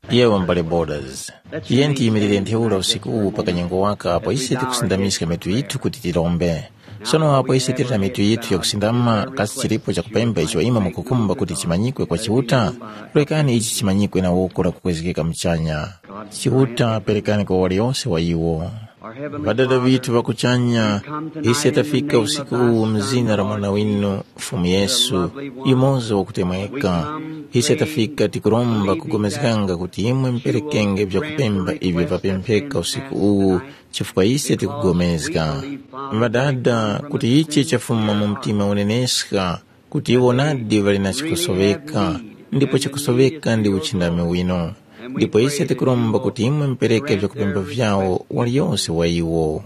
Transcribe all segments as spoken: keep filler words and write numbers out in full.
Yewe mbale borders. Iye ndiyimirire ntheula usiku uwu pakanyengo waka apo ise tikusindamiska mitu yitu kuti tilombe. Sono apo ise tilita mitu yitu ya kusindama kasi chilipo cha kupemba icho ima mukukumba kuti chimanyikwe kwa chiuta. Kulekani ichi chimanyikwe na wokula kukwezekeka mchanya. Chiuta pelekani kwa wali onse wa iwo. Badada vitu vakuchanya, isi atafika usiku uwu mzina la mwana winu fumu Yesu, imozo wa kutemweka. Isi atafika tikuromba kugomezganga kuti imwe mperekenge vya kupemba ivi vapempeka usiku uwu, chifukwa isi atikugomezga. Badada kuti ichi chafuma mumtima uneneska, kuti iwo nadi valina chikusoveka, ndipo chikusoveka ndi uchindame wino. Ndipo isi atikuromba kuti imwe mpereke vya kupemba vyao wali yonse wa iwo.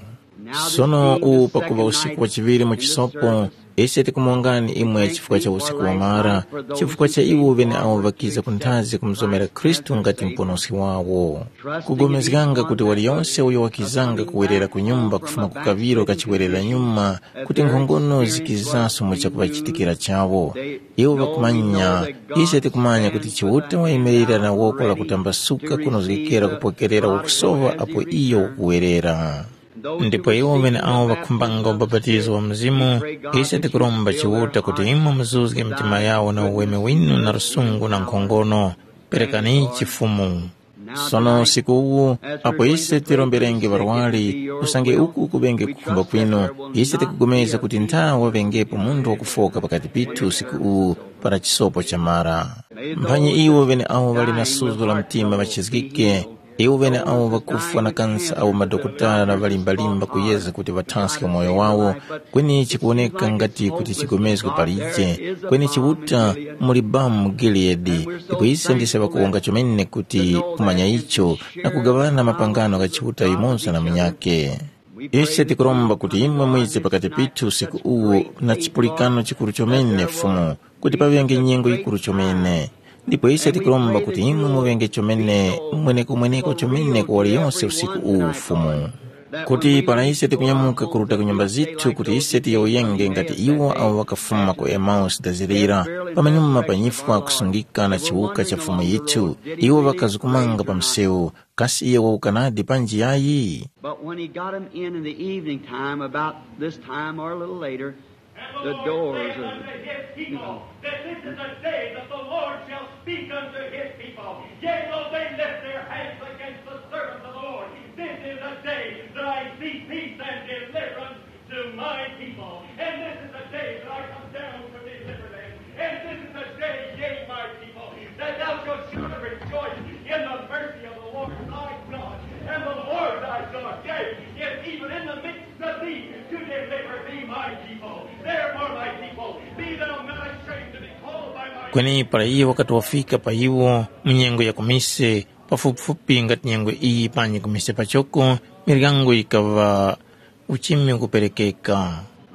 Sono uwu pakuva usiku wa chiviri muchisopo, isi atikumwangani imwe chifukwa cha usiku wa mara, chifukwa cha iwo vene awo vakiza kuntazi kumzomera Kristu ngati mponosi wawo. Kugomezganga kuti wali yonse uyo wakizanga kuwerera kunyumba kufuma kukaviro kachiwerera nyuma, kuti nkhongono zikizaso mucha kuvachitikira chawo. Iwo vakumanya, isi atikumanya kuti chiuta waimirira na wokola kutambasuka kunozikera kupokerera wakusova apo iyo kuwerera. Ndipo iwo vene awo vakumbanga ubabatizo wa mzimu, isi atikuromba chiuta kuti imwe mzuzge mitima yawo na uweme winu na rusungu na nkhongono, perekani chifumu. Sono siku uwu, apo isi tiromberenge varwali, usange uku kubenge kukumba kwino, isi tikugomeza kuti ntawa vengepo mundu wakufoka pakati pitu siku uwu para chisopo cha mara. Mphanyi iwo vene awo vali na suzu la mtima vachizgike, iwo vene awo vakufa na kansa au madokotala na valimbalimba kuyeza kuti vathanske moyo wawo, kweni chikuoneka ngati kuti chigomezwe palije, kweni chiuta mulibamu Gileadi, ipo isi ndise vakuonga chomene kuti kumanya icho na kugavana mapangano ka chiuta imonsa na mnyake. Isi tikuromba kuti imwe mwize pakati pitu usiku uwu na chipulikano chikuru chomene fumu, kuti pavyange nyengo ikuru chomene. Ndipo isi atikuromba kuti imwe muvenge chomene mweneko mweneko chomene kwa wali yonse usiku uwu fumu. Kuti para isi atikunyamuka kuruta kunyumba zitu kuti isi atiyauyenge ngati iwo awo wakafuma ku Emmaus dazirira, pamanyuma panyifwa kusungika na chiuka cha fumu yitu, iwo wakazukumanga pa mseu, kasi iya waukanadi panji yayi. But when he got him in in the evening time, about this time or a little later, the doors of the, you know, that this is a day that the Lord shall speak unto his people. Yea, though they lift their hands against the servants of the Lord, this is a day that I see peace and deliverance to my people. And this is a day that I come down to deliver them. And this is a day, yea, my people, that thou shalt surely rejoice in the mercy of the Lord thy God. And the Lord thy God, yea, is even in the midst of thee to deliver thee, my people. Therefore, my people, be thou not ashamed to be called by my... Kweni para iyo wakati wafika pa iwo mnyengo ya kumise, pafupifupi ngati nyengo iyi panyi kumise pachoko, mirigango ikava uchimi kuperekeka.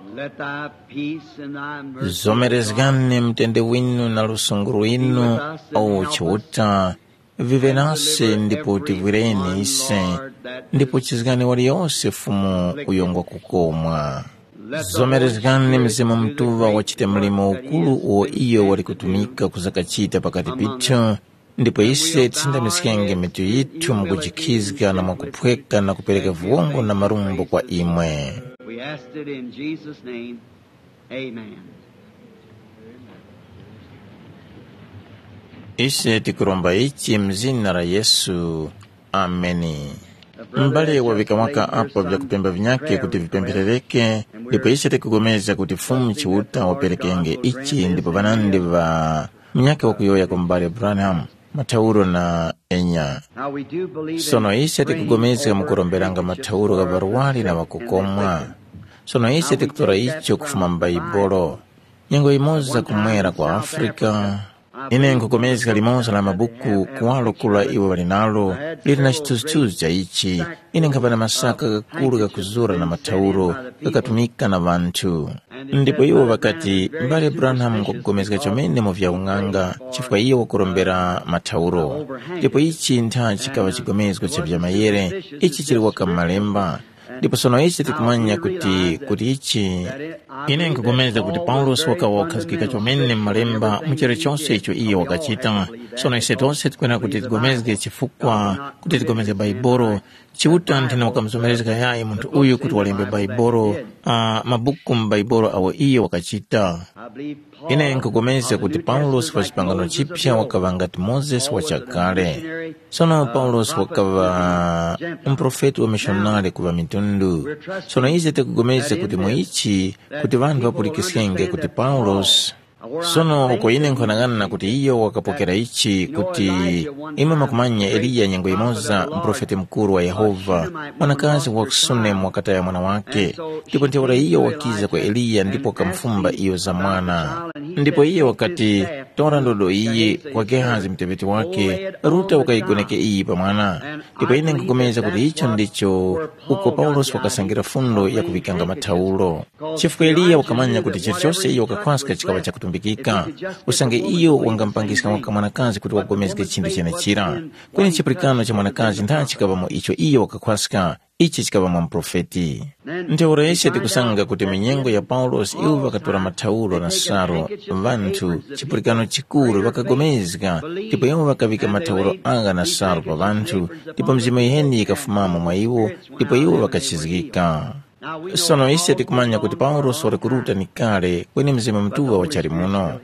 Zomerezgane mtende winu na lusunguru winu au chiuta, vive nase ndipo tivwireni ise, ndipo chizgane wali yose fumu uyongwa kukomwa. Zomerezgane mzimu mtuva wachite mlimo ukulu uo iyo wali kutumika kuzakachita pakati picho, ndipo ise tsinda miskenge mitu yitu mkujikizga na mwakupweka na kupeleka vuongo na marumbo kwa imwe. We asked it in Jesus' name. Amen. Ise tikuromba ichi mzina la Yesu. Ameni. Mbale wavika mwaka apa vya kupemba vinyake kuti vipembeleleke, ndipo ise tikugomeza kuti fumu chiuta wapelekenge ichi, ndipo vanandi va mnyake wakuyoya kwa mbale Branham, Matauro na Enya. Sono ise tikugomeza mukuromberanga Matauro ka varwali na wakukomwa. Sono ise tikutora icho kufuma mbaibolo. Nyengo imoza kumwera kwa Afrika. Ine nkukomezika limoza la mabuku kuwalo kula iwe walinalo, lili na chituzutuzu cha ichi. Ine nkapana masaka kakulu kakuzura na Matauro, kakatumika na vantu. Ndipo iwo wakati mbale Branham nkukomezika chomene muvya unganga, chifukwa iyo wakorombera Matauro. Ndipo ichi nta chikawa chigomezwa cha vya mayere, ichi chili waka malemba. ndipo sono ichi tikumanya kuti kuti ichi ine nkugomeza kuti Paulos wakawa wakhazikika chomene m'malemba muchero chonse icho iye wakachita. Sono ise tonse tikwena kuti tigomezge chifukwa kuti tigomeze baibolo chiuta nthina wakamzomerezeka yaye munthu uyu kuti walembe baibolo uh, mabuku m'baibolo awo iye wakachita. Ine nkugomeza kuti Paulos wa chipangano chipya wakava ngati Moses wachakale. Sono Paulos wakava mprofeti wa mishonari kuva mitundu. Sono ize tikugomeza kuti muichi kuti vantu vapulikisenge kuti Paulos sono uko ine nkhonangana kuti iyo wakapokera ichi kuti imwe makumanya Eliya nyengo imoza mprofeti mkuru wa Yehova mwanakazi wa Sunemu wakataya mwana wake, ndipo nteura iyo wakiza kwa Eliya ndipo kamfumba iyo za mwana. Ndipo iyo wakati tora ndodo iye kwa Gehazi mtebeti wake ruta wakaigoneke iyi pa mwana. Ndipo ine nkugomeza kuti icho ndicho uko Paulos wakasangira fundo ya kuvikanga mathaulo. Chifukwa Eliya wakamanya kuti chirichonse iyo wakakwaska chikawa cha kutumbikika usange iyo wangampangisa waka mwanakazi kuti wagomezge chindu chene chira. Kwenye chipurikano cha mwanakazi nda chikavamo icho iyo wakakwaska ichi chikavamo mprofeti. Nteura ese tikusanga kuti minyengo ya Paulos iwo vakatura mathaulo na saro vantu chipurikano chikuru vakagomezga, ndipo iwo vakavika mathaulo anga na saro pa vantu, ndipo mzimu iheni ikafumamo mwa iwo, ndipo iwo vakachizikika. Sono ise tikumanya kuti Paulos warikuruta nikale kwenye mzimu mtuwa wachari muno.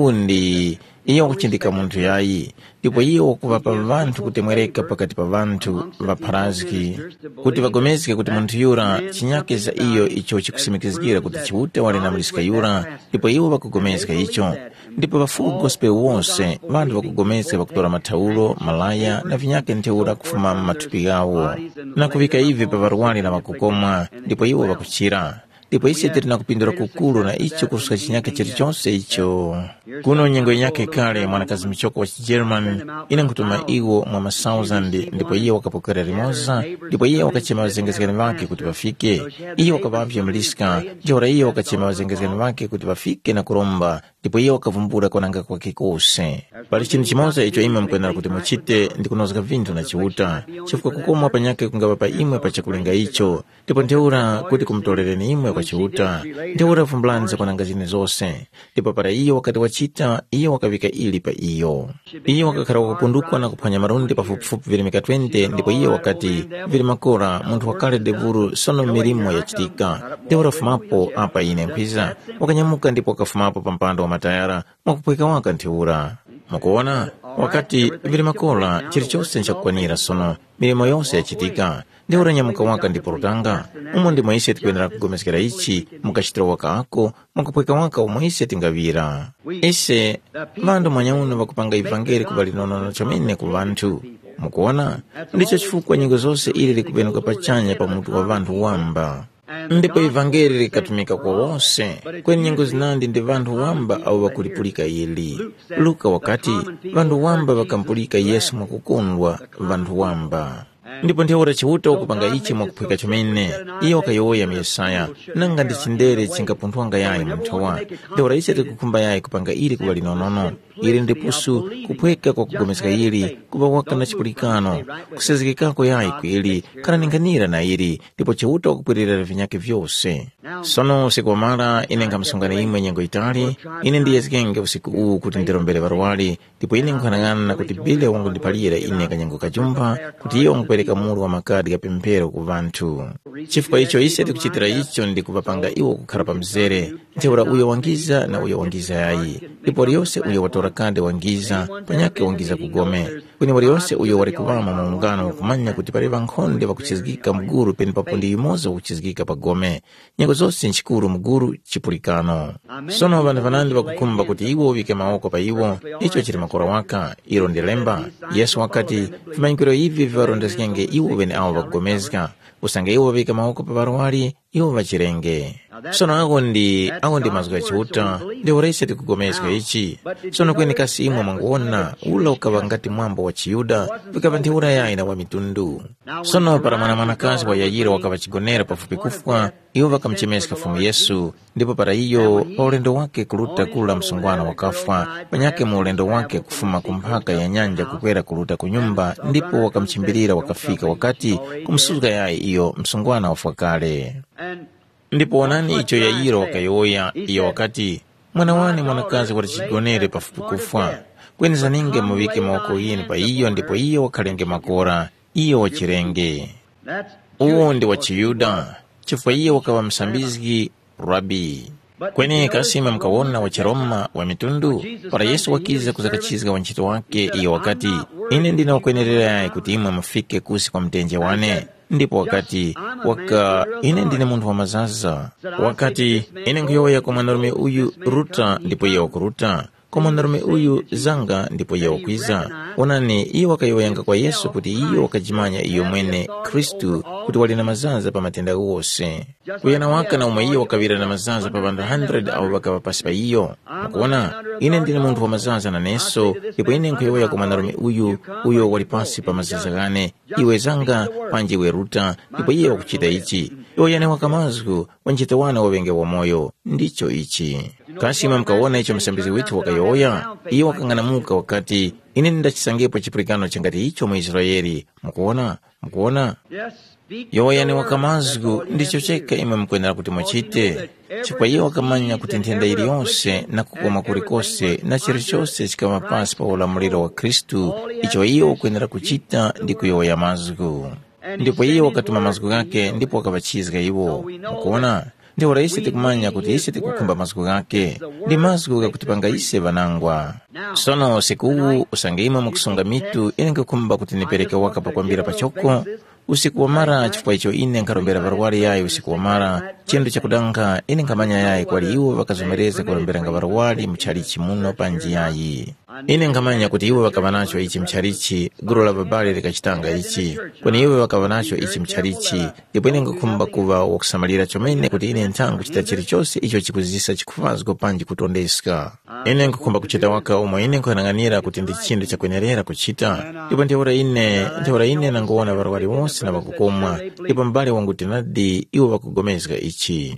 Undi iyo kuchindika muntu yayi, ndipo iyo wakuvapa vantu kutemwereka pakati pa vantu vaparaziki kuti vagomezke kuti muntu yura chinyakeza iyo icho chikusimikizikira kuti chiuta wale namlisika yura, ndipo iwo vakugomezka icho. Ndipo vafull gospel wonse vantu vakugomezka vakutora mathaulo malaya na vinyake nteura kufuma mathupi gawo na kuvika ivi pa varuwali na vakukoma, ndipo iwo vakuchira. Ndipo isi tiri na kupindura kukulu na icho kurusuka chinyake chirichonse icho. Kuno nyengo inyake kale mwanakazi michoko wa Chigerman ina nkutuma iwo mwa masauzandi, ndipo iye wakapokera rimoza, ndipo iye wakachema wazengezgani wake kuti wafike. Iye wakavavya mliska, jora iye wakachema wazengezgani wake kuti wafike na kuromba, ndipo iye wakavumbura kwa nanga kwa kikose. Pali chini chimoza icho ime mkwendana kuti muchite ndikunozga vintu na chiuta. Chifuka kukomwa panyake kungavapa imwe pa chakulinga icho, ndipo nteura kuti kumtoleleni imwe kwa chiuta. Nteura vumbulanza kwa nanga zine zose. Ndipo para iyo wakati wachita, iyo wakavika ili pa iyo. Iyo wakakara wakapundukwa na kupanya marundi pa fupu vili mika twente, ndipo iyo wakati vili makora muntu wakale devuru sono mirimo ya chitika. Nteura fumapo apa ine mpiza. Wakanyamuka ndipo wakafumapo pampando wa matayara, wakupweka waka nteura. Mukuona, wakati vili makola chirichose nchakwanira sono mirimo yonse ya chitika. Ndeura nyamuka waka ndipo rutanga. Umo ndi mwaise tikuendera kugomezkera ichi, mukachitira waka ako, mukupweka waka umwaise tingavira. Ese, vandu mwanyauno wakupanga ivangeli kubali nonono chomene ku vantu. Mukuona, ndicho chifukwa nyingo zose ili likubenuka pachanya pa mutu wa vantu wamba. Ndipo ivangeli likatumika kwa wonse, kwenye nyingo zinandi ndi vantu wamba au wakulipulika ili. Luka wakati, vantu wamba wakampulika Yesu mwakukundwa vantu wamba. Ndipo nteura chiuta wakupanga ichi mwakupweka chomene, iyo wakayoya miyesaya, nanga ndi chindere chingapunthwanga yayi mnthowa. Nteura ichi tikukumba yayi kupanga ili kubali nonono, ili ndipusu kupweka kwa kugomezka ili, kuba waka na chipulikano, kusezekekako yayi kwili, kananinganira na ili, ndipo chiuta wakupwirira vinyake vyose. Sono usiku wa mara, ine nga msungane imwe nyengo itali, ine ndiye zikenge usiku uu kuti ndirombele varuwali, ndipo ine nkhanangana kuti bile wangu ndipalira ine kanyengo kajumba, kuti iyo wangupereka mulu wa makadi ya pempero ku vantu. Chifukwa icho ise tikuchitira icho ndi kupapanga iwo kukhala pa mzere, nteura uyo wangiza na uyo wangiza yayi. Ndipo riyose uyo watora kade wangiza, panyake wangiza kugome. Kwenye wariyose uyo warikuvama maungano kumanya kuti pale vankhonde wakuchizgika mguru peni papundi imoza wakuchizgika pagome. Nyengo zose nchikuru mguru chipulikano. Sono vandu vanandi wakukumba kuti iwo wike maoko pa iwo, icho chiri makora waka, iro ndilemba. Yesu wakati, vimanyikiro hivi vivarondezgenge iwo vene awo wakugomezga. Usange iwo wike maoko pa varuwali, iwo vachirenge. sono ako ndi ako ndi maziko achiuta ndi urese tikugomezwa ichi sono kweni kasi imwe manguona ula ukava ngati mwambo wa chiyuda vikava nthiura yaina wa mitundu sono para mwana mwanakazi wa Yairo wakava chigonera pafupi kufwa iwo vakamchemesika fumu Yesu ndipo para iyo pa ulendo wake kuluta kula msungwana wakafwa panyake mu ulendo wake kufuma kumphaka ya nyanja kukwera kuluta kunyumba ndipo wakamchimbirira wakafika wakati kumsuka yaye iyo msungwana wafwa kale ndipo onani icho Yairo wakayoya iyo wakati mwana wani mwanakazi wati chigonere pafupi kufwa kwenza ninge muvike mawoko yini pa iyo ndipo iyo wakalenge makora iyo wachirenge uwo ndi wa Chiyuda chifukwa iyo wakava msambizgi rabi kweni kasima mkawona wa Chiroma wa mitundu para Yesu wakiza kuzakachizga wanchito wake iyo wakati ine ndina wakwenerera yae kuti imwe mafike kusi kwa mtenje wane ndipo wakati waka ine ndine muntu wa mazaza wakati ine nkuyoya kwa mwanarume uyu ruta ndipo iyo wakuruta kwa mwanarume uyu zanga ndipo iyo wakwiza onani iyo wakayoyanga kwa Yesu kuti iyo wakajimanya iyo mwene Kristu kuti wali na mazaza pa matenda wose kuyana waka na umwe iyo wakavira na mazaza pa bandu one hundred au wakava pasi pa iyo mukuona ine ndine muntu wa mazaza na neso ndipo ine nkuyoya kwa mwanarume uyu uyo wali pasi pa mazaza gane iwe zanga panje iwe ruta ndipo iyo wakuchita ichi yoyane wakamazgu wanchita wana wavenge wa moyo ndicho ichi kasima mkawona icho msambizi wetu wakayoya iyo wakanganamuka wakati ine ndachisangepo chipurikano changati icho mu Israeli mukuona mukuona yoyane wakamazgu ndicho cheka imwe mkwenera kuti muchite chifukwa iyo wakamanya kuti nthenda iliyonse na kukoma kulikose na chiro chose chikava pasi pa ulamuliro wa Kristu icho iyo wakwenera kuchita ndi kuyoya mazgu ndipo iyo wakatuma mazgu gake ndipo wakavachizga iwo mukuona ndiwo raisi tikumanya kuti ise tikukumba mazgu gake ndi mazgu gakutipanga ise vanangwa sono siku uwu usangeima mukusunga mitu ine nkakumba kuti nipereke waka pakwambira pachoko usiku wa mara chifukwa icho ine nkarombera varwali yayi usiku wa mara chendo chakudanka ine nkamanya yayi kwali iwo vakazomereza kurombera nga varwali mchalichi muno panji yayi ine nkamanya kuti iwo vakavanacho ichi mchalichi guru la babali likachitanga ichi kwani iwo vakavanacho ichi mchalichi ndipo ine nkakumba kuva wakusamalira chomene kuti ine ntangu chita chiri chose icho chikuzisa chikufazgo panji kutondeska ine nkakumba kuchita waka umwe ine nkuhanang'anira kuti ndi chindo chakwenerera kuchita ndipo ndiora ine ndiora ine nangoona varwali wonse na vakukomwa ndipo mbali wangu tinadi iwo vakugomezga ichi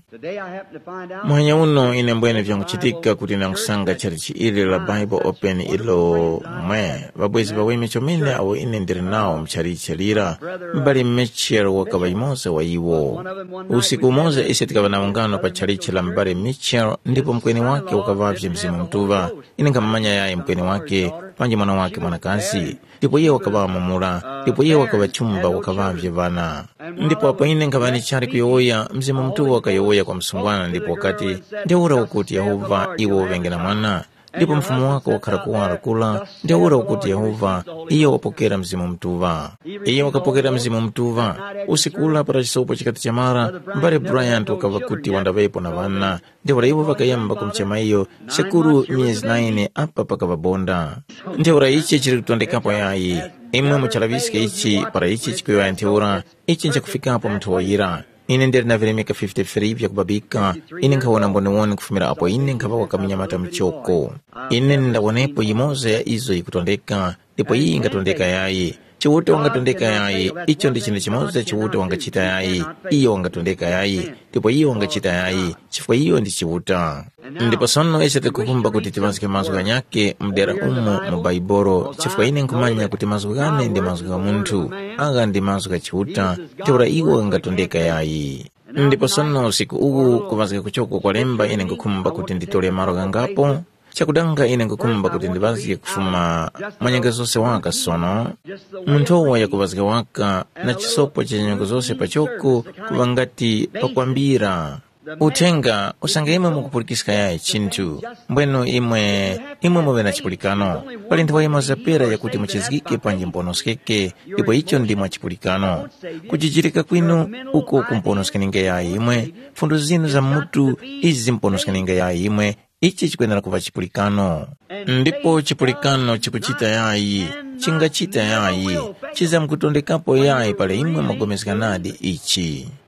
muhanya uno ine mbwene vyanguchitika kuti nankusanga chalichi ili la Bible Open ilo mwe vabwezi vaweme chomene awo ine ndiri nawo mchalichi lira mbali Mitchell wakava imoza wa iwo usiku umoza ise tikava na ungano pa chalichi la mbali Mitchell ndipo mkweni wake wakavavye mzimu mtuva ine nkamamanya yaye mkweni wake panje mwana wake mwanakazi ndipo iye wakava mamula ndipo iye wakava chumba wakavavye vana ndipo apo ine nkavani chari kuyoya mzimu mtuva wakayoya kwa msungwana ndipo wakati ndiura ukuti Yehova iwo vengena mwana ndipo mfumu wako wakhala kuwala kula ndiura ukuti Yehova iyo wapokera mzimu mtuva iyo wakapokera mzimu mtuva usikula para chisopo chikati cha mara mbale Bryant wakava kuti wandavepo na vana ndiura iwo vakayamba kumchema iyo sekuru miezi nine apa pakava bonda ndiura ichi chiri kutondekapo yayi imwe muchalaviske ichi para ichi chikuyoya ntiura ichi nchakufikapo mtu woyira ine ndiri na vilemeka fifty-three vya kubabika ine nkawona mbonewoni kufumira apo ine nkava wakaminyamata mchoko ine ndawonepo imoza ya izo ikutondeka ndipo iyi ingatondeka yayi chiwute wangatondeka yayi icho ndi chinthu chimoza chiwute wangachita yayi iyo wangatondeka yayi ndipo iyo wangachita yayi chifukwa iyo ndi chiwuta ndipo sono ise tikukumba kuti timazike mazgu ganyake mdera umu mu Baibolo chifukwa ine nkumanya kuti mazgu gane ndi mazgu ga munthu aga ndi mazgu ga chiwuta tiura iwo wangatondeka yayi ndipo sono usiku uwu kumazika kuchoko kwa lemba ine nkukumba kuti nditole maro gangapo chakudanga ine nkukumba kuti ndivazike kufuma mwanyenga zose waka sono munthu ya kuvazika waka na chisopo cha nyengo zose pachoko kuva ngati pakwambira utenga usange imwe mukupurikisika yaye chinthu mbweno imwe imwe muve na chipulikano pali nthawi imazapera yakuti muchizikike panje mponoskeke ndipo icho ndi mwa chipulikano kuchichirika kwinu uko kumponoskeninga yaye imwe fundo zinu za mutu izi mponoskeninga yaye imwe ichi chikuyenera kuva chipulikano ndipo chipulikano chikuchita yayi chingachita yayi chizamkutondekapo yayi pale imwe magomezganadi ichi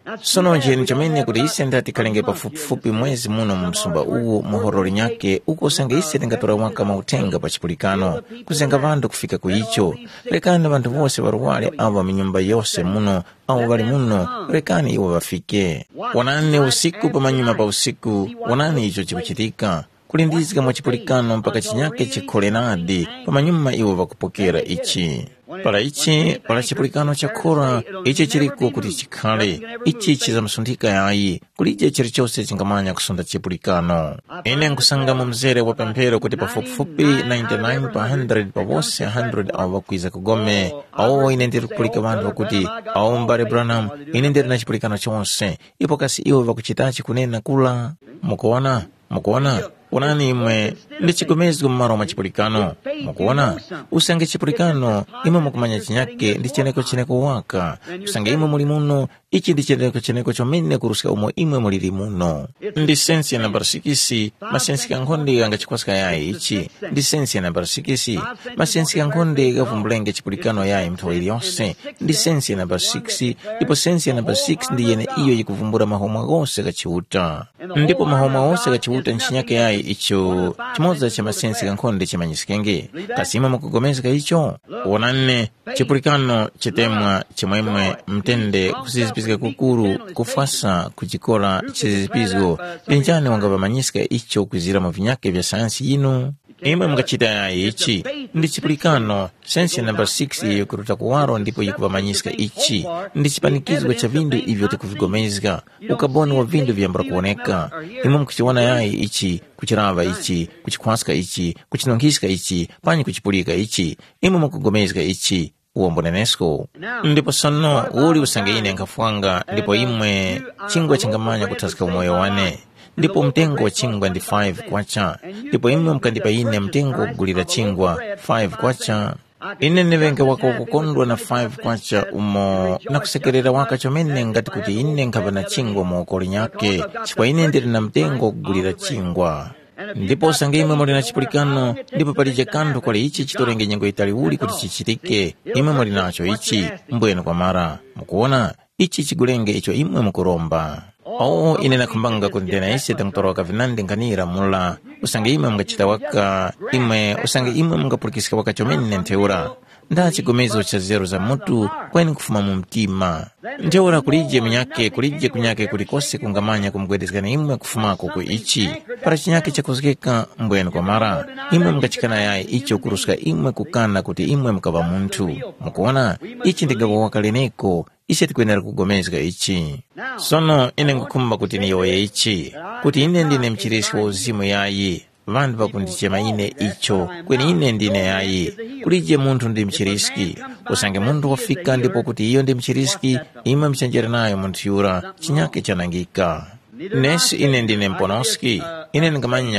sono njeni chomene kuti ise ndati khalenge pafupifupi mwezi muno mumsumba uwu muhorori nyake uko sange ise tingatora waka mautenga pa chipulikano kuzenga vandu kufika ku icho. Lekani vandu vose varuwale ava minyumba yose muno au vali muno, lekani iwo vafike. Wanane usiku pa manyuma pa usiku, wanane icho chikuchitika kulindizika mwa chipulikano mpaka chinyake chikhole nadi pa manyuma iwo vakupokera ichi. Para ichi, para chipulikano chakora, ichi chiriko kuti chikhale, ichi chizamsundika yayi, kulije chirichose chingamanya kusunda chipulikano. Ine nkusanga mumzere wa pempero kuti pafupifupi ninety-nine pa one hundred pa wose one hundred awa kuiza kugome. Awo ine ndiri kupulika vandu wakuti, awo mbare Branham, ine ndiri na chipulikano chonse, ipo kasi iwo vakuchitachi kunena kula. Mukuona, mukuona. Unani imwe ndi chikomezgo mmaro mwa chipulikano. Mukuona, usange chipulikano imwe mukumanya chinyake ndi cheneko cheneko waka. Usange imwe muli muno, ichi ndi cheneko cheneko chomene kurusika umwe imwe muliri muno. Ndi sensi ya nambara sikisi, masensi kankonde anga chikwasika yayi ichi. Ndi sensi ya nambara sikisi, masensi kankonde gavumbulenge chipulikano yayi mtawili yonse. Ndi sensi ya nambara sikisi, ipo sensi ya nambara six ndi yene iyo yikuvumbura mahoma gose kachiuta. Ndipo mahoma gose kachiuta nchinyake yayi icho chimoza cha masensi kankonde chimanyisikenge. Kasima mukugomezeka icho. Wanane, chipulikano chitemwa chimwemwe mtende kusizipizika kukuru kufasa kuchikola chizipizgo. Pinjani wanga vamanyisika icho kuzira mavinyake vya sayansi yinu. Imwe mkachita ya ichi, ndi chipulikano, sensi number six yukuruta kuwaro ndipo yikuvamanyisika ichi, ndi chipanikizgo cha vindu hivyo tikuvigomezga, ukaboni wa vindu vyambara kuoneka. Imwe mkachiwana ya ichi, kuchirava ichi, kuchikwasika ichi, kuchinongisika ichi, panyi kuchipulika ichi, imwe mkugomezga ichi, uombo nenesko. Ndipo sono, uli usangeine nkafuanga, ndipo imwe chingwa changamanya kutasika umoyo wane. Ndipo mtengo wa chingwa ndi five kwacha. Ndipo imwe mkandipa ine mtengo kugulira chingwa five kwacha. Ine nivenga wako kukondwa na five kwacha umo na kusekerera waka chomene ngati kuti ine nkava na chingwa mwokoli nyake. Chikwa ine ndiri na mtengo kugulira chingwa. Ndipo sange imwe muli na chipulikano, ndipo palije kandu kwa ichi chitorenge nyengo itali uli kuti chichitike. Imwe muli nacho ichi, mbwenu kwa mara. Mukuona, ichi chigulenge icho imwe mukuromba. Oh, ine nakumbanga kuti ndena isi tangutoroka vinandi nkanira mula. Usange imwe mungachita waka, imwe, usange imwe mungapulikisika waka chomene nteura. Nda chigumezo cha zero za mutu, kweni kufuma mumtima. Nteura kulije minyake, kulije kunyake kulikose kungamanya kumgwedezgana imwe kufumako ku ichi. Para chinyake cha kuzikeka mbwenu kwa mara. Imwe mungachikana yae ichi ukurusuka imwe kukana kuti imwe mkaba muntu. Mukuona, ichi ndigawa wakaleneko. Ise tikwenera kugomezga ichi. Sono ine ngukumba kuti niyoye ichi. Kuti ine ndine mchirishi wa uzimu yayi. Vandu vakundichema ine icho. Kweni ine ndine yayi. Kulije muntu ndi mchiriski. Usange muntu wafika ndipo kuti iyo ndi mchiriski. Ima mchanjera nayo muntu yura. Chinyake chanangika. Nesi ine ndine mponoski. Ine ngamanya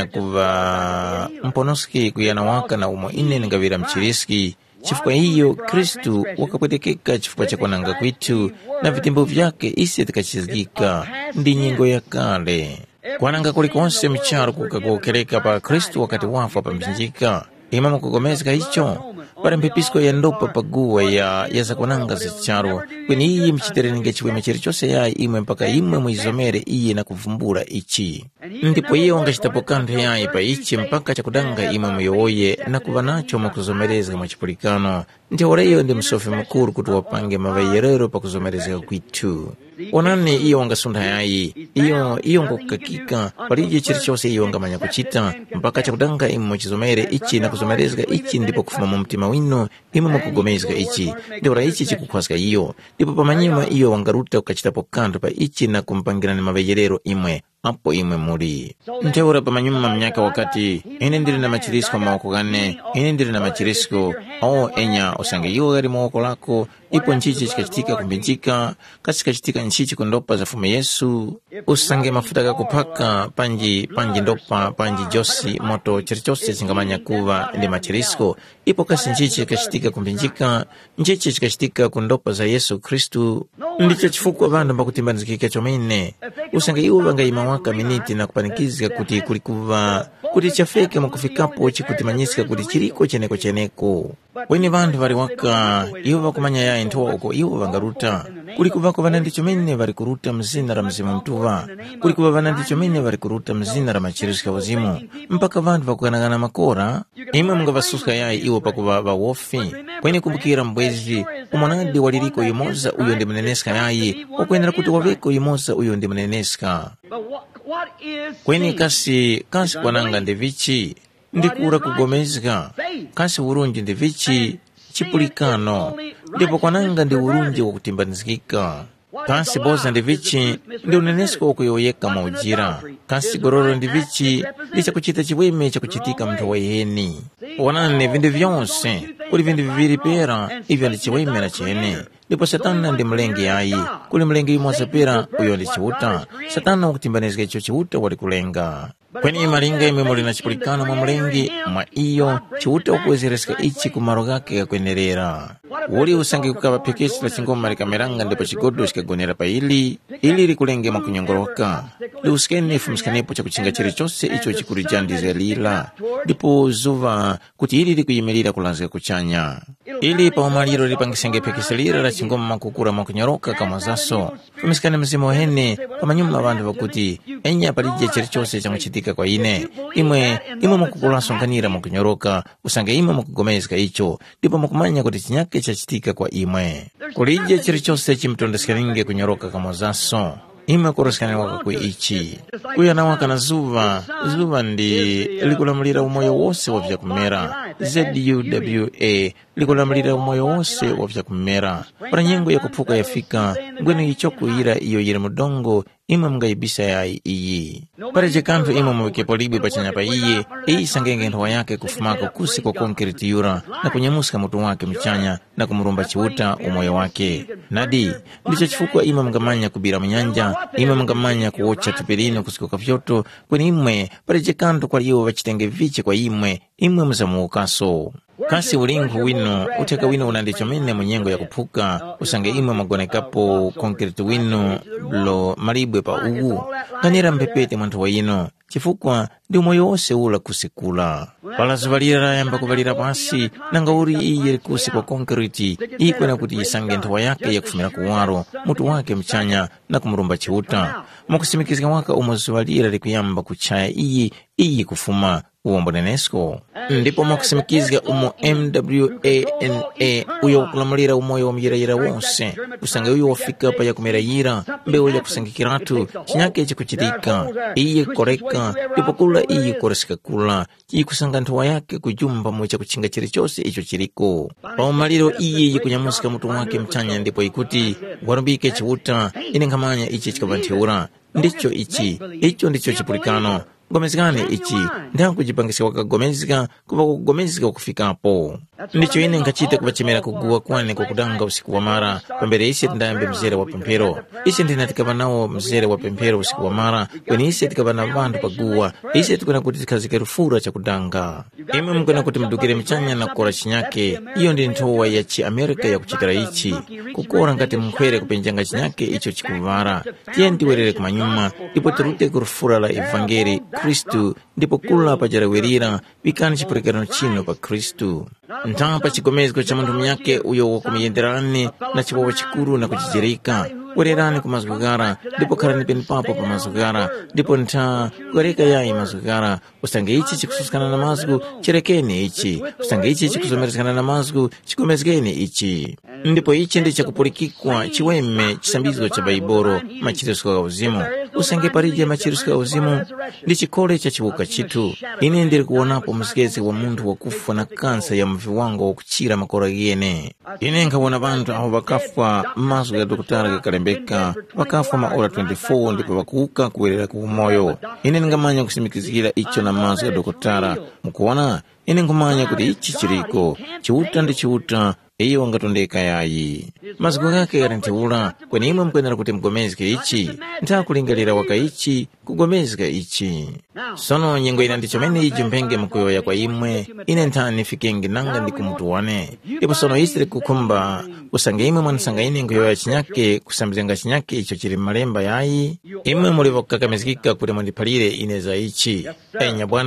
kuva mponoski kuyana waka na umo ine ngavira mchiriski. Chifukwa hiyo Kristu wakapwetekeka chifukwa cha konanga kwitu na vitimbo vyake isi tikachizgika ndi nyingo ya kale. Kwananga kulikonse mcharo kukakokereka pa Kristu wakati wafa pa mchinjika. Ima mkugomezga icho. Para mpepisko ya ndopa paguwa ya ya zakonanga zicharo. Kweni iyi mchitereninge chiweme chirichose ya imwe mpaka imwe muizomere iye na kuvumbura ichi. Ndipo iyo ngachitapokando ya ipa ichi mpaka chakudanga imwe muyoye na kuvanacho mkuzomerezga mwachipulikano. Ndiyo reyo ndi msofi mkuru kutuwapange mavayerero pa kuzomerezga kwitu. Onani iyo wangasunda yayi, iyo iyo ngokakika, palije chirichose iyo wangamanya kuchita, mpaka chakudanga imu mchizomere ichi na kuzomerezga ichi ndipo kufuma mumtima wino, imu mkugomezga ichi, ndiyo ichi chikukwasga iyo, ndipo pamanyima iyo wangaruta ukachitapo kanto pa ichi na kumpangira ni mavayerero imwe. Apo imwe muri. Nteura pa manyuma mnyaka wakati, ine ndiri na machirisko mawako gane, ine ndiri na machirisko, ao enya usange iyo gari mawako lako, ipo nchichi chikachitika kumbinchika, kasi kachitika nchichi kundopa za fume Yesu, usange mafuta kupaka, panji, panji ndopa, panji josi, moto, chirichose chingamanya kuva, ndi machirisko, ipo kasi nchichi chikachitika kumbinchika, nchichi chikachitika kundopa za Yesu Kristu, ndicho chifuku vandu mbakutimbanzikika chomene, usange iyo vanga ima waka miniti na kupanikizika kuti kulikuva, kuti chafeke mkufikapo chikutimanyisika kuti chiriko cheneko cheneko. Weni vandu vari waka, iyo vakumanya ya intoa uko iyo vangaruta, kuli kuvako vana ndicho mene vari kuruta mzina ra mzimu mtuva, kuli kuva vana ndicho mene vari kuruta mzina ra machirisika wazimu, mpaka vantu vakukanakana makora, imwe mga vasuska yayi iwo pakuva vawofi. Kweni kumbukira mbwezi, umonadi waliriko yumoza uyo ndi mneneska yayi, okwenera kuti waveko yumoza uyo ndi mneneska. Kweni kasi, kasi kwananga ndi vichi, ndikura kugomezga, kasi urunji ndi vichi, chipulikano, ndipo kwananga ndi urunji wa kutimbanizikika. Kasi boza ndi vichi, ndi unenesko okuyoyeka maujira. Kasi gororo ndi vichi, ndi chakuchita chiweme chakuchitika mtu wa iheni. Wanane vindi vyonse, kuli vindi viviri pera, ivyo ndi chiweme na chene. Ndipo satana ndi mlengi yayi, kuli mlengi yumoza pera, uyo ndi chiuta. Satana wakutimbanizika icho chiuta wali kulenga. Kweni malinga ime muli na chipulikano mwa mlengi, mwa iyo, chiuta ukuwezeresika ichi kumaro gake kakwenerera. Wuli usangi kukava pekesi la chingoma likameranga ndipo chigodo shikagonera pa ili, ili likulenge makunyongoroka. Li usikene fumsikanepo cha kuchinga chiri chose icho chikulijandize lila, ndipo zuva kuti ili likuyimelira kulanzika kuchanya. Ili pa umaliro lipangisenge pekesi lira la chingoma makukura makunyoroka kama zaso. Fumisikane mzimu wahene, pamanyuma vandu wakuti, enya palije chiri chose cha mchitika kwa ine. Imwe, imwe mukukula songanira makunyoroka, usange imwe mukugomezika icho, ndipo mukumanya kuti chinyake chachitika kwa imwe. Kulije chiri chose chimtondesikaninge kunyoroka kama zaso. Imwe korosikane waka kwe ichi. Kuya na waka na zuva, zuva ndi likulamulira umoyo wose wavya kumera. Z U W A, likulamulira umoyo wose wavya kumera. Para nyengo ya kupuka ya fika, ngwene ichoku ira iyo yire mudongo, imwe mga ibisa ya iyi. Para jekantu imwe mweke polibi pachanya pa iye, iyi sangenge ntuwa yake kufumako kusi kwa konkriti yura, na kunyamuska mutu wake mchanya, na kumurumba chiuta umoyo wake. Nadi, ndicho chifukwa imwe mngamanya kubira mnyanja, imwe mngamanya kuocha tupirino kusikoka vyoto, kweni imwe, para jekantu kwa liyo wachitenge viche kwa imwe, imwe mzamu ukaso. Kasi ulingu wino, uteka wino unandicho mene mwenyengo ya kupuka, usange imwe magonekapo konkriti wino, lo maribwe pa ugu, kanira mpepete mwantu wa ino, chifukwa ndi umoyo wose ula kusikula. Pala zuvalira yamba kuvalira pasi, nanga uri iye kusi kwa konkriti, ikwena kuti isange ntuwa yake ya kufumira kuwaro, mutu wake mchanya na kumurumba chiuta. Mwakusimikizika waka umo zuvalira likuyamba kuchaya iye, iye kufuma uombo nenesko. Ndipo mwakusimikizika umo M W A N A uyo wakulamulira umoyo wa mjirayira wonse, usange uyo wafika pa ya kumirayira, mbeo ya kusangikiratu, chinyake ichi kuchitika, iye koreka, ndipo kula iye koresika kula, iye kusanga ntuwa yake kujumba mwecha kuchinga chiri chose icho chiriko. Pa umaliro iye iye kunyamusika mutu wake mchanya, ndipo ikuti, warubike chiuta, ine ngamanya ichi chikavantiura, ndicho ichi, icho ndicho chipulikano. Gomezikane ichi, ndanga kujipangisa waka gomezika, kuwa kugomezika kufika hapo. Ndicho ine nkachite kubachimera kuguwa kwane kukudanga usiku wa mara, pambere isi ndayambe mzere wa pempero. Isi ndinatikaba nao mzere wa pempero usiku wa mara, kweni isi tikaba na vandu paguwa, isi tukuna kuti tikazike rufura cha kudanga. Ime mkuna kuti mdukire mchanya na kukora chinyake, iyo ndi ntowa ya chi Amerika ya kuchitira ichi, kukora ngati mkwere kupenjanga chinyake icho chikuvara. Tia ndiwerere kumanyuma, ipo turute kurufura la evangeli, Kristu, ndipo kula pajarawirira, vikani chipurekano chino pa Kristu. Ntapa chigomeziko cha mandu miyake uyo wakumiyenderani na chiwawa chikuru na kuchijirika. Wererani kumazugara, ndipo karani penipapo pa mazugara, ndipo nta kukareka yai mazugara. Usange ichi chikususkana na mazgu, chirekeni ichi. Usange ichi chikusomeresikana na mazgu, chikomezgeni ichi. Ndipo ichi ndi chakupulikikwa chiweme chisambizo cha baiboro machirisiko ga uzimu. Usange parije machirisiko ga uzimu, ndi chikole cha chibuka chitu. Ine ndiri kuonapo mzikezi wa muntu wakufa na kansa ya mviwango wakuchira makora gene. Ine nkawona bantu aho bakafwa mazgu ya dokotara kakalembeka, bakafwa maora twenty-four ndipo bakuuka kuwerera kuhumoyo. Ine ngamanya kusimikizikira icho na mazgu ya dokotara. Mukuwana, ine ngamanya kuti ichi chiriko, chiuta ndi chiuta, iyo wangatondeka yayi. Mazgu gake yarintiula, kweni imwe mkwenera kuti mgomezike ichi, nta kulingalira waka ichi, kugomezika ichi. Sono nyengo ina ndicho mene iji mpenge mkuyoya kwa imwe, ine nta nifikengi nanga ndi kumutuwane. Ipo sono isiri kukumba, usange imwe mwanisanga ine nkuyoya chinyake, kusambizenga chinyake icho chiri malemba yayi. Imwe mulivo kakamezikika kuti mwandipalire ineza ichi. Enya bwana,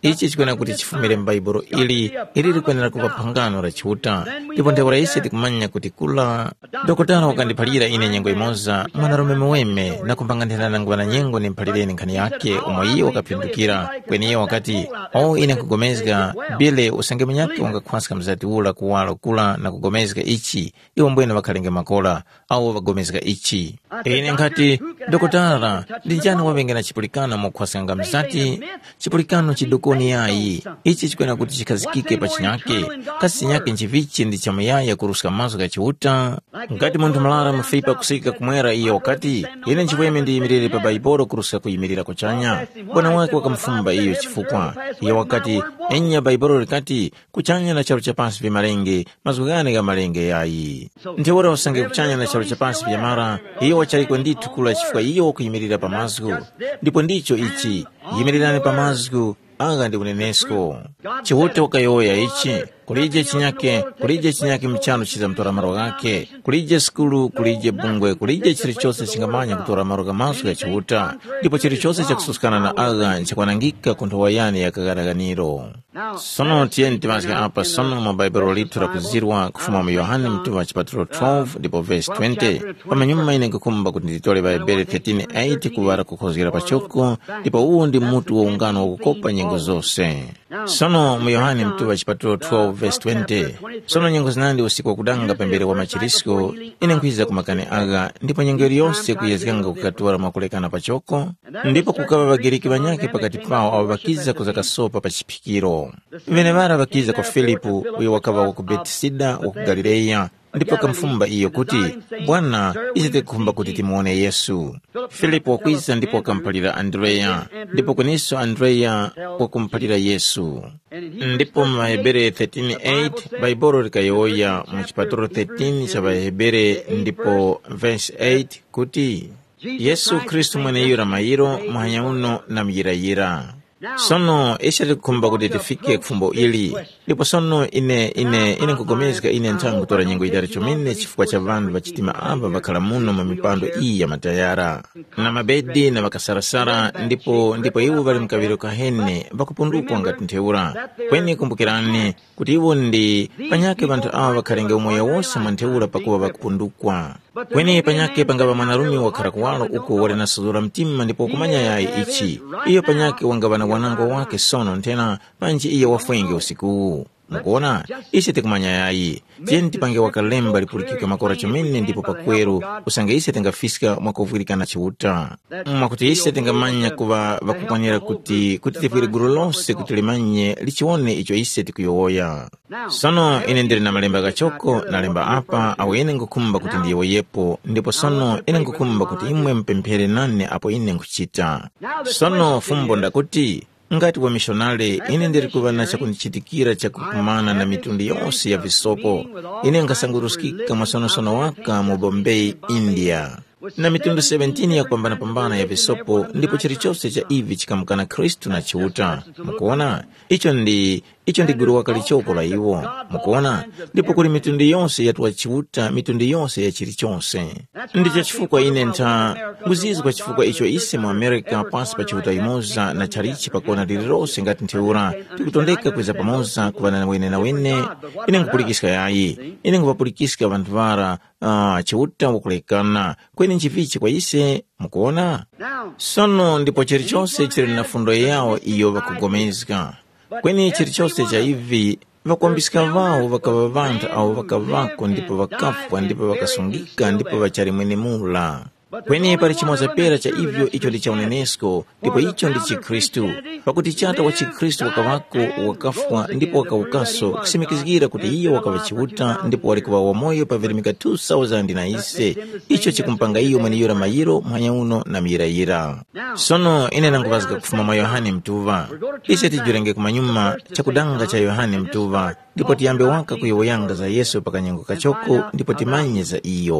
ichi chikwena kuti chifumire m'baibulo ili ili likwenera kupa phangano la chiuta ndipo ndewera ise tikumanya kuti kula dokotala ukandiphalira ine nyengo imoza mwanarume muweme nakumpang'anthirana ngwana nyengo nimphalireni nkhani yake omwe iye wakapindukira kweni iye wakati o ine kugomezga bile usange mnyake wangakhwasika mzati ula kuwala kula na kugomezga ichi iwo mbwene wakhalenge makola au wagomezga ichi ine nkhati dokotala ndinjani wapengena chipulikano mokhwasanga mzati chipulikano chidokoni yayi ichi chikwena kuti chikhazikike pa chinyake kasi chinyake nchivichi ndi chamuyaya kuruska maso ka chiuta ngati munthu malara mafipa kusika kumwera iye wakati ine nchikweme ndiyimirire pa baibolo kuruska kuyimirira kuchanya bwana wake wakamfumba iyo chifukwa iye wakati enya baibolo likati kuchanya na chalo chapansi vya malenge mazugane ga malenge yayi ndiwora usange kuchanya na chalo chapansi vya mara iyo wachaliko ndithu kula chifukwa iyo kuyimirira pa mazgu ndipo ndicho ichi yimirirane pa mazgu anga ndi unenesko chiuta wakayoya ichi kulije chinyake kulije chinyake mchano chiza mtora maro gake kulije skulu kulije bungwe kulije chilichose chingamanya kutora maro gamaso ya chiuta ndipo chilichose chakususkana na aga nchakwanangika kunto wayani ya kagaraganiro sono tieni timazika apa sono mabaibaro litu la kuzirwa kufuma mu Yohane mtuwa chipatulo twelve ndipo verse twenty pama nyuma ine kukumba kuti nditole baibere thirteen eight kuwara kukhozgira pachoko ndipo uwu ndi mutu wa ungano wa kukopa nyengo zose sono mu Yohane mtuwa chipatulo twelve verse twenty sono nyengo zinandi usiku wa kudanga pembere wa machirisko ine nkwiza kumakane aga ndipo nyengo yonse kuyezekanga kukatuwala makulekana pachoko ndipo kukaba bagiriki banyake pakati pao au bakiza kuzakasopa pachipikiro vene vara bakiza kwa Filipu uyo wakava wa ku Betisida wa ku Galileya ndipo kamfumba iyo kuti bwana isite kukumba kuti timuone Yesu Filipu wakwiza ndipo wakampalira Andrea ndipo kweniso Andrea wakumpalira Yesu ndipo mahebere thirteen eight baibolo likayoya mu chipatulo thirteen cha bahebere ndipo verse eight kuti Yesu Kristu mwene iyo ramayiro mwanya uno na mjirayira sono isha tikumba kuti tifike kufumbo ili ndipo sono ine ine ine kugomezga ine nthangu tora nyengo itari chomene chifukwa cha vandu vachitima ava vakhala muno mu mipando iyi ya matayara na mabedi na vakasarasara ndipo ndipo iwo vali mkaviro kahene vakupundukwa ngati ntheura kweni kumbukirani kuti iwo ndi panyake vanthu ava vakhalenge umoya wonse mwa ntheura pakuva vakupundukwa kweni panyake pangava mwanarumi wakhala kuwalo uko wale nasuzura mtima ndipo kumanya yayi ichi iyo panyake wangavana wanango wake sono ntena panji iya wafwenge usiku mukuona ise tikumanya yayi tieni tipange wakalemba lipulikika makora chomene ndipo pakweru usange ise tengafisika mwakuvulikana chiuta mwakuti ise tengamanya kuva vakukwanira kuti kuti tifwire gulu lonse kuti limanye lichione icho ise tikuyowoya sono ine ndiri na malemba gachoko nalemba apa awo ine ngukumba kuti ndiye woyepo ndipo sono ine ngukumba kuti imwe mpemphere nane apo ine nguchita sono fumbo ndakuti ngati wa mishonale ine ndiri kuvana chakundichitikira chakukumana na mitundi yonse ya visopo ine ngasanguruskika mwasonosono waka mu Bombay, India na mitundu seventeen ya kupambana pambana ya visopo ndipo chilichonse cha ivi chikamukana Kristu na chiuta mukuona icho ndi icho ndi guru wakali choko la iwo mukuona ndipo kuli mitundi yonse yatuwa chiuta mitundi yonse ya chilichonse ndicho chifukwa ine nta nguzizi kwa chifukwa icho ise mu America pasi pa chiuta imoza na chalichi pakona lililose ngati ntheura tikutondeka kweza pamoza kuvana na wene na wene ine ngupulikisika yayi ine ngupapulikisika vantu vara uh, chiuta wakulekana kweni nchivichi kwa ise mukuona sono ndipo chilichonse chili na fundo yawo iyo vakugomezga kweni chilichonse cha ivi vakuambisika vao vakava vantu au vakavako ndipo vakafwa ndipo vakasungika ndipo vachali mwene mula kweni pali chimoza pera cha ivyo icho ndi cha unenesko ndipo icho ndi chikristu pakuti chata wa chikristu wakavako wakafwa ndipo wakaukaso kusimikizikira kuti iyo wakava chiuta ndipo walikuva wamoyo pa vilimika two thousand na ise icho chikumpanga iyo mwene yura mayiro mwanya uno na miyirayira sono ine nanguvazika kufuma mwa Yohane mtuva ise tijurenge kumanyuma chakudanga cha Yohane mtuva ndipo tiyambe waka kuyowoyanga za Yesu pakanyengo kachoko ndipo timanye za iyo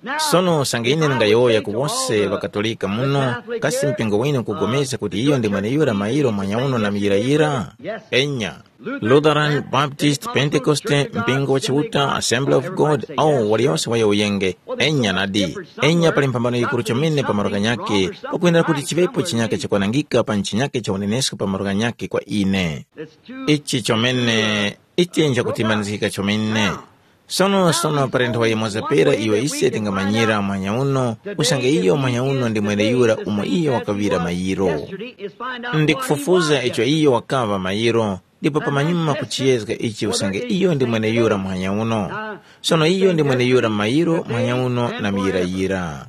sono sangaine ngayoya kuwose vakatolika muno kasi mpingo wino kugomeza kuti iyo ndi mwene yura mairo mwanya uno na miyirayira enya Lutheran, Baptist, Pentecoste, mpingo wachiuta, Assembly of God au waliyonse waya uyenge enya nadi enya pali mpambano ikulu chomene pa maroga nyake okuendera kuti chivepo chinyake chakwanangika pa nchinyake cha unenesco pa maroga nyake kwa ine ichi chomene ichi enja kutimanizika chomene sono sono parento wa yemozapera iyo ise tingamanyira mwanya uno usange iyo mwanya uno ndi mwene yura umo iyo wakavira mayiro ndi kufufuza icho iyo wakava mayiro ndipo pamanyuma kuchiyezga ichi usange iyo ndi mwene yura mwanya uno sono iyo ndi mwene yura mayiro mwanya uno na miyirayira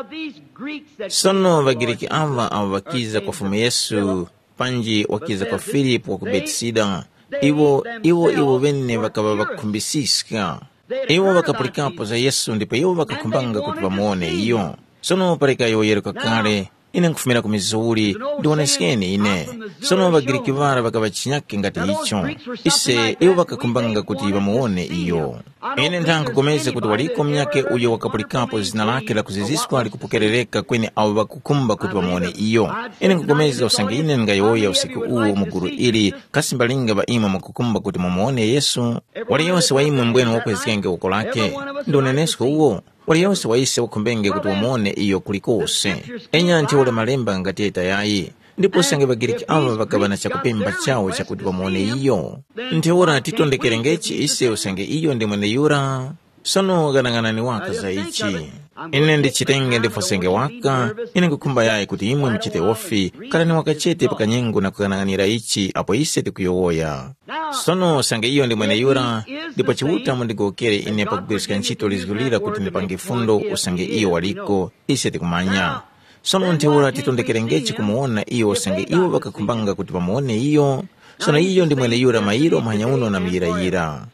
sono vagiriki ava ava vakiza kwa fumu Yesu panji wakiza kwa Filipo wa ku Betsida iwo iwo iwo vene vakava vakumbisiska iwo vakapulikapo za Yesu ndipo iwo vakakumbanga kuti vamuone iyo sono parika yoyeruka kale ine nkufumira ku Missouri ndionesikeni ine sono vagiriki vara vakavachinyake ngati icho ise iwo vakakumbanga kuti vamuone iyo ine nthangogomeza kuti waliko mnyake uyo wakapulikapo zina lake la kuziziswa likupokerereka kweni avo vakukumba kuti vamuone iyo ine nkugomeza usange ine ngayoya usiku uwo muguru ili kasi mbalinga va imwe mukukumba kuti mumuone Yesu waliyonse wa imwe mbwenu wakwezikenge uko lake ndionenesko uwo waliyonse waise wakumbenge kuti wamuone iyo kulikose enya nti ule malemba ngati etayayi ndipo usange vagiriki ava vakavana chakupemba chawo chakuti wamuone iyo nti ora titondekere ngechi ise usange iyo ndi mwene yura sono ganang'anani waka za ichi ine ndichitenge ndifosenge waka ine nkukumba yayi kuti imwe mchite ofi kalani wakachete pakanyengo na kuganang'anira ichi apo ise tikuyowoya sono sange iyo ndi mwene yura ndipo chiuta mundigokere ine pakugwirisika ntchito lizigulira kuti ndipange fundo usange iyo waliko ise tikumanya sono ntiura titondekere ngechi kumuona iyo usange iwo vakakumbanga kuti vamuone iyo sono iyo ndi mwene yura mayiro mwanya uno na miyirayira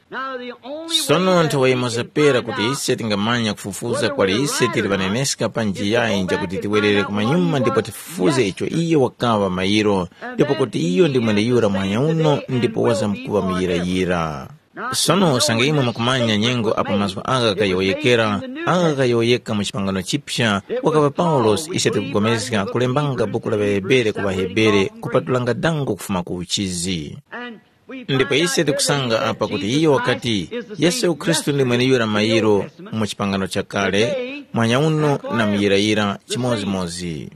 sono ntiwayimozapera kuti ise tingamanya kufufuza kwali ise tili vaneneska pa njiya inja kuti tiwerere kumanyuma ndipo tifufuze icho iyo wakava mayiro ndipo kuti iyo ndi mwene yura mwanya uno ndipo waza mkuva miyirayira sono sange imwe mukumanya nyengo apo mazwa aga kayoyekera aga kayoyeka mu chipangano chipsha wakava Paulos ise tikugomezeka kulembanga buku la Vahebere ku Vahebere kupatulanga dango kufuma ku uchizi ndipo ise tikusanga apa kuti iyo wakati Yesu Kristu ndi mwene yura mayiro mu chipangano cha kale mwanya uno na miyirayira chimozimozi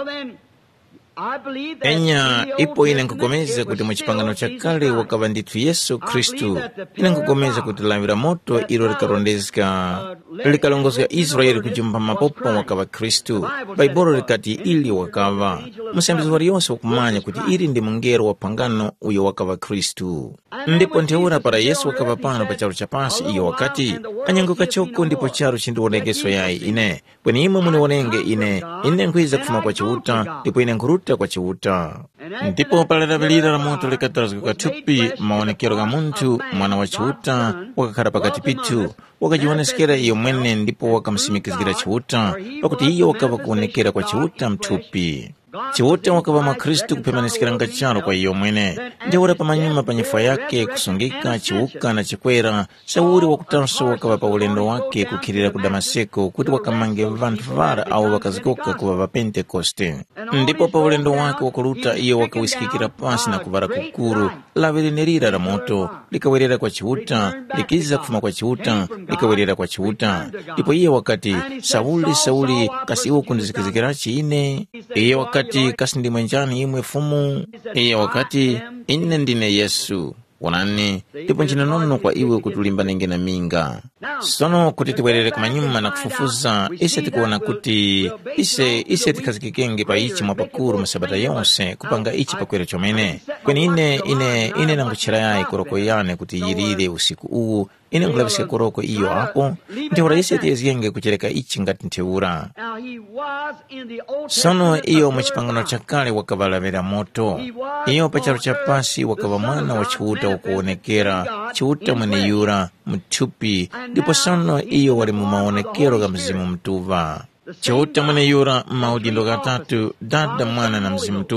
enya ipo ine nkugomeza kuti mu chipangano cha kale wakava ndithu Yesu Kristu ine nkugomeza kuti lamvira moto ilo likarondezeka likalongozeka Israeli kujumba mapopo wakava Kristu Baibolo likati ili wakava musembizi waliyonse wakumanya kuti ili ndi mungero wa pangano uyo wakava Kristu ndipo nteura para Yesu wakava pano pa chalo cha pasi iyo wakati anyengo kachoko ndipo chalo chindiwonegeso yayi ine kweni imwe muniwonenge ine ine nkwiza kufuma kwa chiuta ndipo ine nkuruta kwa chiuta ndipo paladavilira la moto likatazika kathupi maonekero ga munthu mwana wa chiuta wakakhala pakati pithu wakajionesekera iyo mwene ndipo wakamsimikizgira chiuta pakuti iyo wakava kuonekera kwa chiuta mthupi chiuta wakava mwa Kristu kupemanesekera ngachalo kwa iyo mwene ndiwura pamanyuma pa nyifwa yake kusungika chiuka na chikwera Sauli wakutanso wakava pa ulendo wake kukhirira ku Damaseko kuti wakamange vanthu vara au wakazikoka kuva va Pentekoste ndipo pa ulendo wake wakuluta iyo wakawisikikira pasi na kuvara kukuru lavilenerira la moto likawerera kwa chiuta likiza kufuma kwa chiuta likawerera kwa chiuta ndipo iyo wakati Sauli Sauli kasi iwo kundizikizikirachi ine iyo wakati Wakati kasi ndi mwenjani imwe fumu iya wakati ine ndine Yesu wanani ndipo njina nono kwa iwe kutulimba nenge na minga sono kuti tiwerere kumanyuma na kufufuza ise tikuona kuti ise ise tikazikikenge pa ichi mwapakuru masabata yonse kupanga ichi pakwera chomene kweni ine ine ine nanguchira yayi koroko yane kuti yirire usiku uwu ine nkulavisika koroko iyo apo ndiwura ise tiyeziyenge kuchereka ichi ngati nteura sono iyo muchipangano cha kale wakavalavera moto iyo pa chalo cha pasi wakava mwana wa chiuta wakuonekera chiuta mwene yura mthupi ndipo sono iyo wali mu maonekero ga mzimu mtuva chiuta mwene yura maudindo gatatu dada mwana na mzimu mtuva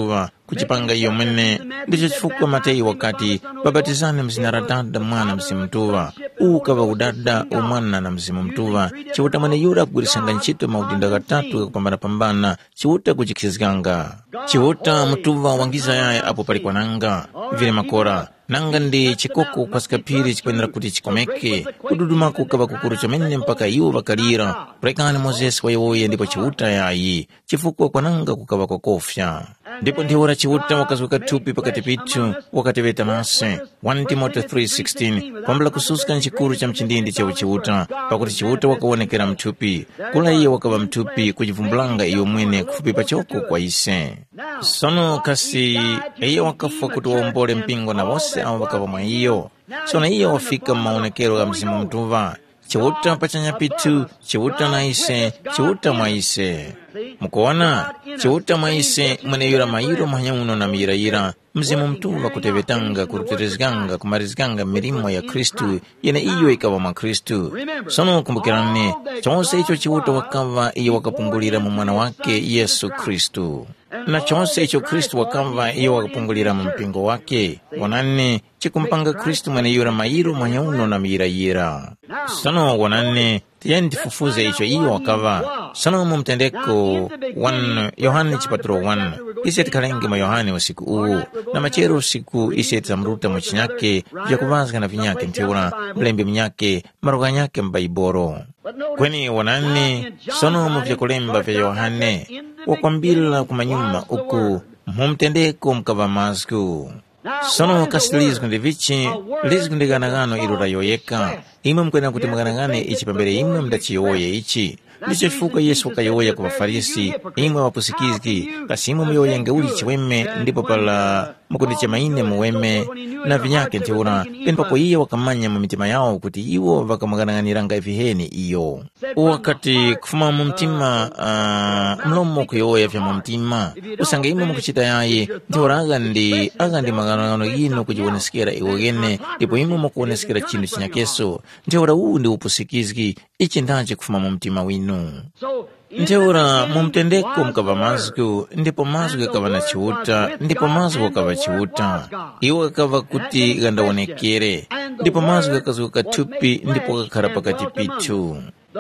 kuchipanga iyo mwene. Ndicho chifukwa Mateyu wakati babatizane mzina la Dada, Mwana, Mzimu Mtuva, ukava udada umwana na Mzimu Mtuva, chiwuta mwene yura kugulisanga nchito maudinda gatatu kakupambana pambana, chiwuta kuchikizikanga. Chiwuta Mtuva wangiza yaye apo palikwananga vile makora. Nanga ndi chikoko kwa sikapiri chikwenera kuti chikomeke, kududuma kukava kukuru chomene mpaka iwo vakalira. Prekani Moses wayoye ndipo chiwuta yayi, chifukwa kwananga kukava kwa kofya. Ndipo ndiwora chiwuta wakazuka tupi pakati pitu, wakati veta mase. First Timothy three sixteen, kwambala kususka nchikuru cha mchindindi cha uchiwuta, pakuti chiwuta wakawonekera mtupi. Kula iyo wakava mtupi kujivumbulanga iyo mwene kufupi pachoko kwa ise. Sono kasi iyo wakafa kutuombole mpingo na wose au wakava mwa iyo. Sono iyo wafika maonekero ya Mzimu Mtuva. Chiwuta pachanya pitu, chiwuta na ise, chiwuta mwa ise. Mukuona, chiwuta mwa ise mwene yura mayiro manyauno na miyira-yira. Mzimu Mtuva kutevetanga, kurutirezganga, kumarizganga mirimo ya Kristu, yene iyo ikawa mwa Kristu. Sono kumbukirane, chonse icho chiwuta wakava iyo wakapungulira mu mwana wake Yesu Kristu. Na chonse icho Kristu wakava iyo wakapungulira mu mpingo wake. Wanane, chikumpanga Kristu mwene yura mayiro manyauno na miyira-yira. Sono wanane, tiyeni tifufuze icho iyo wakava. Sono mumtendeko one Yohane chipaturo one, ise tikalengi ma Yohane wa siku uu, na machero siku ise tamruta mchinyake, vya kuvazga na vinyake ntiura, mlembe mnyake, maroga nyake mbaiboro. Kweni wanane, sono mvya kulemba vya Yohane, wakwambila kumanyuma uku, mumtendeko mkava mazgu. Sono kasi lizgundi vichi, lizgundi ganagano irura yoyeka, ima mkwena kuti mganagane ichi pambere ima mdachi yoye ichi. Ndicho chifuka Yesu wakayoya kwa Farisi, imwe wapusikiziki, kasi imwe myoya ngauli chiweme, ndipo pala mukundiche maine muweme, na vinyake ntiura, penpapo iyo wakamanya mamitima yao kuti iwo wakamgananganiranga viheni iyo. Wakati kufuma mumtima, uh, mlomo kuyoya vya mumtima, usanga imwe mukuchita yaye, ntiura agandi, agandi maganagano yino kujiwonesikira iwogene, ndipo imwe mukuwonesikira chindu chinyakeso, ntiura uu ndi upusikiziki, ichi ndache kufuma mumtima wino. Ntiura mumtendeko mkava mazgu, ndipo mazgu kava na chiwuta, ndipo mazgu kava chiwuta. Iwo kava kuti gandawonekere, ndipo mazgu kazuka tupi, ndipo kakara pakati pitu.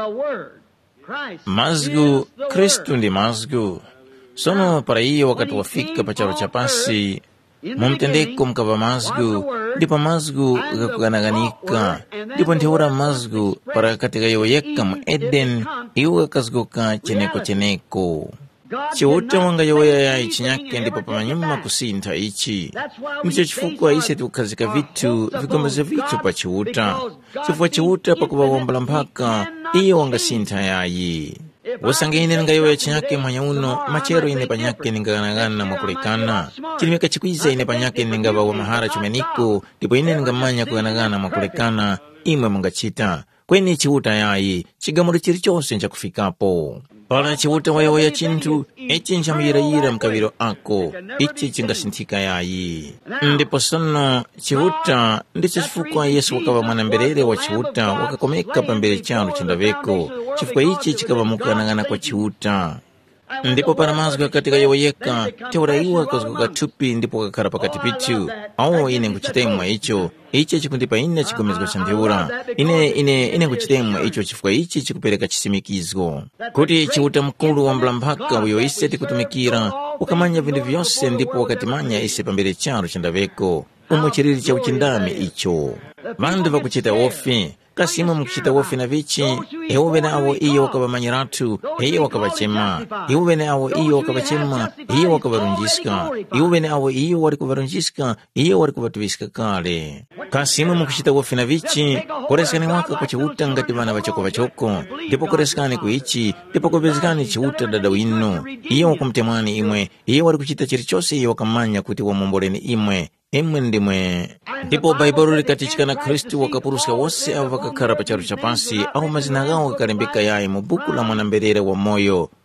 Mazgu, Kristu ndi mazgu. Sono para iyo wakati wafika pacharo chapasi, mumtendeko mkava mazgu, ndipo mazgu gakuganaganika, ndipo ntiura mazgu para katika yoyeka mu Eden, iwa kazguka cheneko cheneko. Chiwuta wanga yoya ya ichinyake ndipo pamanyuma kusinta ichi. Mcho chifukwa ise tukazika vitu, vikomeza vitu pa chiwuta. Chifukwa chiwuta pa kubawombala mpaka, iyo wanga sinta yayi. Wasanga ine nga yoya chinyake mwanyauno, machero ine panyake ninganagana mwakulekana. Chilimika chikuiza ine panyake ningaba wa mahara chumeniko, ndipo ine ningamanya kuganagana mwakulekana, imwe mungachita. Kweni chiwuta yayi, chigamuro chiri chose ncha kufikapo. Pala chiwuta wayoya chintu, echi ncha miyira-yira mkabiro ako, ichi chingasintika yayi. Ndipo sono, chiwuta, ndicho chifukwa Yesu wakava mwana mberere wa chiwuta, wakakomeka pambere chanu chandaveko, chifukwa ichi chikava mukuganagana kwa chiwuta. Ndipo para mazgu katika yoyeka, teura iwa kazuka tupi ndipo kakara pakati pitu. Awo ine nkuchitemwa icho, ichi chikundipa ine chikumizgo chandeura. Ine ine ine nkuchitemwa icho chifukwa ichi chikupeleka chisimikizgo. Kuti chiwuta mkulu wa mblambaka uyo ise tikutumikira, ukamanya vindu vyose ndipo wakatimanya ise pambere charo chandaveko. Umo chiriri cha uchindami icho. Vandu vakuchita ofi, kasima mkuchita wofi na vichi, ewe awo iyo wakabamanyiratu, iyo wakabachema, ewe awo iyo wakabachema, iyo wakabarunjiska, ewe awo iyo warikubarunjiska, iyo warikubatubiska kale. Kasima mkuchita wofi na vichi, koreskani waka kwa chiwuta ngati vana vachoko vachoko, ndipo koreskani kuichi, ndipo kubezikani chiwuta dada wino, iyo wakumtemani imwe, iyo warikuchita chirichose iyo wakamanya kuti wamomboleni imwe, imwe ndimwe. Ndipo Baibulu likatichikana Kristu wakapuruska wose ava kakara pacharo chapasi, au mazina gao kakarembeka yae mubuku la mwanamberere wa moyo,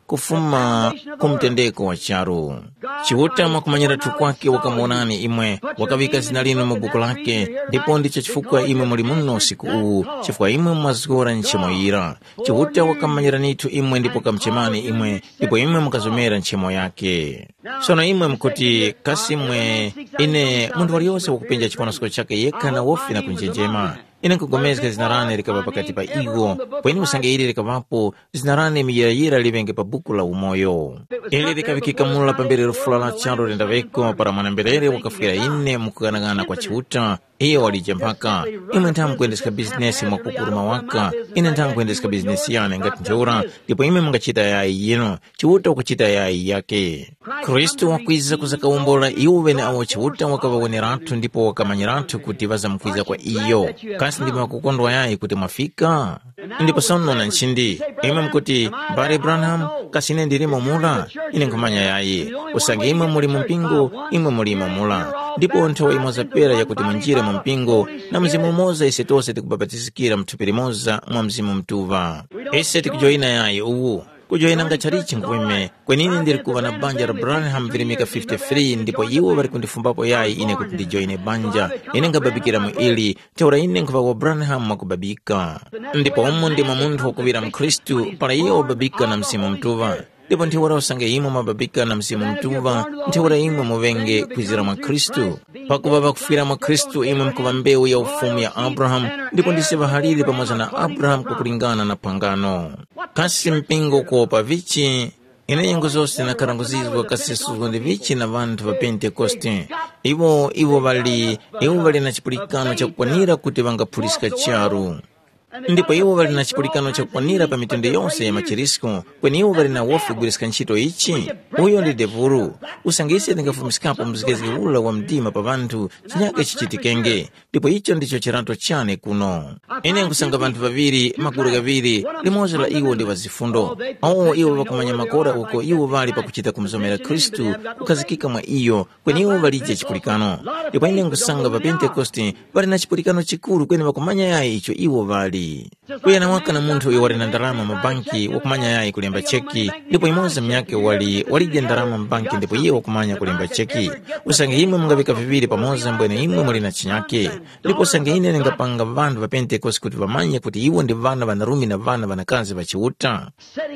kufuma kumtendeko wa charo. Chiuta mwakumanyira tukwake wakamuonani imwe, wakavika zina lino mubuku lake, ndipo ndicho chifukwa imwe muli muno siku uu, chifukwa imwe mwazikora nchemo ira. Chiuta wakamanyira nitu imwe ndipo kamchemani imwe, ndipo imwe mukazomera nchemo yake. Sono imwe mkuti kasi imwe ine mundu waliyose wakupenja chiponosiko chake yeka na wofi na kunjenjema. Ine nkugomezeka zinarane likaba pakati pa igo, pweni usange ili likabapo zinarane miyayira libenge pa buku la umoyo. Ili likabikika mula pambere rufula la charo renda veko para mwanambelere wakafukira ine mukuganagana kwa chiuta. Iyo walijambaka, ime ntamu kuendesika bizinesi mwakukuruma waka, ine ntamu kuendesika bizinesi yane ngati njaura, ndipo ime mga chita yai yino, chiuta wakuchita yai yake. Kristo wakwiza kuzaka umbola iuwe ni awo chiuta wakava wene ratu ndipo wakamanya ratu kuti waza mkwiza kwa iyo. Kasi ndipo wakukondwa yai kuti mafika. Ndipo sono na nchindi, ime mkuti, Barry Branham, kasi ine ndirimo mula, ine nkumanya yai. Usange ime muli mpingo, ime muli mula. Ndipo ntawa imoza pera ya kuti munjire mpingo, na mzimu moza isetose tikubabatisikira mtupiri moza mwa mzimu mtuva. Ese tikujoina yai uwu. Kujoina ngacharichi nkwime, kwenini ndiri kuwa na banja la Branham virimika fifty-three, ndipo iwo bari kundifumbapo yai ine kuti ndijoine banja, ine ngababikira muili, teora ine nkwa wa Branham makubabika. Ndipo umu ndimo mundu wakuvira mkristu, para iyo wababika na msimu mtuva. Ndipo ntiwara usange imo mababika na msimu mtuva, ntiwara imo muvenge kwizira mwa Kristu. Pakubaba kufira mwa Kristu imo mkuva mbeu ya ufumu ya Abraham, ndipo ndiseva halili pamoja na Abraham kukulingana na pangano. Kasi mpingo kuopa vichi, ine yengo zose na karanguzizwa kasi suzundi vichi na vantu wa Pentekoste. Iwo, iwo vali, iwo vali na chipulikano cha kukwanira kuti vanga pulisika charu. Ndipo iwo vali na chipulikano cha kukwanira pa mitende yonse ya machirisko, kweni iwo vali na wofi gulisika nchito ichi. Uyo ndi devuru, usangisi tingafumisikapo mzikezi ula wa mdima pa vantu, chinyake chichitikenge. Ndipo icho ndicho chirato chane kuno. Ine nkusanga vantu vaviri, makuru gaviri, limoja la iwo ndi wazifundo. Awo iwo wakumanya makora uko iwo vali pa kuchita kumzomera Kristu, ukazikika mwa iyo, kweni iwo vali je chipulikano. Ndipo ine nkusanga va Pentekoste, vali na chipulikano chikuru kweni wakumanya ya icho iwo vali. Kuya na waka na muntu iwari na ndarama mabanki wakumanya yai kulemba cheki, ndipo imoza miyake wali walije ndarama mabanki ndipo iye wakumanya kulemba cheki. Usange hime mungavika viviri pamoza mbwene hime mwali na chinyake. Ndipo usange hine ngapanga vandu wa Pentekoste kuti vamanya kuti iwo ndi vana vanarumi na vana vanakazi vachiuta.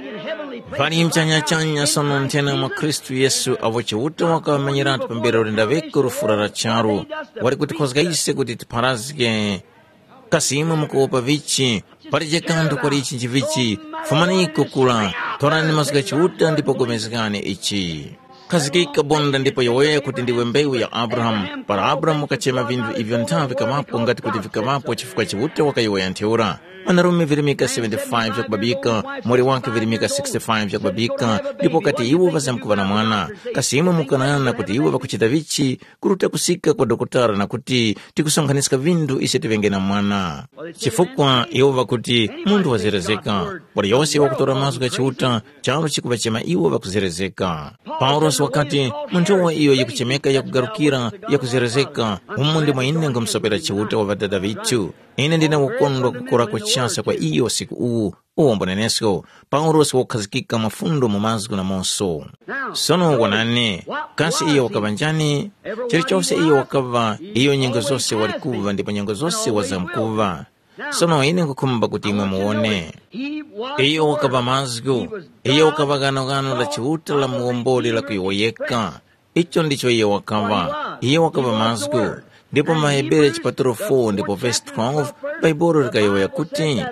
Vani mchanya chanya sono ntena mwa Kristu Yesu avo chiuta waka manyiratu pambira urinda veko rufura ra charu. Wari kuti kozga ise kuti tiparazike kasi imwe mukuopa vichi, parije kanto kwa richi nchivichi, fumaniko kula, torani masuka chiuta ndipo kumezikane ichi. Kazikika bonda ndipo yoye kuti ndiwe mbeu ya Abraham, para Abraham ukachema vindu ivyo ntaa vikamapo ngati kuti vikamapo chifuka chiuta waka yoye anteura. Manarume virimika seventy-five ya kubabika, mwari wake virimika sixty-five ya kubabika, ndipo kati iwo vazamkuwa na mwana. Kasi imwe mukanana kuti iwo vakuchita vichi, kuruta kusika kwa dokotara na kuti tikusonganisika vindu isi tivenge na mwana. Chifukwa iwo vakuti mundu wazerezeka. Wari yose wakutora mazuka chiuta, chalo chikuwa chema iwo vakuzerezeka. Paulos wakati munduwa iyo yakuchemeka ya kugarukira ya kuzerezeka, umundi mwa ine ngomsopera chiuta wa vadada vichu. Ine ndina wakondwa kukura kwa chasa kwa iyo siku uu, uo mbonenesko, Paulos wakazikika mafundo mumazuku na monso. Sono wanane, kasi iyo wakabanjani, chirichose iyo wakava, iyo nyingo zose walikuva, ndipo nyingo zose wazamkuva. Sono ine kukumba kuti imwe muone. Iyo wakava mazuku, iyo wakava gano gano la chiuta la muomboli la kuyoyeka. Icho ndicho iyo wakava, iyo wakava mazuku. Ndipo mahebere chipaturo four ndipo verse twelve Baibolo likayoya kuti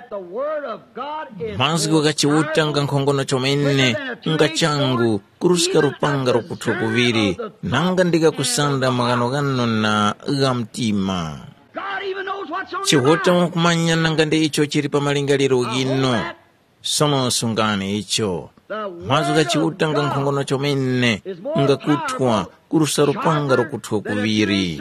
mazuku kachiuta nga nkhongono chomene nga changu kurusika rupanga rukuthu kuviri nanga ndika kusanda magano gano na gamtima. Chiuta wakumanya nanga ndi icho chiri pa malingaliro gino. Sono sungane icho mazuku kachiuta nga nkhongono chomene nga kutwa kurusa rupanga rukuthu kuviri.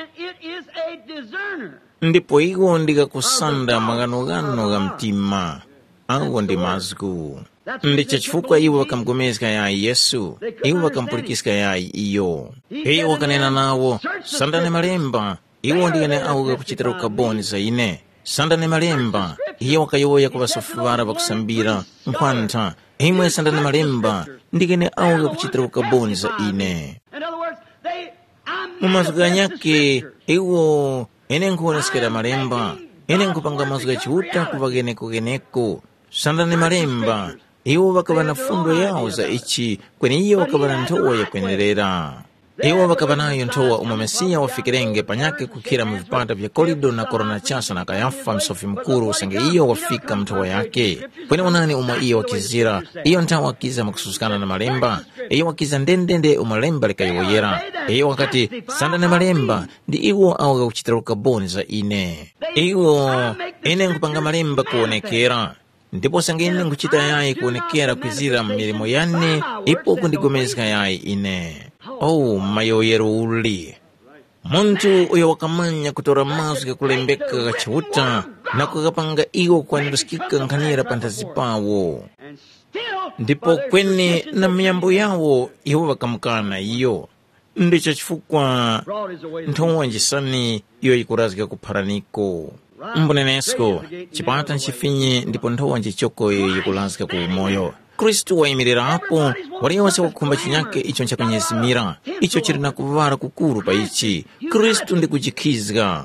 Ndipo iwo ndika kusanda magano gano ga mtima, awo ndi mazuku. Ndicho chifukwa iwo wakamgomezeka yai Yesu, iwo wakampulikisika yai iyo. Iwo wakanena nawo, sandane malemba, iwo ndikane auga kuchitira ukaboni za ine. Sandane malemba, iyo wakayoya kwa vasofuvara wakusambira, mkwanta, imwe sandani malemba ndikene auka kuchitira ukaboni za ine. Mumasuka nyake iwo ene nkuonesekera malemba, ene nkupanga masuka chiuta kuvakeneko keneko sandani malemba. Iwo wakava na fundo yawo za ichi kweni iyo wakava na ntowa ya kwenerera. Iwo wakava nayo ntowa umamesiya wafikirenge panyake kukira mvipata vya korido na korona chasa na Kayafa msofi mkuru usange iyo wafika mtowa yake. Kweni wanani umwa iyo wakizira, iyo ntawa wakiza makususikana na malemba, iyo wakiza ndendende umalemba likayoyera. Iyo wakati sanda na malemba ndi iwo awaga kuchitira ukaboni za ine. Iwo ene nkupanga malemba kuonekera. Ndipo sangine nkuchita yayi kuonekera kwizira milimo yane ipo kundigomezeka yayi ine. Oh, mayoyero uli. Muntu uyo wakamanya kutora mazuke kulembeka kachiuta na kukapanga iwo kwa nirusikika nkanira pantazi pawo. Ndipo kweni na miyambo yawo iwo wakamukana iyo. Ndicho chifukwa ntowa njisani iyo ikurazika kuparaniko. Mbunenesko, chipata nchifinye ndipo ntowa nchichoko iyo yikulanzika kuumoyo. Kristu waimirira hapo, wale wase wakumba chinyake icho nchakunyezimira, icho chirina kuvara kukuru pa ichi. Kristu ndi kuchikizga.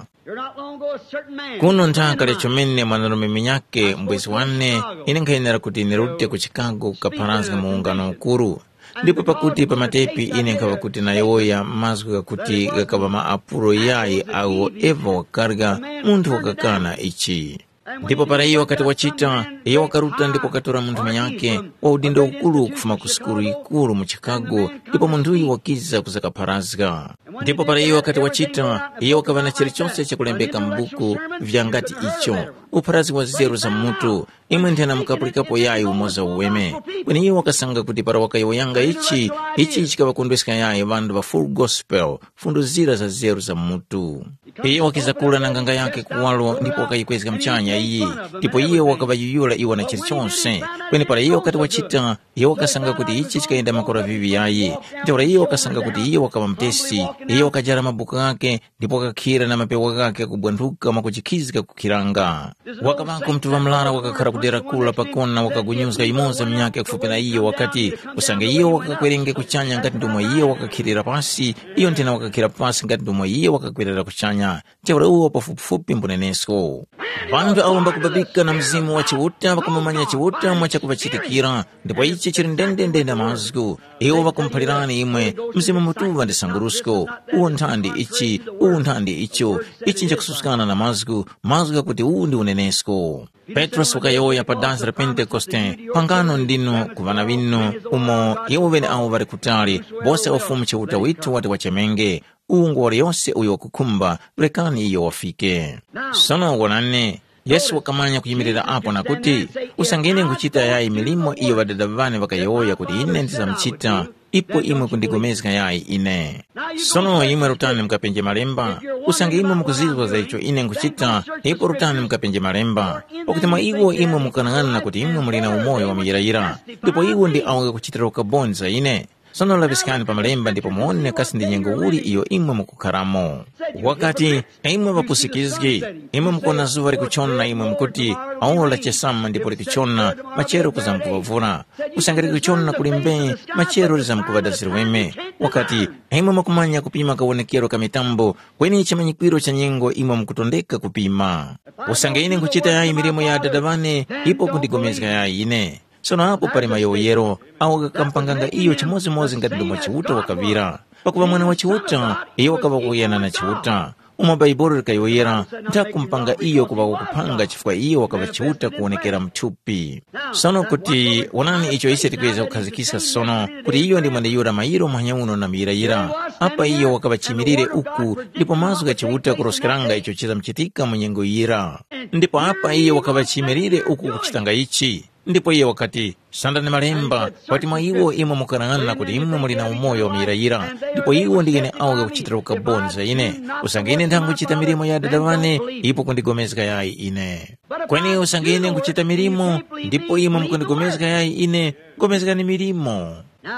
Kuno ntaka lecho mene manarume minyake mbwezi wane, ine nkainera kuti nirute ku Chicago kaparanzika muungano ukuru. Ndipo pakuti pa matepi ine nkava kuti na yoya mazgu kuti kakava maapuro yayi au eva wakarga muntu wakakana ichi. Ndipo para iyo wakati wachita, iyo wakaruta ndipo katora muntu manyake wa udindo ukulu kufuma kusikuru ikuru mu Chicago, ndipo muntu uyu wakiza kuzaka parazga. Ndipo para iyo wakati wachita, iyo wakava na chirichonse cha kulembeka mbuku vyangati icho, uparazi wa zero za mutu, imwe ntena mkapurikapo yayi umoza uweme. Kweni iyo wakasanga kuti para wakayo yanga ichi, ichi ichikava kundwesika yayi vandu wa full gospel, fundu zira za zero za mutu. Iyo wakiza kula na nganga yake kuwalo, ndipo wakayikwezika mchanya iyi, ndipo iyo wakava yuyula iwa na chirichonse. Kweni para iyo wakati wachita, iyo wakasanga kuti ichi chikaenda makora vivi yayi. Ndipo iyo wakasanga kuti iyo wakava mtesi, iyo wakajara mabuka yake, ndipo wakakira na mapewa yake kubwanduka makuchikizika kukiranga. Wakavako mtu wa mlara wakakara kudera kula pakona wakagunyuzga imoza mnyake kufupi na iyo wakati usange iyo wakakwerenge kuchanya ngati ndomwa iyo wakakirira pasi, iyo ntena wakakira pasi ngati ndomwa iyo wakakwerera kuchanya. Teura uo pafupifupi mbunenesko. Bandu awamba kubabika na mzimu wa chiuta wakumamanya chiuta mwacha kubachitikira, ndipo ichi chirindende ndenda mazgu. Iyo wakumpalirani imwe, mzimu mutuwa ndisangurusko, uo ntandi ichi, uo ntandi icho, ichi nja kususkana na mazgu, mazgu kuti uu ndi unenesko. Petros wakayoya pa dansi la Pentekoste, pangano ndino kuvana vino, umo yewo vene awo vari kutali, bose wafumu chiuta witu wati wachemenge, uungu wari yose uyo wakukumba, rekani iyo wafike. Sono wanane, Yesu wakamanya kuyimirira apo na kuti, usangene nkuchita yayi milimo iyo vadadavane wakayoya kuti ine ndiza mchita, ipo imwe kundigomezika yayi ine. Sono imwe rutani mkapenje malemba, usange imwe mkuzizwa za icho ine nkuchita, ipo rutani mkapenje malemba. Okutima iwo imwe mkanangana kuti imwe mulina umoyo wa miyirayira, ndipo iwo ndi awaga kuchitira ukaboni za ine. Sono labisikani pa malemba ndipo muone kasi ndi nyengo uli iyo imwe mukukaramo. Wakati imwe wapusikizgi, imwe mkona zuwa rikuchona imwe mkuti aola chesama ndipo rikuchona machero kuzamkuvavura. Usange rikuchona kulimbe machero rizamkuvadazirweme. Wakati imwe mkumanya kupima kawonekero kamitambo kweni chamanyikwiro cha nyengo imwe mkutondeka kupima. Usange ine nkuchita yayi milimo ya dadavane ipo kundigomezika yayi ine. Sono hapo pari mayoyero, awaga kampanganga iyo chimozi mozi ngati ndomwa chiuta wakavira. Pakuwa mwana wa chiuta, iyo wakava kuyana na chiuta. Uma baiboro rikayoyera, nta kumpanga iyo kuwa wakupanga chifukwa iyo wakava chiuta kuonekera mtupi. Sono kuti, wanani icho isi tikweza ukazikisa sono, kuti iyo ndi mwande yura mairo mwanyauno na mirayira. Apa iyo wakava chimirire uku, ndipo mazuga chiuta kuroskeranga icho chiza mchitika mwenyengo yira. Ndipo apa iyo wakava chimirire uku kuchitanga ichi. Ndipo iye wakati, sanda ni malemba, wati mwa iwo imwe mukanangana kuti imwe mulina umoyo wa mirayira. Ndipo iwo ndigene awaga kuchitira ukaboni za ine. Usangene ntangu chita mirimo ya dadavane, ipo kundigomezika yayi ine. Kweni usangene kuchita mirimo, ndipo imwe mkundigomezika yayi ine, gomezika ni mirimo.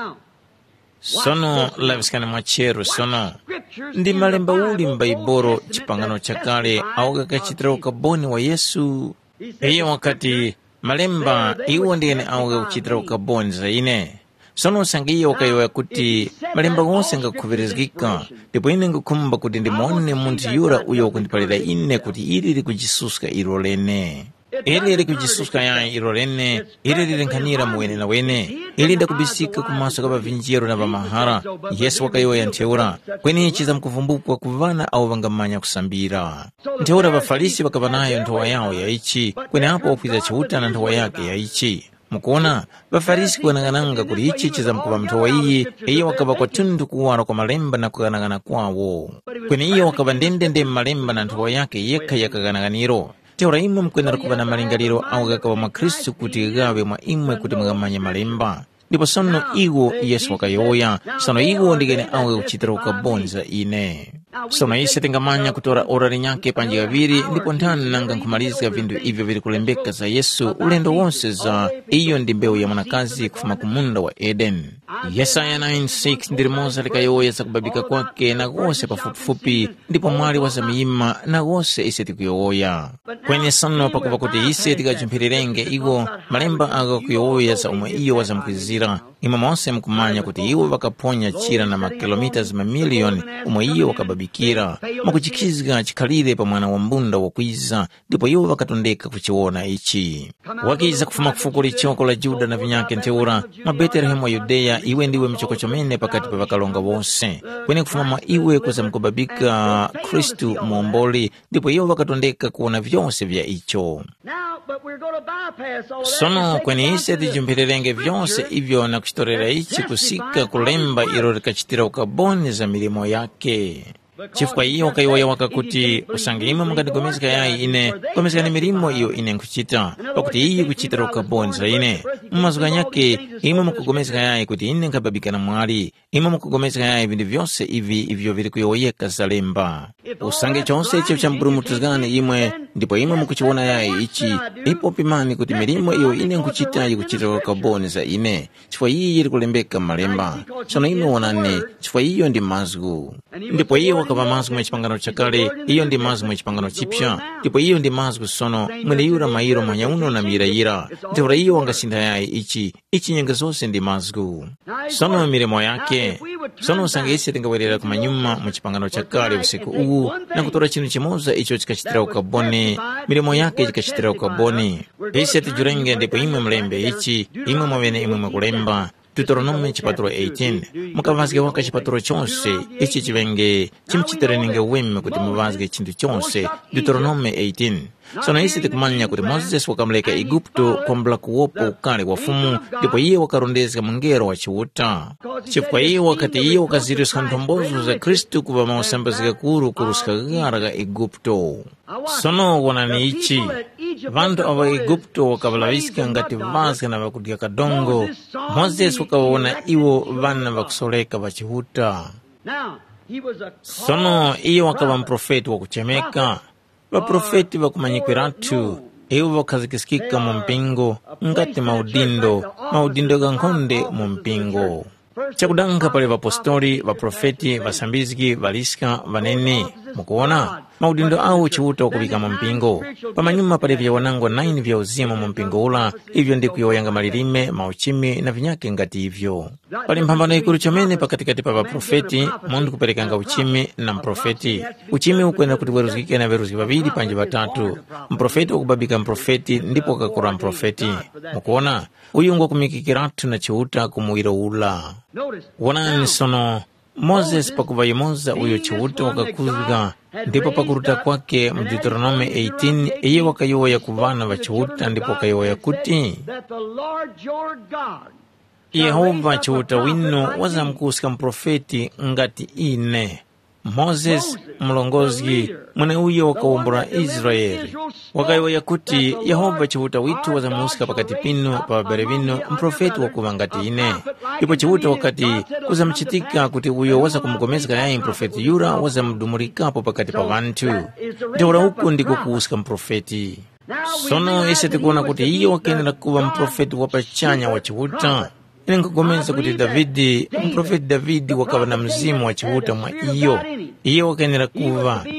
Sono lavisikani machero sono. Ndi malemba uli mbaiboro chipangano chakale awaga kachitira ukaboni wa Yesu. Iyo wakati, malemba iwo ndiyene auke kuchitira ukabonza ine sono sangiye wakayoya kuti malemba onse ngakhupirizikika ndipo ine ngakhumba kuti ndimone munthu yura uyo kundipalira ine kuti ili likuchisuska ilo lene ili likuchisuska yayi ilo lene ili lilenkhanira muwenena wene ili ndakubisika kumaso ka pavinjiro na pamahara yesu wakayoya ntheura kweni ichiza mkuvumbukwa kuvana au vangamanya kusambira ntheura vafarisi vakavanayo nthowa yawo yaichi kweni apo opwiza chiuta na nthowa yake yaichi mukuona vafarisi kuwanang'ananga kuti ichi chizamkuva mthowa iyi iyo wakava kwatundu kuwala kwa malemba na kukanang'ana kwawo kweni iyo wakava ndendende mmalemba na nthowa yake yekha yakakanang'aniro teura imwe mkwenera kuva na malingaliro au kakava mwa khristu kuti igawe mwa imwe kuti mukamanye malemba ndipo sono iwo yesu wakayoya sono iwo ndikene auke kuchitira ukabonza ine sono ise tingamanya kutora ora linyake panji kaviri ndipo nthani nanga nkhumalizika vinthu ivyo vili kulembeka za yesu ulendo wonse za iyo ndi mbewu ya mwanakazi kufuma kumunda wa eden yesaya nine six ndiri moza likayoya za kubabika kwake na wose pafupifupi ndipo mwali wa zamiyima na wose ise tikuyoya kwenye sono pakuva kuti ise tikachumphirirenge iwo malemba aga kuyoya za umwe iyo wazamkwizira imwe monse mkumanya kuti iwo vakaponya chira na makilomitas mamiliyoni umwe iyo wakababikira mukuchikizika chikhalire pa mwana wa mbunda wakwiza ndipo iwo vakatondeka kuchiona ichi wakiza kufuma kufuko lichoko la juda na vinyake ntheura mwa betelehemu wa yudeya iwe ndiwe mchoko chomene pakati pa vakalonga wonse kweni kufuma mwa iwe kuza mkubabika khristu muomboli ndipo iwo vakatondeka kuona vyonse vya icho sono kweni ise tijumphirirenge vyonse ivyo na kuchitorera ichi kusika kulemba ilo likachitira ukaboni za milimo yake chifukwa iyo wakayoya wakakuti usange imwe mungatigomezeka yayi ine gomezekani milimo iyo ine nkuchita pakuti iyi kuchitira ukabonza ine mmazuka nyake imwe mukugomezeka yayi kuti ine nkababikana mwali imwe mukugomezeka yayi vinthu vyonse ivi ivyo vili kuyoyeka zalemba usange chonse icho cha mpulumutuzikani imwe ndipo imwe mukuchiona yayi ichi ipo pimani kuti milimo iyo ine nkuchita ikuchitira ukabonza ine chifukwa iyi ili kulembeka malemba sono imwe wonani chifukwa iyo ndi mazgu ndipo iyo wakava mazgu mwa chipangano chakale iyo ndi mazgu mwa chipangano chipya ndipo iyo ndi mazgu sono mwene yura mairo mwanyauno na mirayira ntheura iyo wangasintha yayi ichi ichi nyenga zonse ndi mazgu sono milimo yake sono usange ise tingawerera kumanyuma mu chipangano chakale usiku uwu na kutora chinthu chimoza icho chikachitira ukaboni milimo yake chikachitira ukaboni ise tijurenge ndipo imwe mlembe ichi imwe mwawene imwe mwakulemba Deuteronomy chipaturo eighteen mukavazike waka chipaturo chonse ichi chivenge chimchitireninge wemme kuti muvazike chinthu chonse Deuteronomy eighteen sono isi tikumanya kuti Moses wakamleka Igupto kwambula kuwopa ukali wa fumu ndipo iye wakarondezeka mungero wa chiuta chifukwa iye wakati iye wakazirisika nthombozo za Kristu kuva mausambazika kuru kurusika gara ka Igupto sono wonani ichi vantu ava Igupto wakavalavisika ngati vazika na vakudya kadongo Moses wakawona iwo vana vakusoleka vachihuta sono iye wakava mprofeti wakuchemeka vaprofeti vakumanyikwiratu iwo vakhazikisikika mu mpingo ngati maudindo maudindo ga nkhonde mu mpingo chakudanka pali vapostoli vaprofeti vasambiziki valisika vanene mukuona maudindo awo chiuta wakuvika mu mpingo pamanyuma pali vyawanangwa nine vya uzimu mu mpingo ula ivyo ndi kuyoyanga malilime mauchimi na vinyake ngati ivyo pali mphambano ikulu chomene pakatikati pa vaprofeti mundu kuperekanga uchimi na mprofeti uchimi ukwenda kuti weruzikike na veruziki vaviri panji vatatu mprofeti wakubabika mprofeti ndipo kakura mprofeti mukuona uyu ngwakumikikiratu na chiuta kumuwiro ula wonani sono Moses pakuvayimoza uyo chiuta wakakuzika ndipo pakuruta kwake mu Deuteronomy eighteen iye wakayoya kuvana va chiuta ndipo wakayoya kuti Yehova chiuta wino wazamkusika mprofeti ngati ine Moses mlongozi mwene uyo wakaumbura Israeli wakayoya kuti Yehova chiuta witu wazamusika pakati pino pa babere bino mprofeti wakuva ngati ine ipo chiuta wakati kuzamchitika kuti uyo waza kumugomezeka yayi mprofeti yura wazamdumurikapo pakati pa vantu ndiwala uku ndiko kuusika mprofeti sono ise tikuona kuti iye wakenera kuva mprofeti wapachanya wa chiuta ine nkugomeza kuti Davidi mprofeti Davidi wakava na mzimu wa chiuta mwa iyo iye wakenera kuva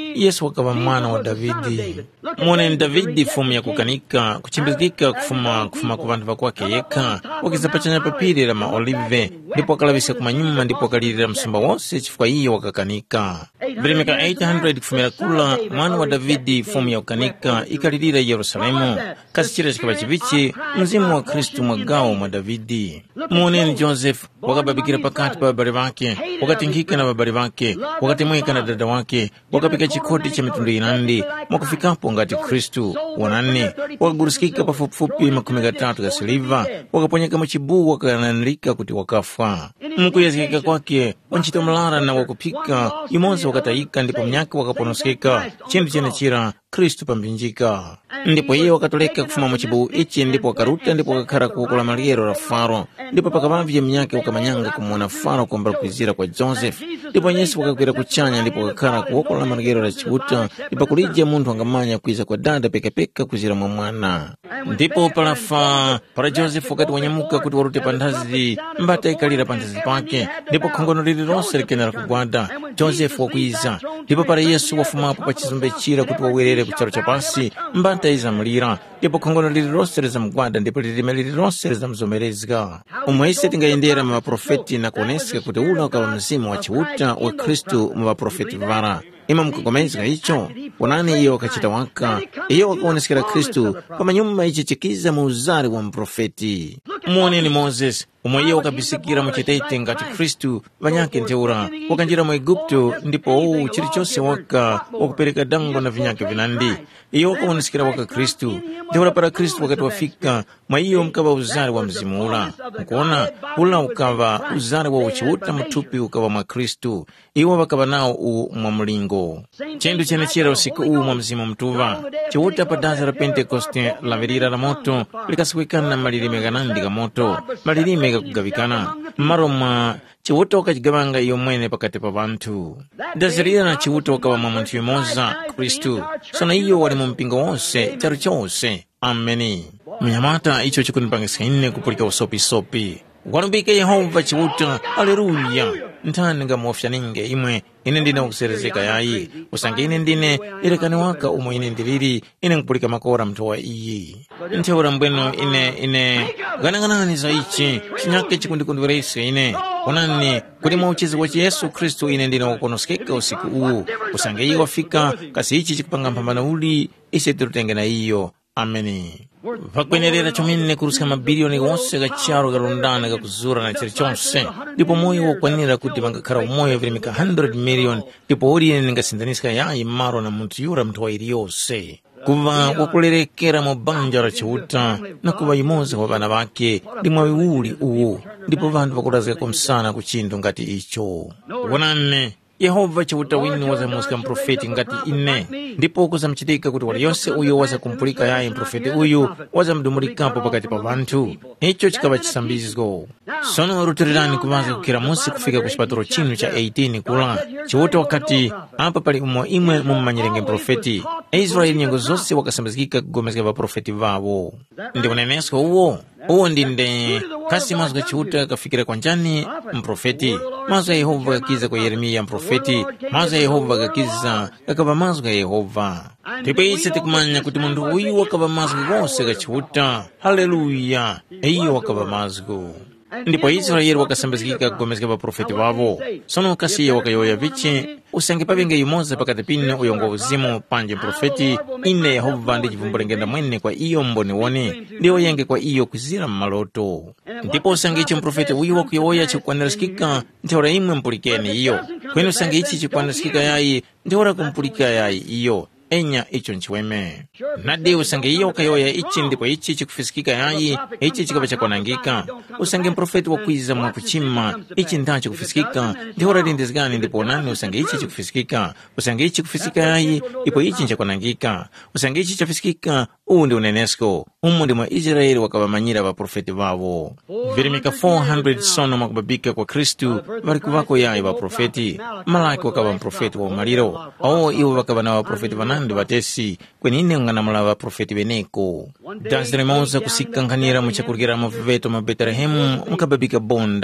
Yesu wakava mwana wa Davidi. Muone Davidi fumu ya kukanika kuchimbikika kufuma kufuma ku vantu vakwake yekha wakizapachanya papiri la maolive ndipo akalavisa kumanyuma ndipo akalirira msumba wonse chifukwa iyo wakakanika. Virimika eight hundred kufumira kula mwana wa Davidi fumu ya kukanika ikalirira Yerusalemu kasichira chikaba chivichi mzimu wa Kristu mwagawo mwa Davidi. Muoneni Joseph wakababikira pakati pa babali vake wakatingika na babali vake wakatemweka na dada wake wakapika chikoti cha mitundu inandi mwakufikapo ngati Kristu wanane wakagurusikika pafupifupi makumi gatatu ga siliva wakaponyeka muchibu wakananilika kuti wakafwa. Mukuyazikika kwake wanchita mlara na wakupika imozi wakatayika ndipo mnyake wakaponosikika chindu chene chira Kristu pambinjika. Ndipo iye wakatoleka kufuma muchibu ichi ndipo wakaruta ndipo wakakhala kuokola maliyero la Faro ndipo pakavavye mnyake wakamanyanga kumuona Faro kuombera kuizira kwa Joseph ndipo Yesu wakakwira kuchanya ndipo wakakhala kuokola maliyero la chiuta ndipo kulija munthu angamanya kuiza kwa dada pekapeka kuzira mwa mwana. Ndipo palafa para Joseph wakati wanyamuka kuti warute pandazi mbata ikalira pandazi pake ndipo khongono lili lonse likenera kugwada Joseph wakuiza ndipo para Yesu wafumapo pa chizumbe chira kuti wawerere kucharo cha pasi mbata izamulira ndipo khongono lili lonse lizamugwada ndipo lilime lili lonse lizamzomerezga. Umwese tingayendera mwa profeti na kuoneseka kuti ula ukawa mzimu wa chiuta wa Kristu mwa profeti vara. Ima mkukomezga icho wanani iyo wakachita waka iyo wakaonesikira Kristu kama nyuma ichichikiza muuzari wa mprofeti. Muoneni Moses umwe iyo wakabisikira muchitete ngati Kristu vanyake nteura wakanjira mu Egipto ndipo uu chiri chose waka wakupereka dango na vinyake vinandi iyo wakaonesikira waka Kristu nteura para Kristu wakati wafika mwa iyo mkava uzari wa mzimu ula mkuona ula ukava uzari wa uchiuta mtupi ukava mwa Kristu iwa wakava nao u mwa mlingo. Chendu chene chira usiku uu mwa mzimu mtuva chiuta pa daza la Pentekoste la virira la moto likasikwikana na malilime ganandi ga moto malilime ga kugavikana maroma chiuta wakachigabanga iyo mwene pakati pa vantu dazirira na chiuta wakava mwa muntu yumoza Kristu sona iyo wali mu mpingo wonse charu chose. Ameni. Mnyamata icho chikunipangisa ine kupulika usopi-sopi walubike Yehova chiuta. Haleluya. Ntani nga mwofya ninge imwe ine ndine ukuserezeka yayi usange ine ndine irekani waka umo ine ndiliri ine nkupulika makora mtowa iyi nteura mbweno ine ine gananganani za ichi chinyake chikundikundiwerese ine onani kuti mauchizi wachi Yesu Kristu ine ndine wakonoskeka usiku uu usange iyo wafika kasi ichi chikupanga mpambana uli isi turutenge na iyo. Ameni. Vakwenerera chomine kurusika mabilioni wonse gacharo garundana gakuzura na chiri chonse ndipo moyo wakwanira kuti vangakhala umoyo virimika one hundred million ndipo uri ine ngasindanisika yayi maro na muntu yura mtu wa iliyose kuva wakulerekera mu banja la chiuta na kuva imoza kwa vana vake limwa wiwuli uwu ndipo vantu vakurazika kumsana kuchindu ngati icho. Wanane Yehova chiuta wini waza musika mprofeti ngati ine ndipo kuza mchitika kuti wali yonse uyo waza kumpulika yayi mprofeti uyu waza mdumulikapo pakati pa vantu icho chikaba chisambizgo. Sono ruturirani kuvaza kukira musi kufika kuchipaturo chinu cha eighteen kula chiuta wakati apa pali umo imwe mumanyirenge mprofeti Israeli nyengo zose wakasambizika kugomezga va profeti vavo ndi unenesko uwo uwo ndinde kasi mazga chiuta kafikira kwa njani mprofeti mazga Yehova kakiza kwa Yeremia mprofeti mazga Yehova kakiza kakava mazga Yehova ndipo isi tikumanya kuti mundu uyu wakava mazga gose kachiuta. Haleluya. Iyo wakava mazgo ndipo Israeli wakasambizika kugomezga va profeti vavo sono kasiya wakayoya vichi usange pavenge yumoza pakati pino uyongo uzimu panje mprofeti ine Yehova ndi chivumbulengenda mwene kwa iyo mboni wone ndiyo yenge kwa iyo kuzira mmaloto ndipo usange ichi mprofeti uyu wakuyoya chikwanirasikika ndiora imwe mpulikeni iyo kwene usange ichi chikwanirasikika yayi ndiora kumpulika yayi iyo enya icho nchiweme nadi usange iyo wakayoya ichi ndipo ichi chikufisikika yayi ichi chikaba chakwanangika usange mprofeti wakwiza mwakuchima ichi ndacho kufisikika ndiora lindizgani ndipo nani usange ichi chikufisikika usange ichi kufisikika yayi ipo ichi nchakwanangika usange ichi chafisikika uu ndi unenesko umu ndi mwa Israeli wakabamanyira wa profeti vavo virimika four hundred sono makubabika kwa Kristu varikuvako yayi wa profeti malaki wakaba mprofeti wa umaliro ao iwo wakaba na wa profeti vanandi vatesi kwenine unganamula wa profeti veneko dazire mauza kusika nganira muchakurikira maveto ma Betelehemu mukababika bonda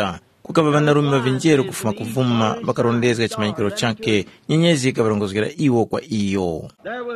kukava vanarume vavinjero kufuma kuvuma vakarondezga chimanyikiro chake nyenyezi ikavarongozgera iwo kwa iyo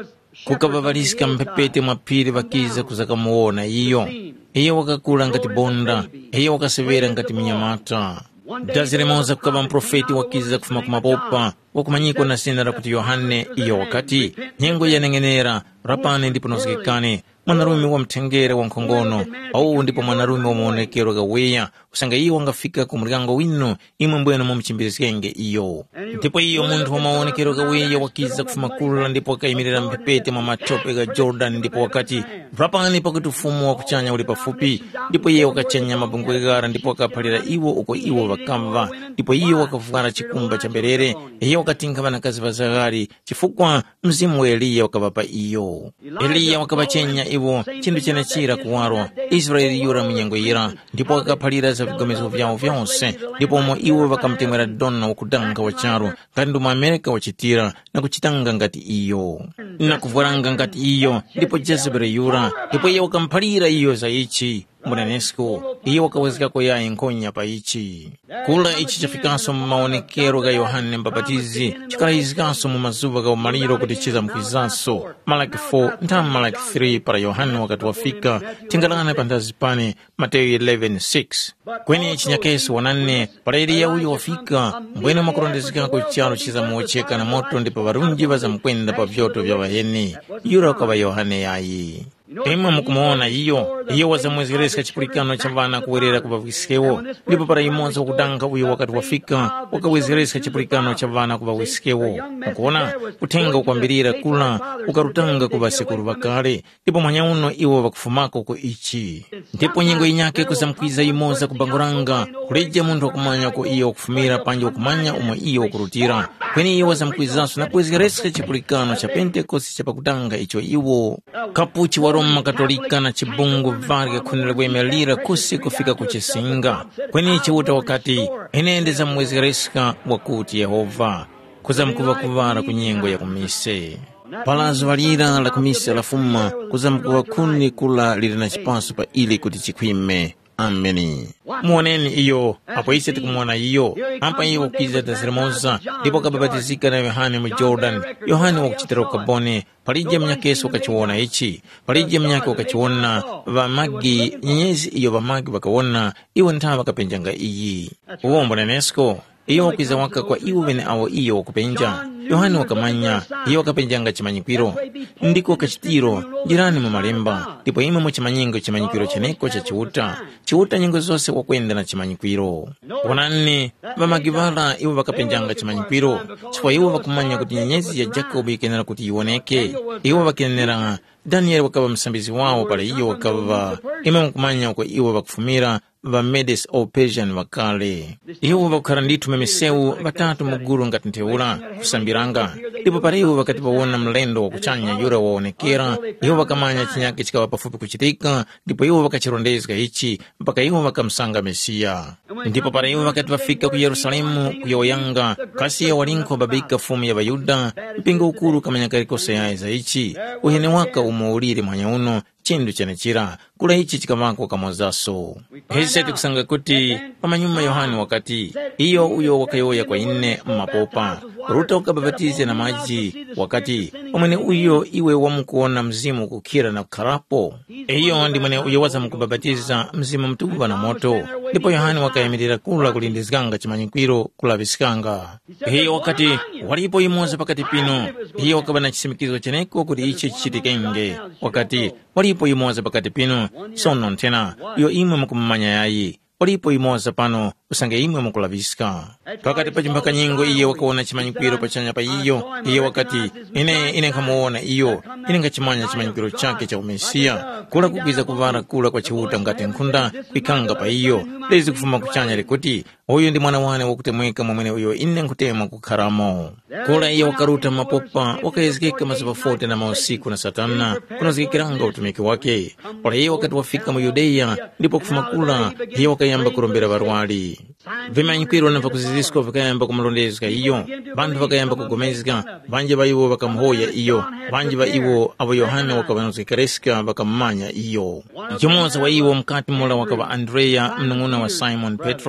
kukava variska mpepete mwapiri vakiza kuzakamuona iyo iyo wakakula ngati bonda iyo wakasevera ngati minyamata daziremoza kukava mprofeti wakiza kufuma kumapopa wakumanyiko na sinara kuti Yohane iyo wakati nyengo yaneng'enera rapane ndipo nozikikane mwanarume wa mtengere wa nkhongono au ndipo mwanarume wa maonekero gaweya usanga iyo wangafika ku muryango wino imwe mbwena mu mchimbirizgenge iyo ndipo iyo munthu wa maonekero gaweya wakiza kufuma kula ndipo wakayimirira mpepete mwa matope ga Jordan ndipo wakati rapani pakuti ufumu wa kuchanya uli pafupi ndipo iye wakachanya mabungwegara ndipo wakaphalira iwo uko iwo vakamva ndipo iyo wakavukana chikumba cha mberere iyo wakatinga vanakazi vazagari chifukwa mzimu wa Eliya wakavapa iyo Eliya wakavachenya iwo chindu chenechira kuwarwa Israeli yura munyengo ira ndipo wakaphalira za vigomezo vyao vyonse ndipo umo iwo vakamtemwera dona wakudanga wacharo ngati ndu Amerika wachitira na kuchitanga ngati iyo na kuvwaranga ngati iyo ndipo Jezebeli yura ndipo iye wakamphalira iyo za ichi munenesco iyo wakawezekako yaye nkhonya pa ichi kula ichi chafikanso mu maonekero ga Yohane Mbapatizi chikalayizikanso mu mazuva ga umaliro kuti chiza mkwizanso Malaki four nthawi Malaki three para Yohane wakati wafika tingalana pandazi pane Mateyu eleven six kweni chinyakeso wanane para Eliya uyo wafika mbwene makurondezekako chalo chiza muocheka na moto ndipo varunji vazamkwenda pa vyoto vya vaheni yura wakava Yohane yayi Ema mukumuona iyo iyo wazamwezereska chipulikano cha vana kuwerera kuvawisikewo ndipo para imodzi wakudanga uyo wakati wafika wakawezereska chipulikano cha vana kuvawisikewo mukuona kutenga ukwambirira kula ukarutanga kuvasekuru vakale ndipo mwanya uno iwo vakufumako ku ichi ndipo nyengo inyake kuzamkwiza imoza kubanguranga kuleja munthu wakumanya ko iyo wakufumira panje wakumanya umwe iyo wakurutira kweni iyo wazamkwizanso na kuwezereska chipulikano cha Pentekosti cha pakutanga icho iwo kapuchi wa Roma Katolika na chibungu varga kunile wemelira kusi kufika kuchisinga kweni chiuta wakati enendeza mwezereska wakuti Yehova kuzamkuva kuvara kunyengo ya kumise palazo valira la kumise la fuma kuzamkuva kuni kula lili na chipanso pa ili kuti chikwime Ameni. Muoneni iyo, hapo isi tikumuona iyo, hapa iyo wakiza taziremoza, ndipo kababatizika na Yohane mu Jordan, Yohane wakuchitira ukabone, palija mnyakeso wakachiwona ichi, palija mnyake wakachiwona, vamagi, nyenyezi iyo vamagi wakawona, iwo ntaa wakapenjanga iyi. Uwombo nenesko, iyo wakiza waka kwa iwo vene awo iyo wakupenja, Yohane wakamanya, iyo wakapenjanga chimanyikwiro, ndiko wakachitiro, jirani mu malemba, ndipo ime mu chimanyingo chimanyikwiro chaneko cha chiuta, chiuta nyingo zose wakwenda na chimanyikwiro. Wanane, vamagivala iwo wakapenjanga chimanyikwiro, chifwa iwo wakumanya kuti nyenyezi ya Jacob ikenera kuti iwoneke, iwo wakenera, Daniel wakava msambizi wao pale iyo wakava, ime mkumanya kwa iwo wakufumira, va Medes o Persian wakale. Iyo wakara nditu memeseu batatu muguru ngati nteula kusambiranga. Ndipo pare iyo wakati wawona mlendo wakuchanya yura waonekera. Iyo wakamanya chinyake chikawa pafupi kuchitika. Ndipo iyo wakachirondezga ichi mpaka iyo wakamsanga Mesia. Ndipo pare iyo wakati wafika ku Yerusalemu kuyoyanga kasi ya walinko babika fumu ya Bayuda mpinga ukuru kamanyakariko seyaeza ichi uhene waka umuulire mwanya uno chindu chanechira kula ichi chikamako kamozaso. Heseti kusanga kuti pamanyuma Yohane wakati iyo uyo wakayoya kwa ine mmapopa ruta ukababatize na maji wakati umene uyo iwe wamukuona mzimu kukira na kukarapo iyo ndi mwene uyo waza mukubabatiza mzimu mtukuva na moto. Ndipo Yohane wakayimirira kula kulindizganga chimanyikwiro kula visikanga iyo wakati walipo imoza pakati pino iyo wakaba na chisimikizo cheneko kuti ichi chichitikenge wakati walipo imoza pakati pino sono ntena iyo imwe mukumanya yayi walipo imoza pano usange imwe mukulaviska pakati pachimbaka nyingo iye wakaona chimanyikwiro pachanya pa iyo iyo wakati ine ine nkamuona iyo ine ngachimanya chimanyikwiro chake cha umesia kula kukwiza kuvara kula kwa chiuta ngati nkhunda kwikanga pa iyo lezi kufuma kuchanya likuti uyu ndi mwana wane wakutemweka mwamwene uyo ine nkutema kukharamo kula iyo wakaruta mapopa wakayezekeka mazuva forty na mausiku na satana kunazikiranga utumiki wake pala iyo wakati wafika mu Yudeya ndipo kufuma kula iyo wakayamba kurombera varwali vimanyikwiro na vakuziziswa vakayamba kumulondezga iyo bantu vakayamba kugomezga banje ba iwo vakamuhoya iyo banje ba iwo avo Yohane wakavanozikareska vakamumanya iyo. Jumoza wa iwo mkati mula wakava Andrea mnunguna wa Simon Petros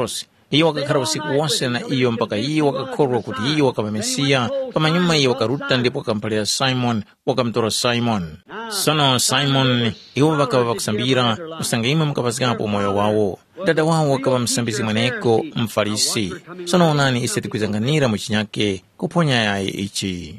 iyo wakakhala usiku wonse na iyo mpaka iyo wakakholwa kuti iyo wakaba Mesiya. Pamanyuma iyo wakaruta ndipo wakamphalira Simon, wakamtora Simon. Sono Simon iwo wakaba wakusambira usanga imwe mukapazikapo moyo wawo. Dada wawo wakaba msambizi mweneko Mfarisi. Sono onani ise tikuizanganira muchinyake kuponya yaye ichi.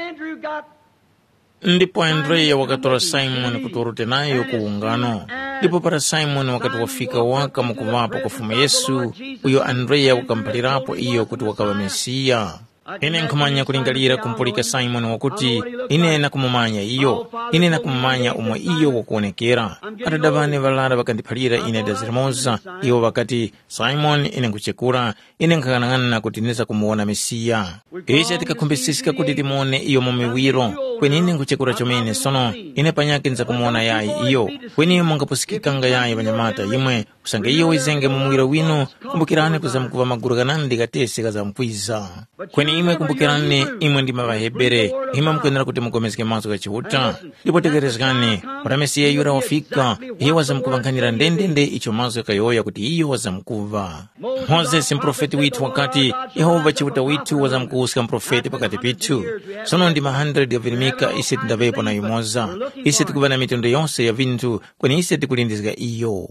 Ndipo Andrea wakatora Simon kutorute nayo kuungano. Ndipo para Simon wakati wafika waka mukuvapo kufumu Yesu, uyo Andrea wakampalirapo iyo kuti wakaba Mesiya. Ine nkumanya kulingalira kumpulika Simon wakuti ine nakumumanya iyo, ine nakumumanya umwe iyo wakuonekera. Atadavane valara vakandiphalira ine dazirimoza iyo wakati Simon ine nkuchekura, ine nkakanang'ana kuti neza kumuona Mesiya. Ichi tikakumbisisika kuti timone iyo mumiwiro, kweni ine nkuchekura chomene sono ine panyake nza kumuona yayi iyo. Kweni iyo mungapusikikanga yayi vanyamata imwe usanga iyo wizenge mumuwiro wino, kumbukirane kuzamkuva maguru kanandi katese kazamkwiza. Kweni imwe kumbukirane imwe ndima vahebere imwe mkuendera kuti mukomezeke maso kachihuta. Ndipo tekerezekane para Mesiya yura wafika iyo wazamkuvankhanira ndendende icho maso kayoya kuti iyo wazamkuva. Moses mprofeti witu wakati Yehova chihuta witu wazamkuusika mprofeti pakati pitu. Sono ndima hundred ya virimika ise tindavepo na yumoza. Ise tikuva na mitondo yonse ya vintu kweni ise tikulindizika iyo.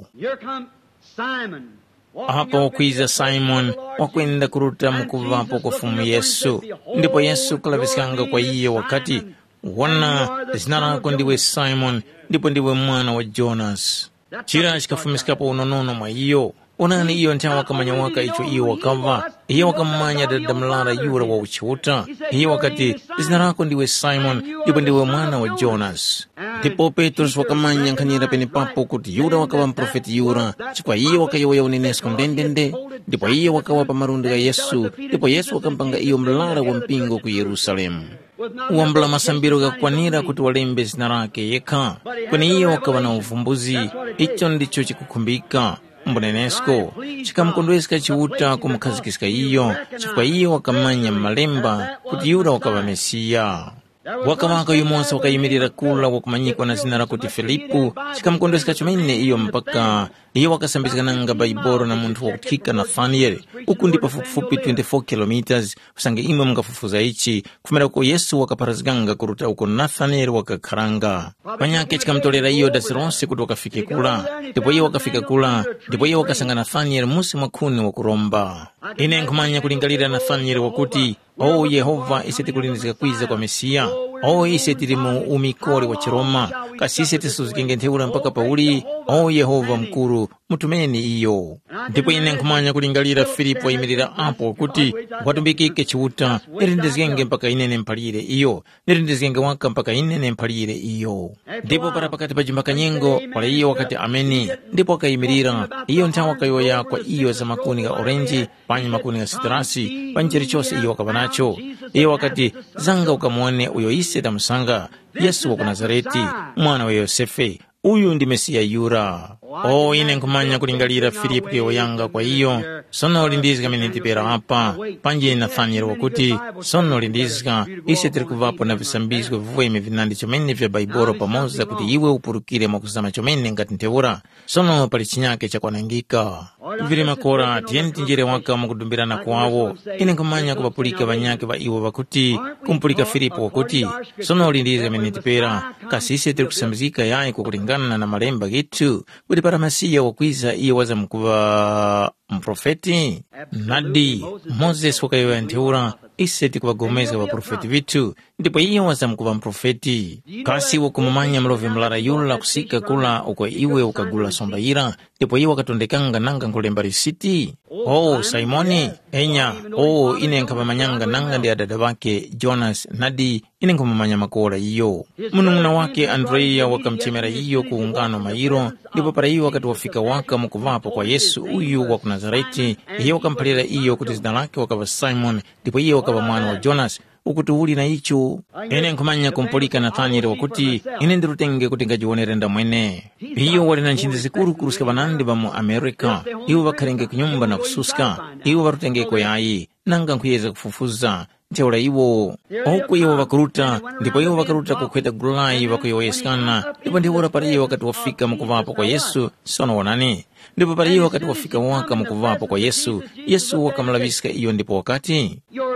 Hapo wakwiza Simon wakwenda kuruta mukuvapo kufumu Yesu. Ndipo Yesu kulavisikanga kwa iyo wakati, wana zina lako ndiwe Simon, ndipo ndiwe mwana wa Jonas. Chira chikafumisikapo unonono mwa iyo. Onani iyo ntawa wakamanya waka icho iyo wakava. Iyo wakamanya dada mlara yura wa uchihuta. Iyo wakati zina lako ndiwe Simon, ndipo ndiwe mwana wa Jonas. Ndipo Petrus wakamanya nkhanira pene papo kuti yura wakava mprofeti yura. Chikwa iyo wakayoya unenesko ndendende. Ndipo iyo wakawa pa marundi ya Yesu. Ndipo Yesu wakampanga iyo mlara wa mpingo ku Yerusalemu. Uambula masambiro kakwanira kuti walembe zina lake yekha. Kweni iyo wakawa na uvumbuzi. Icho ndicho chikukumbika mbunenesko chikamkondwesika chiuta kumukhazikisika iyo. Chifukwa iyo wakamanya malemba kuti yura wakava Mesiya. Wakamaka yumonse wakayimirira kula wakumanyikwa na zina lakuti Filipu. Chikamkondwesika chomene iyo mpaka iyo wakasambizika baiboro na munthu wakuthika Nathaniel. Uku ndi pafupifupi twenty-four kilometers kusange imwe mungafufuza ichi kufumira ko Yesu wakaparazikanga kuruta uko Nathaniel wakakharanga. Panyake chikamtolera iyo dasironse kuti wakafike kula. Ndipo iyo wakafika kula, ndipo iyo wakasanga Nathaniel musi mwakhuni wakuromba. Ine nkumanya kulingalira Nathaniel wakuti, o Yehova ise tikulindizika kwiza kwa Mesiya. O ise tiri mu umikoli wa Chiroma. Kasi ise tisuzikenge ntheula mpaka pauli. O Yehova mkuru mutumeni iyo. Ndipo ine nkumanya kulingalira Filipo wayimirira apo kuti watumbikike chiuta nirindizikenge mpaka ine nemphalire iyo. Nirindizikenge waka mpaka ine nemphalire iyo. Ndipo para pakati pa jimbaka nyengo wala iyo wakati ameni. Ndipo wakayimirira iyo ntawa kayoya kwa iyo za makuni ga orange panyi makuni ga sitrasi panjiri chose iyo wakabanacho. Iyo wakati zanga ukamuone uyo ise tamusanga Yesu wa Nazareti mwana wa Yosefe. Uyu ndi Mesiya yura. O ine nkumanya kulingalira Filipo yoyanga kwa iyo. Sono lindizika minitipera hapa. Panji Nathaniel wakuti sono lindizika ise tirikuvapo na visambizgo vivueme vinandi chomene vya baiboro pamoza kuti iwe upurukire makuzama chomene ngati nteura. Sono palichinyake cha kwanangika. Viri makora tieni tinjire waka mukudumbirana kwawo. Ine nkumanya kubapulika vanyake va iwo wakuti kumpulika Filipo wakuti sono lindizika minitipera kasi ise tirikusambizika yae kukulingana na malemba gitu kuti para Mesiya wakwiza iyo waza mkuva mprofeti. Nadi Moses wakayoya ntheura ise tikuvagomeza wa profeti vitu ndipo iyo waza mkuva mprofeti. Kasi wakumumanya mlove mlara yula kusika kula uko iwe ukagula sombaira. Ndipo iyo wakatondekanga nanga nkulemba risiti. Oh Simoni enya oh ine nkapamanyanga nanga ndi adada wake Jonas nadi ine nkumumanya makola iyo. Munung'una wake Andrea wakamchemera iyo kuungano mairo. Ndipo para iyo wakati wafika waka mukuvapo kwa Yesu uyu wa Nazareti. Iyo wakampalira iyo kuti zina lake wakava Simon. Ndipo iyo wakava mwana wa Jonas. Ukuti uli na icho ene nkumanya kumpulika Nathaniel wakuti ine ndirutenge kuti ngajionere ndamwene. Iyo wali na nchinzi zikuru kurusika banandi ba mu Amerika. Iyo wakarenge kunyumba na kususka. Iyo warutenge kwa yayi nanga nkuyeza kufufuza. ntheula iwo oku iwo vakuruta ndipo iwo vakaruta kukhweta gulu layi vakuyowesikana ndipo ndiwora pali iwo wakati wafika mukuvapo kwa Yesu sono wonani ndipo pali iwo wakati wafika waka mukuvapo kwa Yesu Yesu wakamulavisika iyo ndipo wakati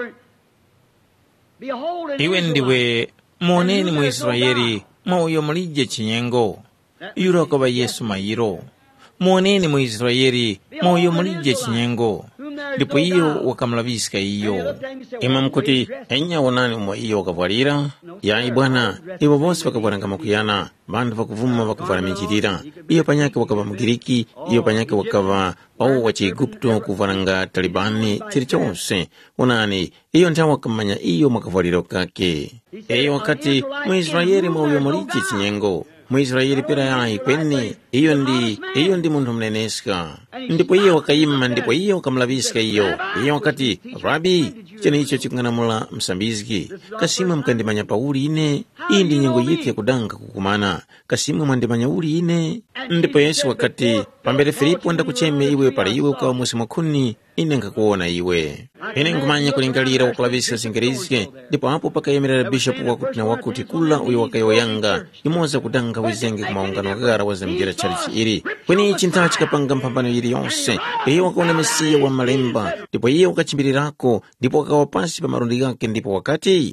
iwe ndiwe moneni mu Israeli mauyo mulije chinyengo yuro akaba Yesu mayiro moneni mu Israeli mauyo mulije chinyengo ndipo iyo wakamulavisika iyo imam kuti enya wonani umwe iyo wakavalira yayi bwana iwo bonse vakavwaranga makuyana vandu vakuvuma vakuvara minjirira iyo panyake wakava mugiriki iyo panyake wakava au wa Chiegupto kuvaranga Talibani chiri chonse onani iyo nthawi wakamanya iyo makavaliro kake eyo wakati mu Israeli mauyo mulije chinyengo mu Israeli pera yayi kweni iyo ndi iyo ndi munthu mneneska ndipo iyo wakayima ndipo iyo wakamulavisika iyo iyo wakati rabi chene icho chikung'anamula msambiziki kasimwe mkandimanya pauli ine iyi ndi nyengo yetu yakudanga kukumana kasimwe mwandimanya uli ine ndipo Yesu wakati pambere Filipo ndakucheme iwe pala iwe ukawa musi mwakhuni ine nkakuona iwe ine nkumanya kulingalira wakulavisika zingerizike ndipo apo pakayemerera bishop wakuti na wakuti kula uyo wakayoyanga imoza kudanga wizenge kumaungano wakagara wazamjira chalichi iri kweni ichi nthawi chikapanga mpambano iri yonse iyo wakaona Mesiya wa malemba ndipo iyo wakachimbirirako ndipo wakawa pasi pa marundi yake ndipo wakati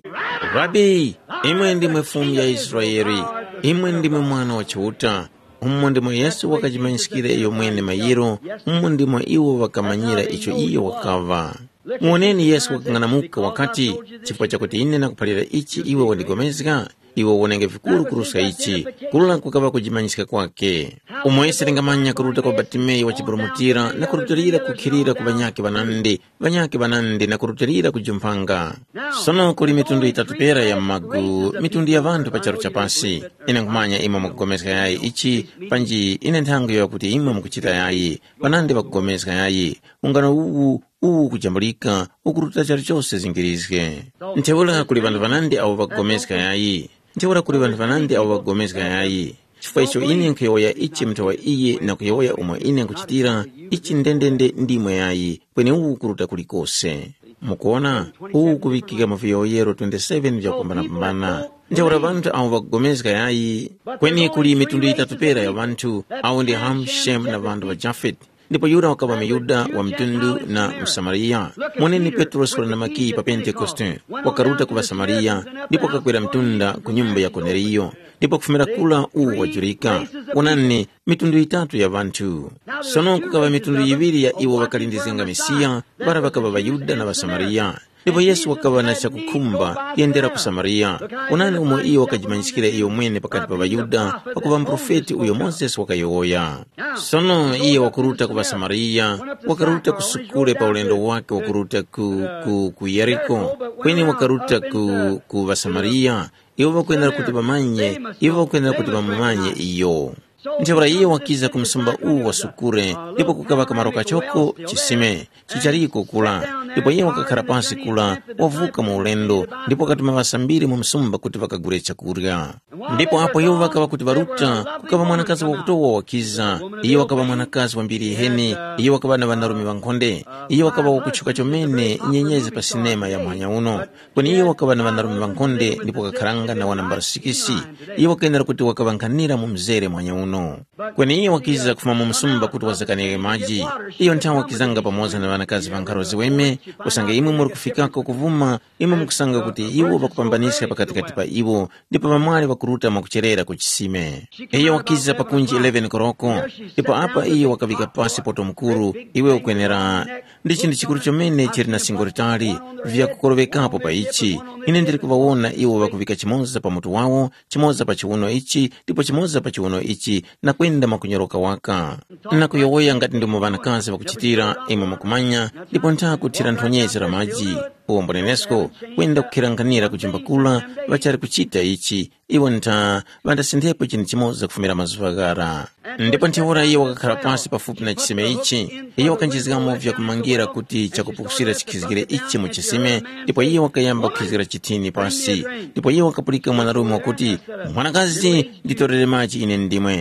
rabi imwe ndimwe mfumu ya Israeli imwe ndimwe mwana wa chiuta umwe ndimwe Yesu wakachimanyisikira iyo mwene mayiro umwe ndimwe iwo wakamanyira icho iyo wakava muoneni Yesu wakang'anamuka wakati chifukwa chakuti ine nakuphalira ichi iwe wandigomezeka iwe wonenge vikulu kurusa ichi kulula kukava kujimanyisika kwake umwese lingamanya kuruta kwa Bartimeyo wachipurumutira na kurutirira kukhirira ku banyake banandi banyake banandi na kurutirira kujumpanga sono kuli mitundu itatu pera ya magu mitundu ya vantu pacharo chapasi ine nkumanya ima mukugomezeka yayi ichi panji ine nthango yakuti ima mukuchita yayi banandi bakugomezeka yayi ungano uwu uwu kujambulika ukuruta chari chose zingirizike nthewula kuli vantu vanandi avo bakugomezeka yayi nthewula kuli vantu vanandi avo bakugomezeka yayi chifukwa icho ine nkuyoya ichi mtawa iye na kuyoya umwe ine nkuchitira ichi ndendende ndimwe yayi kweni uwu kuruta kulikose mukuona uwu kuvikika maviyoyero twenty-seven vyakumbana-pambana nthewula vantu avo bakugomezeka yayi kweni kuli mitundu itatu pera ya vantu avo ndi Ham, Shem na vantu va Jafet ndipo Yuda wakava Myuda wa mtundu na Msamaria moneni Petro sura na maki pa Pentekoste wakaruta kuva Samaria ndipo kakwera mtunda ku nyumba ya Kornelio ndipo kufumira kula uwu wajurika onani mitundu itatu ya vantu sono kukava mitundu yiviri ya iwo wakalindizenga Mesiya bara vakava Vayuda na Vasamaria ndipo Yesu wakava na chakukhumba yendera ku Samaria onani umwe iyo wakajimanyikira iyo mwene pakati pa Vayuda pakuva mprofeti uyo Moses wakayoya sono iyo wakuruta ku Vasamaria wakaruta kusukule pa ulendo wake wakuruta ku, ku, ku Yeriko kweni wakaruta ku, ku Vasamaria iwo wakwendera kuti bamanye iwo wakwendera kuti bamumanye iyo nthewula iyo wakiza kumsumba uwu wasukure ndipo kukava kamaroka choko chisime chichariko kula ndipo iye wakakhala pansi kula wavuka mu ulendo ndipo wakatuma vasambiri mu msumba kuti vakagule chakurya ndipo apo iwo wakava kuti varuta kukava mwanakazi wakutowa wakiza iyo wakava mwanakazi wa mbiri ihene iyo wakava na vanarume vankhonde iyo wakava wakutchuka chomene nyenyezi pa sinema ya mwanya uno kweni iyo wakava na vanarume vankhonde ndipo wakakhalanga na wanambara sikisi iyo wakaendera kuti wakavankhanira mu mzere mwanya uno kweni iyo wakiza kufuma mu msumba kuti wazakanire maji iyo nthawi wakizanga pamoza na vanakazi vankharozi weme kusanga imwe muri kufikako kuvuma imwe mukusanga kuti iwo vakupambanisa pakatikati pa iwo ndipo vamwali vakuruta makucherera ku chisime iyo wakiza pakunji eleven koroko ndipo apa iyo wakavika pasi poto mkuru iwe ukwenera ndichi ndi chikulu chomene chiri na singo litali vyakukolovekapo pa ichi ine ndiri kuvawona iwo vakuvika chimoza pa mutu wawo chimoza pa chiuno ichi ndipo chimoza pa chiuno ichi na kwenda makunyoroka waka na kuyowoya ngati ndimo vanakazi vakuchitira imwe mukumanya ndipo ntha kuthira nthonyezera maji uwombo nenesko kwenda kukhiranganira kuchimba kula vachari kuchita ichi iwo ntha vandasinthepo chinthu chimoza kufumira mazuva gara ndipo nthewula iyo wakakhala pasi pafupi na chisime ichi iyo wakanjizikamo vyakumangira kuti chakupukusira chikhizikire ichi mu chisime ndipo iyo wakayamba kukhizikira chithini pasi ndipo iyo wakapulika mwanarume wakuti mwanakazi nditorere maji ine ndimwe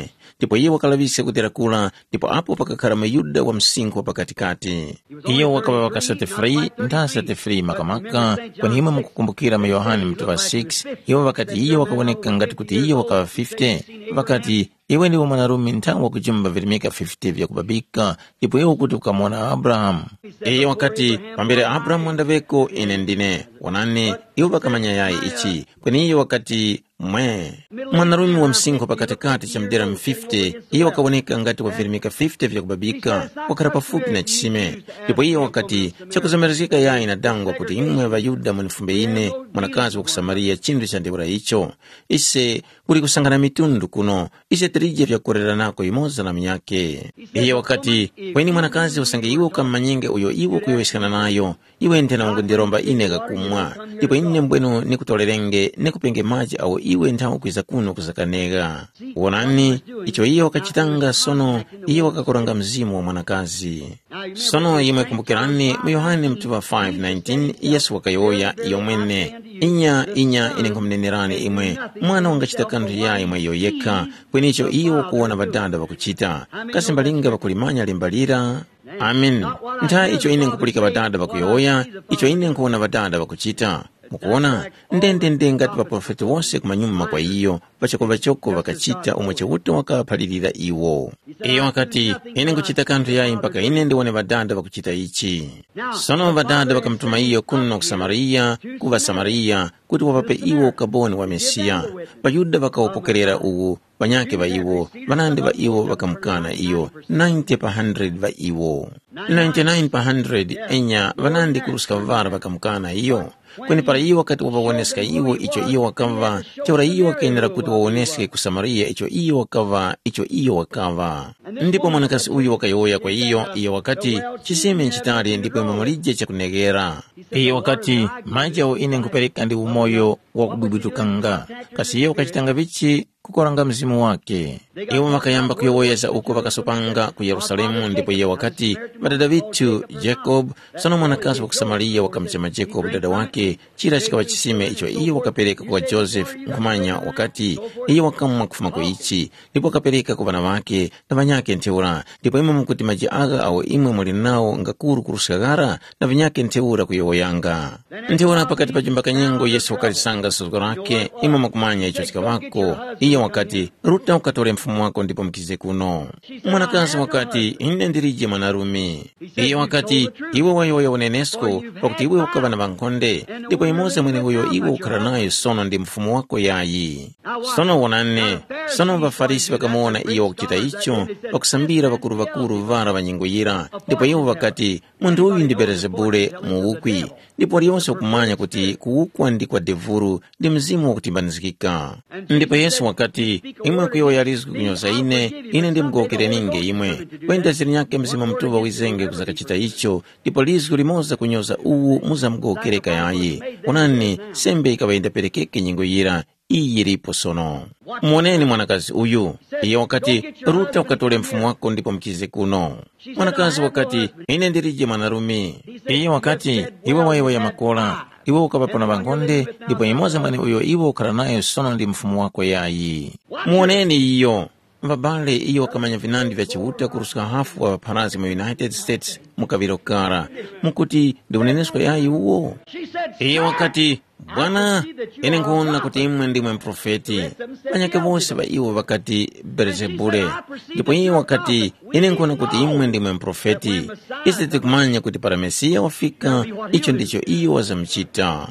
ndipo iye wakalabisa kutera kula, ndipo apo pakakhala mayuda wa msinkhu wa pakatikati. Iye wakaba wakasate free ntasate free makamaka kwani imwe mukukumbukira ma Yohane mtuva six, iwe wakati iye wakawoneka ngati kuti iye wakawa fifty, wakati iwe ndiwo mwanarume nthawi wakujimba virimika fifty vya kubabika, ndipo iwe kuti ukamwona Abraham. Iye wakati pambere Abraham wandaveko ine ndine wanane, iwe wakamanya yayi ichi kwani iye wakati mwe mwanarume wa msinkhu pakatikati cha mdera mfifty, iye wakawoneka ngati wavirimika fifty vya kubabika wakara pafupi na chisime, ndipo iye wakati chakuzamerazika yayi na dangwa kuti imwe vayuda munifumbe ine mwanakazi wa kusamariya chindu cha ndewura icho, ise kuli kusangana mitundu kuno, ise terije vya kurera nako imoza na mnyake. Iye wakati kweni mwanakazi wasange iwe ukamanyenge uyo iwe kuyoweshana nayo, iwe ntena ungu ndiromba ine gakumwa, ndipo ine mbwenu nikutolerenge nikupenge maji au iwe nthawi kwiza kuno kuzakanega. Wonani icho iye wakachitanga sono iye wakakoranga mzimu wa mwanakazi. Sono imwe kumbukirani mu Yohane mtuva five nineteen, Yesu wakayoya iyo mwene inya inya ine nkumnenerani imwe mwana wangachita kandu ya imwe iyo yeka, kweni icho iyo kuona badada wakuchita kasi mbalinga wakulimanya limbalira. Amen. Nta icho ine nkupulika badada wakuyoya, icho ine nkuona badada wakuchita. Mukuona ndende ndengati wa profeti wose kumanyuma kwa iyo vachoko vachoko wakachita umweche uto wakapalilira iwo. Iyo wakati ine nkuchita kantu yayi mpaka ine ndiwone vadada wakuchita ichi. Sono vadada wakamtuma iyo kuno kusamariya kuva Samariya kuti wapape iwo ukaboni wa Mesia. Vayuda wakaopokerera uwu vanyake va iwo, vanande va iwo wakamukana iyo ninety per hundred va iwo, ninety-nine per hundred enya vanande kuruska vara wakamukana iyo. Kweni para iyo wakati wawawoneska iwo icho iyo wakava, chaura iyo wakainera kuti wawoneske kusamariya icho iyo wakava, icho iyo wakava. Ndipo mwanakasi uyu wakayoya kwa iyo, iyo wakati chiseme nchitari ndipo imamulije cha kunegera. Iyo wakati majao ine nkupereka ndi umoyo wa kububutukanga, kasi iyo wakachitanga vichi kukoranga mzimu wake. Iwo makayamba kuyoyeza uko wakasopanga ku Yerusalemu, ndipo iyo wakati badada vitu Jacob sono mwanakazi wa kusamariya wakamchema Jacob dada wake chira chikawa chisime icho iyo wakapereka kwa Joseph nkumanya wakati iyo wakamwa kufuma kwa ichi, ndipo wakapereka kwa vana wake na vanyake nteura, ndipo imwe mkuti maji aga au imwe mwali nao ngakuru kurushagara na vanyake nteura kuyoyanga. Nteura pakati pajumba kanyengo Yesu wakalisanga sozo rake imwe makumanya icho chikawako. Iyo wakati ruta ukatore mfumu wako ndipo mkize kuno. Mwanakazi wakati inde ndirije mwanarume. Iyo wakati iwe wayoya unenesko wakati iwe ukava na vankonde, ndipo imoze mwene uyo iwe ukaranayo sono ndi mfumu wako yayi. Sono wanane sono vafarisi wakamuona iyo wakita icho wakusambira vakuru vakuru vara vanyingoyira, ndipo iyo wakati mundu uyu ndi Beelzebule muukwi, ndipo liyonse kumanya kuti kuukwa ndi kwa devuru ndi mzimu wakutimbanizikika. Ndipo Yesu wakati imwe kuyoya rizku kunyoza ine ine ndi mgokere ninge imwe kwenda ziri nyake mzima mtuva wizenge kuzakachita icho, ndipo rizku limoza kunyoza uwu muza mgokere kayayi. Unani sembe ikawaenda perekeke nyingoyira iyi ripo sono. Mwoneni mwanakazi uyu. Iyo wakati ruta ukatole mfumu wako ndipo mkize kuno. Mwanakazi wakati ine ndirije mwanarume. Iyo wakati iwe waiwa ya makola iwe ukapapona vangonde, ndipo imoza mwene uyo iwe ukaranayo sono ndi mfumu wako yayi. Mwoneni iyo. Mbabale iyo wakamanya vinandi vya chivuta kurusuka hafu wa parazi mu United States mukavirokara mukuti ndi unenesko yayi uwo. Iyo wakati Bwana ene nkuona kuti imwe ndimwe mprofeti vanyake vose va iwo wakati Beelzebule, ndipo iyo wakati ene nkuona kuti imwe ndimwe mprofeti isi tikumanya kuti para Mesia wafika, icho ndicho iyo wazamchita.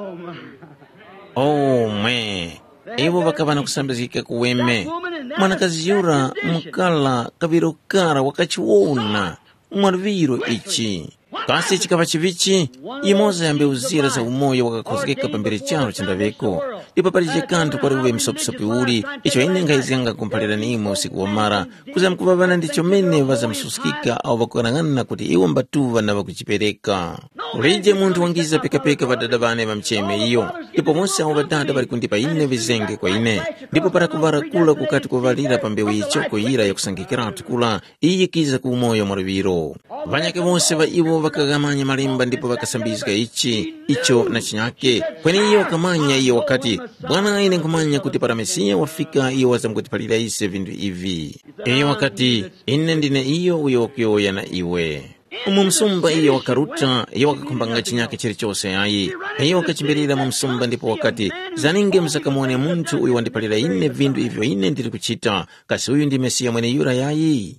Oh mwe iwo wakavana kusambizika kuweme mwanakazi yura mkala kavirokara wakachiwona mwarviro ichi kasi chikava chivichi imoza yambe uzira za umoyo wakakozekeka pambere charo chandaveko, ndipo palije kantu kwa uwe msopisopi uli icho ine ngaizanga kumpalira ni imo usiku wa mara kuza mkuvavana ndicho mene waza msusikika au wakuanangana kuti iwo mbatuva na wakuchipereka. Ulije muntu wangiza peka peka vadada vane wa mcheme iyo, ndipo monsi au vadada wali kundipa ine vizenge kwa ine, ndipo para kuvara kula kukati kuvalira pambewe ichoko ira ya kusangikira atukula iyi kiza kuumoyo mwariviro. vanyake vonse va iwo vakagamanya malemba ndipo vakasambizika ichi icho na chinyake. Kweni iyo wakamanya iyo wakati, Bwana ine nkumanya kuti para Mesiya wafika iyo wazamkutipalira ise vindu ivi. Iyo wakati, ine ndine iyo uyo wakioya na iwe. Umu msumba iyo wakaruta, iyo wakakumbanga chinyake chiri chose ayi. Iyo wakachimbirira mu msumba ndipo wakati, zaninge msakamone muntu uyo wandipalira ine vindu ivyo ine ndiri kuchita, kasi uyu ndi Mesiya mwene yura yayi.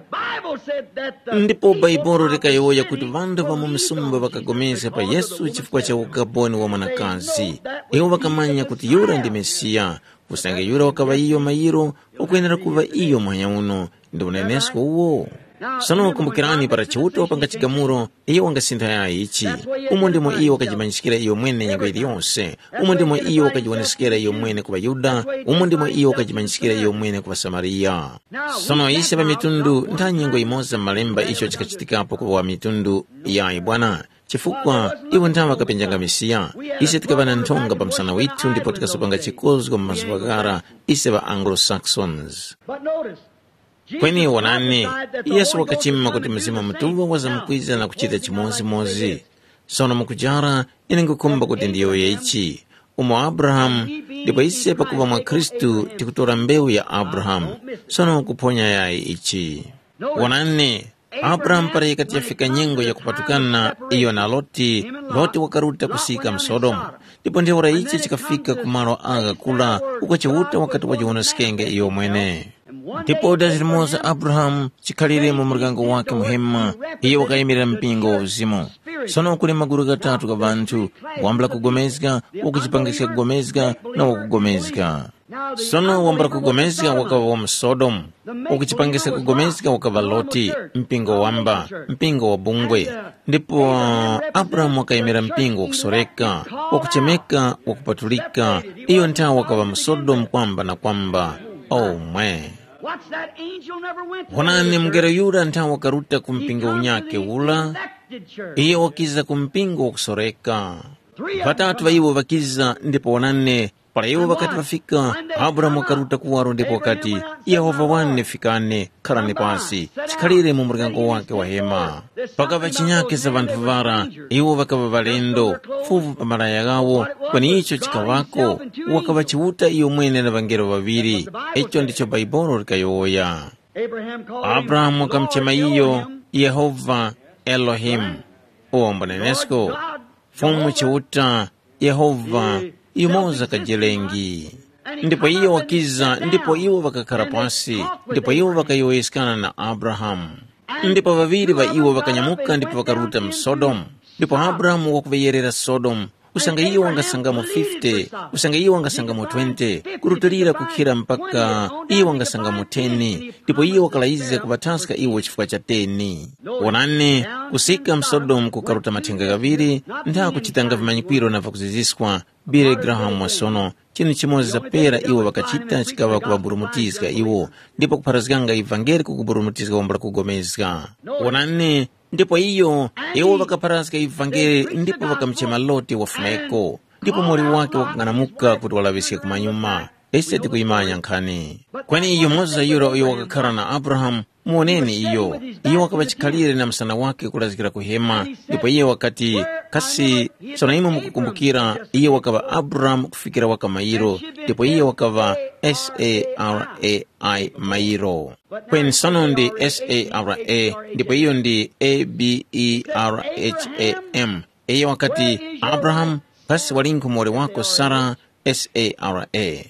Ndipo Baibolo rikayoya kuti vandu va mu msumba vakagomeza pa Yesu chifukwa cha ukaboni wa mwanakazi. Iyo wakamanya kuti yura ndi Mesiya, kusange yura wakava iyo mayiro, ukuyenera kuva iyo mwanya uno, ndi unenesko uwo. Sono kumbukirani para chiuta wapanga chigamuro, iyo wangasintha ya ichi. Umo ndimo iyo wakajimanyishikira iyo mwene nyengo ili yonse. Umo ndimo iyo wakajiwanisikira iyo mwene kuwa Yuda. Umo ndimo iyo wakajimanyishikira iyo mwene kuwa Samaria. Sono isi pa mitundu, nta nyengo imoza malemba icho chikachitikapo kuwa mitundu ya ibwana. Chifukwa, iwo ntawa kapenjanga Mesiya. Ise tikavana ntonga pa msana witu, ndipo tikasopanga chikozi kwa mazwagara, ise wa Anglo-Saxons. Kweni wanane, Yesu wakachima kuti mzima mtuwa waza mkwiza na kuchita chimozi mozi. Sono mkujara, inengukumba kuti ndiyo ya ichi. Umo Abraham, ndipo ise pakuwa mwa Kristu tikutora mbeu ya Abraham. Sono kuponya ya ichi. Wanane, Abraham para ikati yafika nyengo ya kupatukana iyo na Loti, Loti wakaruta kusika Msodom. Ndipo ndiyo ura ichi chikafika kumaro aga kula, ukachivuta wakati wajiwana skenge iyo mwene. Ndipo dazimoza Abraham chikalire mu muryango wake muhema, iyo wakaimira mpingo uzimo. Sono kuli maguru gatatu ka bantu, wambla kugomezga, wakuchipangisika kugomezga na wakugomezga. Sono wambla kugomezga wakava wa Sodom, wakuchipangisika kugomezga wakava Loti, mpingo wamba, mpingo wa bungwe. Ndipo Abraham wakaimira mpingo wakusoreka, wakuchemeka, wakupatulika, iyo nta wakava Sodom kwamba na kwamba. Oh mwe. Wanane mgera yura nta wakaruta kumpinga unyake ula, iyo wakiza kumpingo wakusoreka. Vatatu wa iwo wakiza ndipo wanane, para iwo wakati wafika, Abraham wakaruta kuwaro ndipo wakati, Yehova wane fikane, karane pasi, chikalire mu muryango wake wa hema. Pakava chinyake za vantu vara, iwo wakava valendo, fuvu pa maraya gawo, kwani icho chikawako, wakava chivuta iyo mwene na vangero vaviri, echo ndicho Baibolo rikayoya. Abraham wakamchema iyo, Yehova Elohim, uomba nenesko, fumu chivuta, Yehova, yumoza kajelengi. Ndipo iyo wakiza, ndipo iyo wakakara pasi, ndipo iyo wakayoeskana na Abraham. Ndipo vaviri va iwo wakanyamuka, ndipo wakaruta Msodom. Ndipo Abraham wakuveyerera Sodom, usanga iyo wangasanga mu fifty, usanga iyo wangasanga mu twenty, kurutalira kukira mpaka iyo wangasanga mu ten, ndipo iyo wakalaiza kubataska iwo chifukwa cha ten. Wanane, kusika Msodom kukaruta mathenga gaviri, nda kuchitanga vimanyikwiro na vakuziziswa, Billy Graham wasono, chini chimozi za pera iwo wakachita chikawa kuwaburumutizga iwo, ndipo kuparazganga ivangeli kukuburumutizga wambala kugomezga. Wanane, ndipo iyo, iwo wakaparazga ivangeli, ndipo wakamchema Loti wafumeko, ndipo mori wake wakanganamuka kuti walavisike kumanyuma, ese tiku imanya nkani. Kwani iyo moza yura iyo wakakara na Abraham, muoneni iyo, iyo wakabachikalire na msana wake kulazikira kuhema, ndipo iyo wakati, kasi, sona ima mukukumbukira, iyo wakaba Abraham kufikira waka Mairo, ndipo iyo wakaba S A R A I Mairo. Kwen sono ndi S A R A, ndipo iyo ndi A B E R H A M. Iyo wakati Abraham, kasi walinku mwore wako Sarah, S A R A.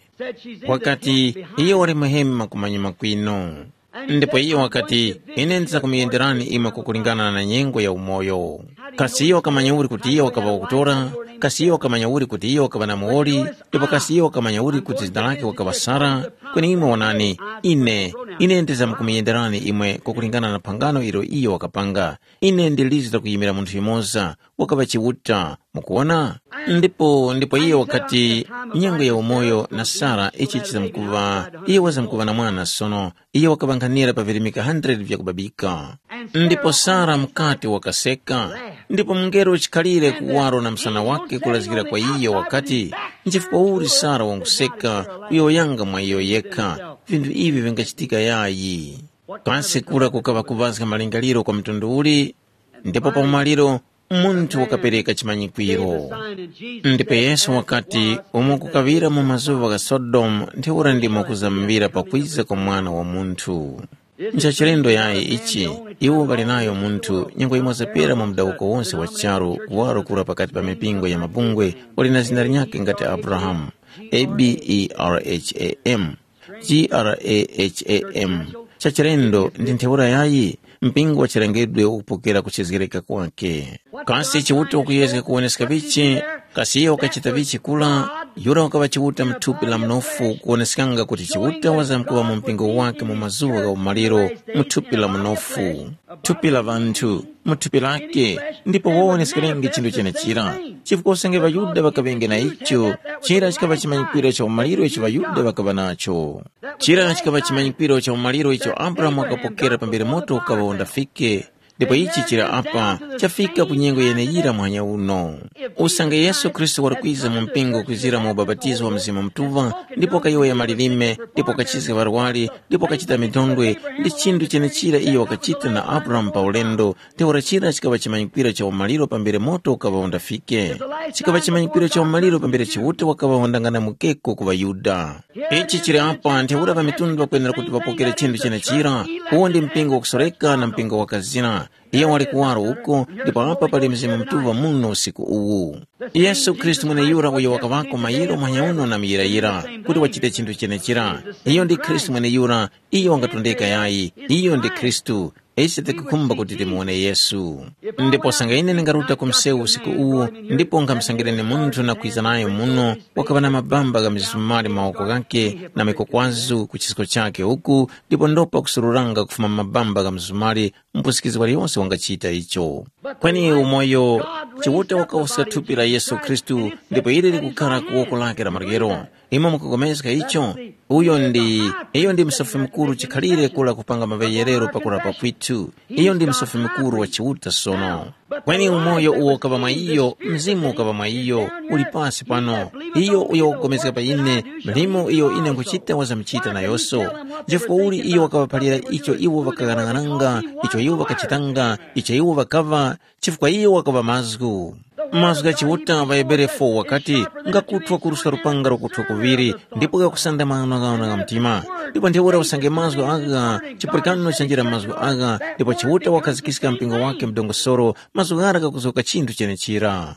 Wakati iyo wali muhema kumanyuma kwino. Ndipo iyo wakati inenza kumiyenderani ima kukulingana na nyengo ya umoyo. Kasi iyo wakamanya uri kuti iyo wakaba wakutora, kasi iyo wakamanya uri kuti iyo wakaba na muori, ndipo kasi iyo wakamanya uri kuti zidalake wakaba Sara, kweni imwe wanani, ine, inendeza mkumiyenderani imwe kukulingana na pangano ilo iyo wakapanga. Ine ndilizita kuyimira muntu imoza, wakaba chivuta, mukuona? Ndipo, ndipo iyo wakati nyengo ya umoyo na Sara ichi chiza mkuva, iyo waza mkuva na mwana sono, iyo wakabankanira pavirimika one hundred vya kubabika. Ndipo Sara mkati wakaseka, ndipo mngero chikalire kuwaro na msana wake kulazikira kwa iyo wakati, nchifupa uri Sara wanguseka, uyo yanga mwa iyo yeka, vindu ivi vingachitika yayi. kansi kula kukava kuvazika malingaliro kwa mtundu uli, ndipo pa umaliro munthu wakapereka chimanyikwiro. Ndipo Yesu wakati umukukavira mu mazuva ga Sodomu ndiura ndimo kuzamvira pakwiza kwa mwana wa munthu. Nchachilendo yaye ichi iwo bali nayo munthu nyengo imozapera mu mdauko wonse wa charo waro kura pakati pa mipingo ya mabungwe wali na zina linyake ngati Abraham, A B E R H A M, G R A H A M. Chachilendo ndi ntheura yayi mpingo wa chilengedwe ukupokera kuchizgereka kwake. Kasi chiwuta ukuyezeka kuoneseka vichi, kasi iyo ukachita vichi kula, yura wakava chiwuta mtupi la mnofu kuonesikanga kuti chiwuta wazamkuwa mu mpingo wake mu mazuwa ga umaliro mtupi la mnofu. Tupi la vantu, mtupi lake, ndipo woonesikirengi chindu chene chira. Chifukosenge vayuda vakavenge na icho, chira chikava chimanyikwiro cha umaliro icho vayuda vakava nacho. Chira chikava chimanyikwiro cha umaliro icho Abrahamu wakapokera pambere moto ukava ondafike. Ndipo ichi chira apa, chafika kunyengo yene yira mwanya uno. Usange Yesu Kristu warukwiza mu mpingo kwizira mu babatizo wa mzima mtuva, ndipo kayiwa ya malilime, ndipo kachizika varwali, ndipo kachita mitondwe, ndi chindu chene chira iyo wakachita na Abraham pa ulendo, teora chira chikava chimanyikwiro cha umaliro pambere moto ukava ondafike. Chikava chimanyikwiro cha umaliro pambere chiwuta wakava ondangana mukeko kuva Yuda. Ichi chira apa, nteura pa mitundu wakuendera kuti vapokere chindu chene chira, uwo ndi mpingo wakusoreka na mpingo wakazina. Iyo walikuwaro uko, ndipo hapa pali mzimu mtuva muno usiku uwu. Yesu Kristu mwene yura uyo wakavako mayiro mwanyauno na miyira-yira, kuti wachite chindu chene chira. Iyo ndi Kristu mwene yura, iyo wangatondeka yayi, iyo ndi Kristu. Ese tekukumba kuti timuone Yesu. Ndipo sangaine ningaruta kumseu usiku uwu, ndipo ngamsangirene muntu na kuiza nayo muno, wakava na mabamba ga mizumari maoko gake na mikokwazu kuchisiko chake huku, ndipo ndopa kusururanga kufuma mabamba ga mizumari, mpusikizi wali yonse wangachita icho. Kwani umoyo, chiwuta wakawusa tupi la Yesu Kristu, ndipo ili likukara kuwoko lake la margero. Ima mukugomezeka icho, uyo ndi, iyo ndi msofi mkuru chikhalire kula kupanga maveyerero pakura papwitu. Iyo ndi msofi mkuru wa chiwuta sono. Kwani umoyo uwo kava mwa iyo, mzimu kava mwa iyo, ulipasi pano. Iyo uyo wakugomezeka pa ine, mlimo iyo ine nkuchita waza mchita na yoso. Jefo uli iyo wakava palira icho iwo wakaganananga, icho iwo wakachitanga, icho iwo wakava, chifukwa iyo wakava mazgu. Mazga chiwuta vaebere fo wakati nga kutwa kurusa rupanga rukutwa kuviri, ndipo ga kusanda maana gaona ga mtima. Ndipo ndiwura usange mazgu aga, chipurikano chanjira mazgu aga, ndipo chiwuta wakazikisika mpingo wake mdongo soro, mazgu gara ga kuzoka chindu chene chira.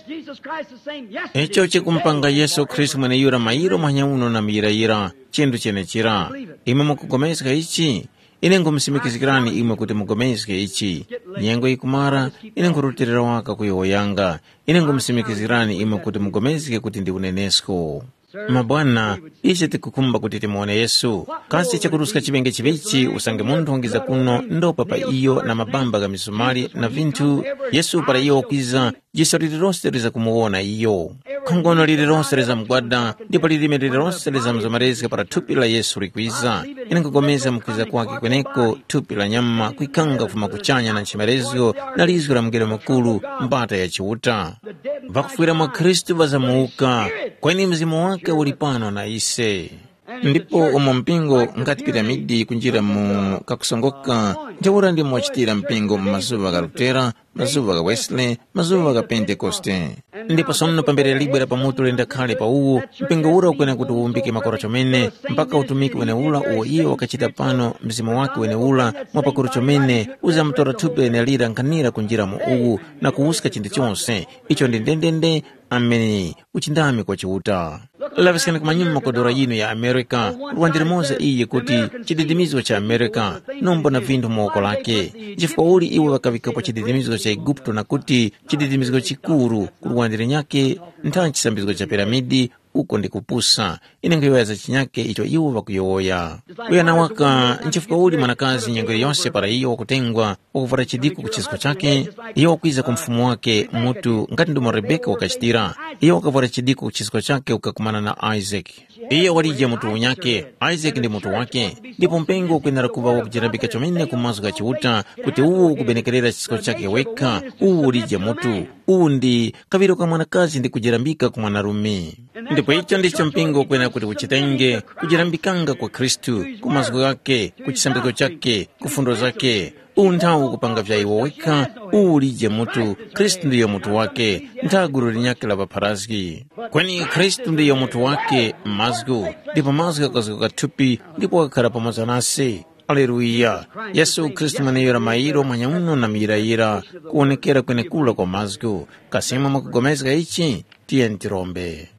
Echo chikumpanga Yesu Kristu mwene yura mayiro mwanyauno na miyira-yira, chindu chene chira. Ima mukugomezeka ichi, ine ngumsimikizikirani imwe kuti mugomezeke ichi. Nyengo ikumara, ine ngurutirira waka kuyoyanga. Ine ngumsimikizikirani imwe kuti mugomezeke kuti ndi unenesko. Mabwana, ichi tikukumba kuti timuone Yesu. Kasi chakuruska chivenge chivichi, usange mundu hongiza kuno, ndo papa iyo na mabamba ga misumari na vintu. Yesu para iyo kwiza, jiso lilironse liza kumuona iyo. Kongono lilironse liza mgwada, ndipo lilime lilironse liza mzomarezika para tupi la Yesu likwiza. Ine ngugomeza mkwiza kwake kweneko, tupi la nyama, kuikanga kufuma kuchanya na nchimerezgo, na lizu la mgele mkulu, mbata ya chiwuta. Vakufuira mwa Kristu vazamuuka, kweni mzimu wake ulipano na ise. Ndipo umo mpingo ngati piramidi kunjira mu kakusongoka, ndiwura ndi mwachitira mpingo mazuva ga Lutera, mazuva ga Wesley, mazuva ga Pentecoste. Ndipo sono pambere libera pamutu lenda khale pa uwu, mpingo ura ukwena kuti uumbike makorocho mene, mpaka utumiki wene ula uwo iyo wakachita pano mzimu wake wene ula, mwapakorocho mene, uza mtora tupi wene alira nkanira kunjira mu uwu, na kuhusika chindi chonse, icho ndi ndendende, ameni, uchindami kwa chiwuta. Lavisikani kumanyuma kodora yino ya Amerika, ruwandiri moza iye kuti chididimizo cha Amerika, nombo na vindu mwoko lake. Jifukwa uli iwe wakavika pa chididimizo cha Egipto na kuti chididimizo chikuru, kuruwandiri nyake, nta chisambizgo cha piramidi, uko ndi kupusa. Ine ngiweza chinyake icho iwo wakuyoya. Uya na waka, nchifukwa uli manakazi nyengwe yonse para iyo wakutengwa, wakuvara chidiku kuchisiko chake, iyo wakwiza kumfumu wake mutu, ngati ndumo Rebeka wakachitira, iyo wakavara chidiku kuchisiko chake ukakumana na Isaac. Iyo walija mutu unyake, Isaac ndi mutu wake, ndipo mpengo kwenera kuva wakujirabika chomene kumazu kachiwuta, kuti uwu kubenekerera chisiko chake weka, uwu ulija mutu. uwu ndi kaviro ka mwanakazi ndi kujirambika kwa mwanarume. Ndipo icho ndicho mpingo kwena kuti kuchitenge kujirambikanga kwa Kristu, kumaziko yake, kuchisambiko chake, kufundo zake. Uwu nthawu kupanga vya iwo weka, uwu lije mutu, Kristu ndiyo mutu wake, ntaguru linyake la paparazgi. Kwani Kristu ndiyo mutu wake mazgo, ndipo mazgo kaziko katupi, ndipo wakara pamoja nasi. Aleluya. Yesu Kristu maneyora mairo manyauno na mirayira, kuonekera kwene kula kwa mazgo. Kasima makugomezga ichi, tiye ntirombe.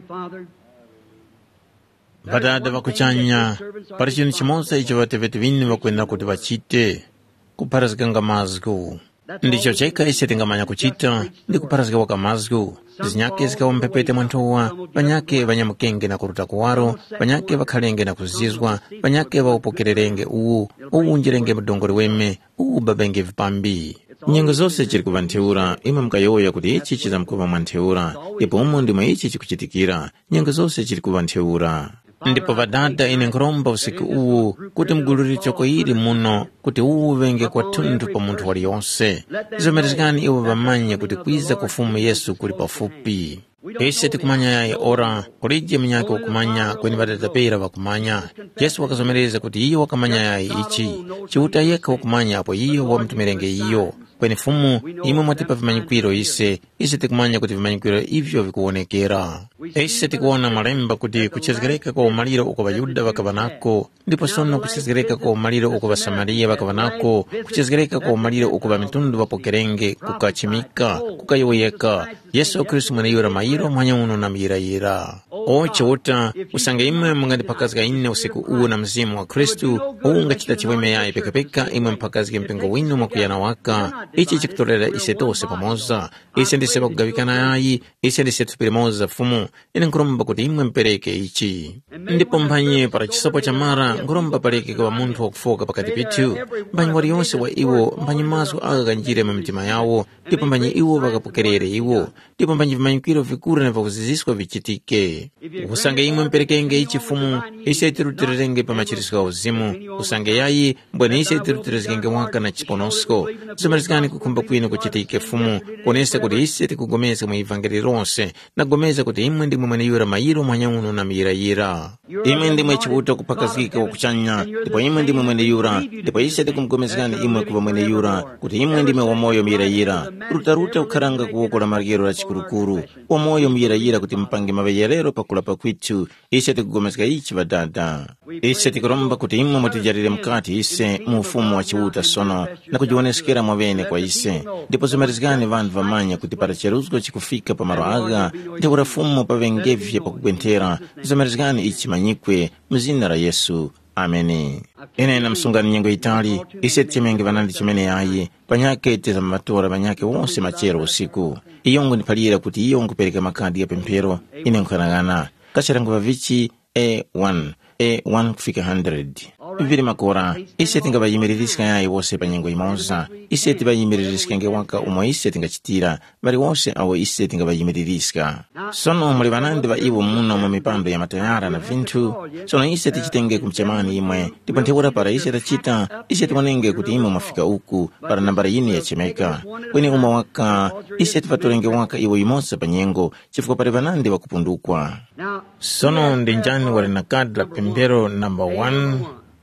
Badada wakuchanya, parichini chimosa ichi vatevetu vini wakwenda kuti vachite, kuparazganga mazgo. Ndicho cheka isi tingamanya kuchita, ndi kuparazga waka mazgo. Zinyake zikawa mpepete mwantowa, banyake banyamukenge na kuruta kuwaro, banyake bakhalenge na kuzizwa, banyake baupokererenge uwu, uwu njirenge mdongori weme, uwu babenge vipambi. Nyengo zose chiri kuvantheura, ima mkayoya kuti ichi chizamkuva mwantheura, ndipo umu ndimo ichi chikuchitikira, nyengo zose chiri kuvantheura. Ndipo vadada ine nkromba usiku uwu, kuti mguluri choko iri muno, kuti uwu venge kwa tundu pa muntu wali yonse. Zomerezikani iwo vamanya kuti kwiza kufumu Yesu kuli pafupi. Ese tikumanya yae ora, kulije mnyake wakumanya, kweni vadadapera wakumanya. Yesu wakazomereza kuti iyo wakamanya yae ichi, chiuta yeka wakumanya hapo iyo wamtumirenge iyo. Kweni fumu, imo mwatipa vimanyikwiro ise, ise tikumanya kuti vimanyikwiro ivyo vikuonekera. Ese tikuona malemba kuti kuchezgereka kwa umaliro uko Vayuda wakavanako, ndipo sono kuchezgereka kwa umaliro uko Vasamaria wakavanako, kuchezgereka kwa umaliro uko Vamitundu wapokerenge, kukachimika, kukayoyeka. Yesu Kristu mwanayura mairo mwanya uno na mirayira. O chota, usange imwe mungandi pakazga ine usiku uo na mzimu wa Kristu, uunga chita chiweme yae peka peka imwe mpakazga mpingo winu mwakuyana waka. Ichi chikutorera ise tose pamoza, ise ndise wakugavikana yayi, ise ndise tupire moza fumu, ine nkuromba kuti imwe mpereke ichi. Ndipo mpanye para chisopo cha mara, nkuromba pareke kwa muntu wakufoka pakati pitu, mpanye wari yonse wa iwo, mpanye mazu aga kanjire mamtima yawo, ndipo mpanye iwo wakapokerere iwo, ndipo mpanye vimanyikwiro vikuru na vakuziziswa vichitike. Usange imwe mperekenge ichi fumu, ise itirutirenge pa machirisika uzimu, usange yayi, mbwene ise itirutirenge waka na chiponosko. Zomarizikani kukumba kwino kuchitike fumu, konesa kuti ise tikugomeza mu evangeli ronse, na gomeza kuti imwe ndimwe mwanayura mairo mwanya uno na mirayira. Imwe ndimwe chibuta kupakazika wakuchanya, ndipo imwe ndimwe mwanayura, ndipo ise tikumgomezikani imwe kuva mwanayura, kuti imwe ndimwe wa moyo mirayira. Ruta ruta ukharanga kuwokola margero la chikurukuru, wa moyo mirayira kuti mpange maveyerero pakula pakwitu, ise tikugomezika ichi vadada. Ise tikuromba kuti imwe mwatijarire mkati ise mufumu wa chibuta sono, na kujioneskera mwavene kwa ise. Ndipo zomarizikani vandu vamanya kuti para cheruzgo chikufika pa maro aga, ndipo rafumu pavengevye pakugwentera, zomarizikani ichi manyikwe, mzina la Yesu. Ameni. Ene na msungani nyengo itali, ise chimenge vanandi chimene yayi, panyake teza matora panyake wonse machero usiku. Iyongu nipalira kuti iyongu pereka makadi ya pempero, ine nkhanagana. Kacharangu vavichi A one, A one kufika one hundred. Viviri makora, ise tinga vayimiririsika yayi wose panyengo imoza, ise tiba yimiririsika nge waka umo ise tinga chitira, bari wose awo ise tinga vayimiririsika. Sono muli vanandi va iwo muno mu mipando ya matayara na vintu, sono ise tichitenge kumchamani imwe, tipo nteura para ise tachita, ise timonenge kuti imwe mafika uku, para nambara yini ya chemeka. Kweni uma waka, ise tifatorenge waka iwo imoza panyengo, chifuko pari vanandi wakupundukwa. Sono ndinjani wale na kadla pembero number one,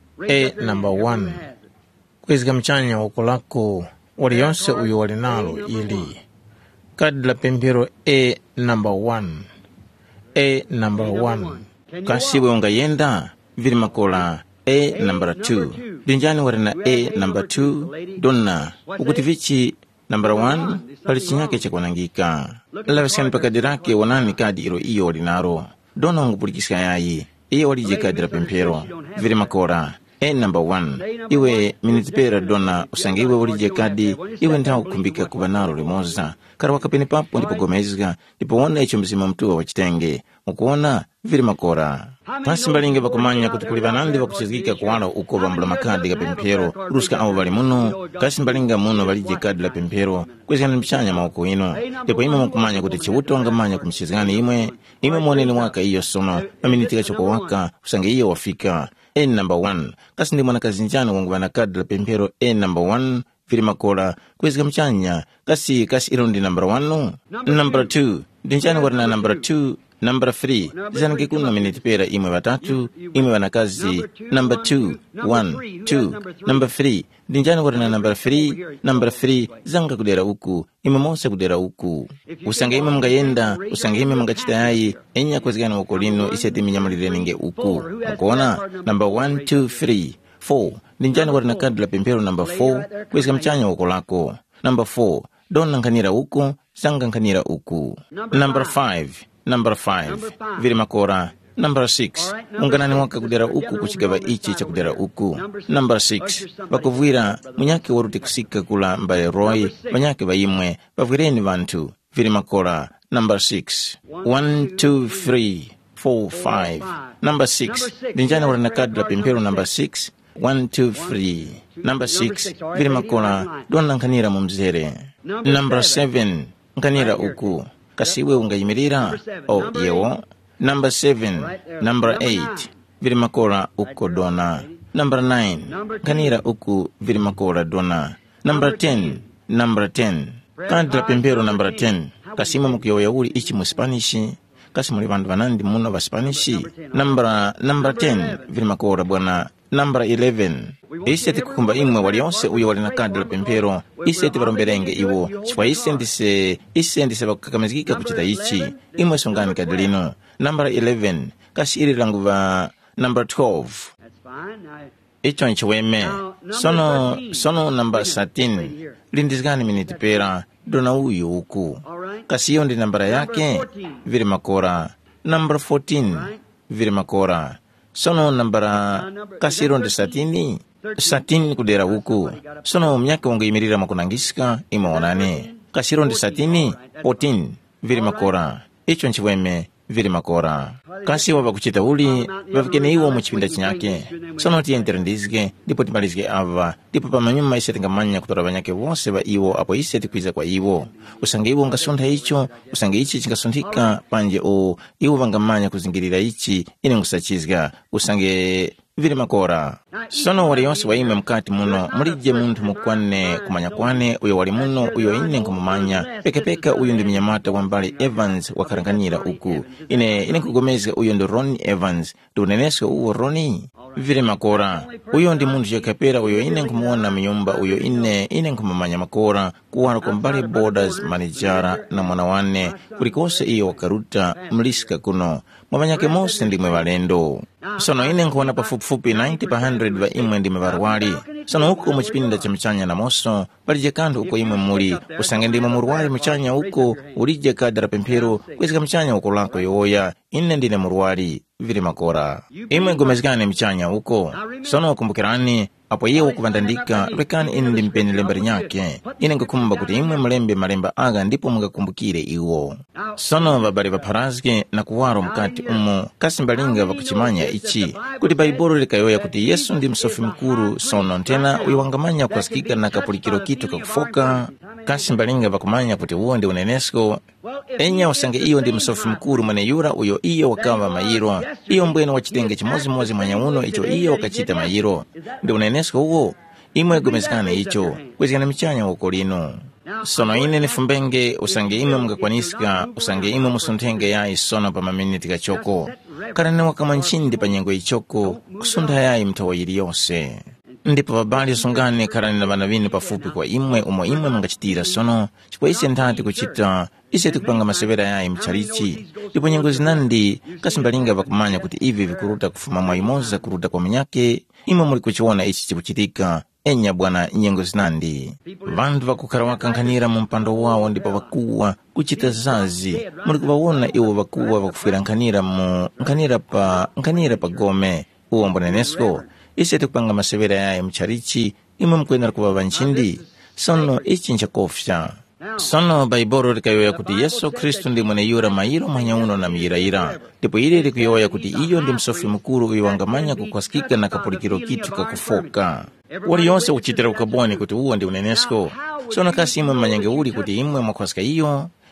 A number one. Kwezika mchanya wakulako, wali yonse uyu wali nalo ili. Kadla pembero A number one. A number one. Kasiwe unga yenda, vili makola A number two. Dinjani wali na A number two, donna. Ukutivichi number one, pali chinyake chakwanangika. Lavisani pakadirake wanani kadi ilo iyo wali naro. Dona ungu pulikisika yayi, iyo wali jikadira pempero, vili makora. A number one, iwe minitipera dona usange iwe ulije kadi, iwe ndao kumbika kubanaro limoza. Kara wakapeni papu ndipo gomezga, ndipo wana icho mzima mtuwa wachitenge. Ukuona, vili makora. Pasi mbalinge wakumanya kutukuli vanandi wakuchizgika kuwala uko vambula makadi ka pempero, ruska awo vali muno, kasi mbalinga muno walije kadi la pempero, kwezi mchanya mauko ino. Ndipo ime wakumanya kuti chiwuto wangamanya kumchizgani imwe, ime mwaneni waka iyo sono, maminitika choko waka, usange iyo wafika. A number one. Kasi ndi mwana kazi njano wangu wana kadi la pempero A number one, vili makola kwezika mchanya kasi kasi ilo ndi number one. Number two ndinjani wali na number two. Number three zanake kuno minitipera imwe watatu imwe wanakazi. Number two one two. Number three ndinjani wali na number three. Number three zanga kudera uku imwe mose kudera uku. Usange imwe mungayenda usange imwe mungachita yayi enya kwezikana uko lino iseti minyamalire ninge uku ukuona. Number one two three four ndinjani wali na kadi la pempero. Number four kwezika mchanya uko lako. Number four dona nkanira uku zanga nkanira uku. Number five Number five vili makora. Number six unganani waka kudera uku kuchigaba ichi cha kudera uku. Number six bakuvwira munyake waruti kusika kula mbale Roy banyake bayimwe bavwireni bantu vili makora. Number six one two three four five. Number six dinjani wala nakadra pempero. Number six one two three. Number six vili makora dona nkanira mumzere. Number seven nkanira uku kasiwe ungayimirira o oh, yewo. Number seven. Number eight vili makora uko dona. Number nine kanira uku vili makora dona. Number ten. Number ten kadra pempero. Number ten kasima mukiyo ya uli ichi mu Spanishi kasi muli bandu banandi muno ba Spanishi. Number number ten vili makora bwana. Number eleven iseti kukumba imwe walionse uyo wali na kadi la pempero iseti baromberenge iwo chwa isendise isendise bakakamizikika kuchita ichi imwe sungani kadi lino. Number eleven kasi iri langu va. Number twelve icho nchiweme. Sono sono number thirteen lindizgani minitipera dona uyu uku kasi iyo ndi nambara yake vili makora. Number fourteen vili makora. Sono nambara kasiro ndi satini. Satini kudera uku. Sono mnyake unga imirira makunangisika ima onane. Kasiro ndi satini. fourteen vili makora. Icho nchiweme vili makora. Kasi waba kuchita uli vavikene iwo muchipinda chinyake. Sono tiyentere ndizike ndipo timalizike ava ndipo pamanyuma iseti ngamanya kutora banyake wose ba iwo apo iseti kwiza kwa iwo. Usange iwo ngasunda icho usange ichi chingasundika panje o iwo vangamanya kuzingirira ichi ine ngusachizga usange vili makora. Sono wali yonse wa ime mkati muno mulije muntu mukwane kumanya kwane uyo wali muno uyo ine nkumumanya peke peka uyo ndi mnyamata wambali Evans wakaranganyira uku ine ine kugomezga uyo ndi Ronnie Evans ndi unenesko uwo Ronnie vili makora. Uyo ndi muntu yakapera uyo ine nkumuona mnyumba uyo ine ine nkumumanya makora kuwara kumbali Borders manijara na mwana wane kulikose iyo wakaruta mlisika kuno mwabanyake mose ndi mwe walendo. Sono ine nkuona pafupifupi ninety per hundred va imwe ndi mwarwali. Sono uko muchipinda cha mchanya na moso palije kandu uko imwe muri usange ndi mwarwali mchanya uko ulije kadra pempero kwezika mchanya uko lako yoya ine ndine mwarwali vili makora. Imwe ngomezgane mchanya uko. Sono kumbukirani apo yewo kuvandandika lwekani ine ndi mpeni lembari nyake ine ngakumba kuti imwe mlembe malemba aga ndipo mungakumbukire iwo. Sono babali vaparazike na kuwaro mkati umo kasi mbalinga vakuchimanya ichi kuti baibolo likayoya kuti Yesu ndi msofi mkuru. Sono ntena uyo wangamanya kwasikika na kapulikiro kitu kakufoka kasi mbalinga vakumanya kuti uwo ndi unenesko enya usange iyo ndi msofi mkuru mwene yura uyo iyo wakava mayiro iyo mbwene wachitenge chimozi mozi mwanya uno icho iyo wakachita mayiro ndi unenesko uwo imwe gomezikane icho kwezikana michanya uko lino. Sono ine nifumbenge usange imwe mungakwanisika usange imwe musuntenge yai sono pa maminiti kachoko karane wakama nchindi pa nyengo ichoko kusunda yai mtawa yiri yose ndipo babali sungane karane na bana vini pafupi kwa imwe umo imwe mungachitira sono chikwa ise ntati kuchita ise tukupanga masevera yai mcharichi ndipo nyengo zinandi kasimbalinga vakumanya kuti ivi vikuruta kufuma mwaimoza kuruta kwa mnyake imwe muli kuchiona ichi chikuchitika enya bwana nyengo zinandi. Vandu vakukara wakankanira mumpando wao ndipo vakuwa kuchita zazi muli kuvawona iwo vakuwa vakufira nkanira mu nkanira pa nkanira pa gome uwo mbonenesko ise tukupanga masevera yae mcharichi imwe mkwena kuvava nchindi. Sono ichi nchakofya. Sono baibolo likayoya kuti Yesu Kristu ndi mwene yura mayiro mwanya uno na miyiraira ndipo ili likuyoya kuti iyo ndi msofi mkuru uyo wangamanya kukwasikika na kapulikiro kitu kakufoka wali yonse uchitira ukaboni kuti uwo ndi unenesko. Sono kasi imwe manyenge uli kuti imwe mwakwasika iyo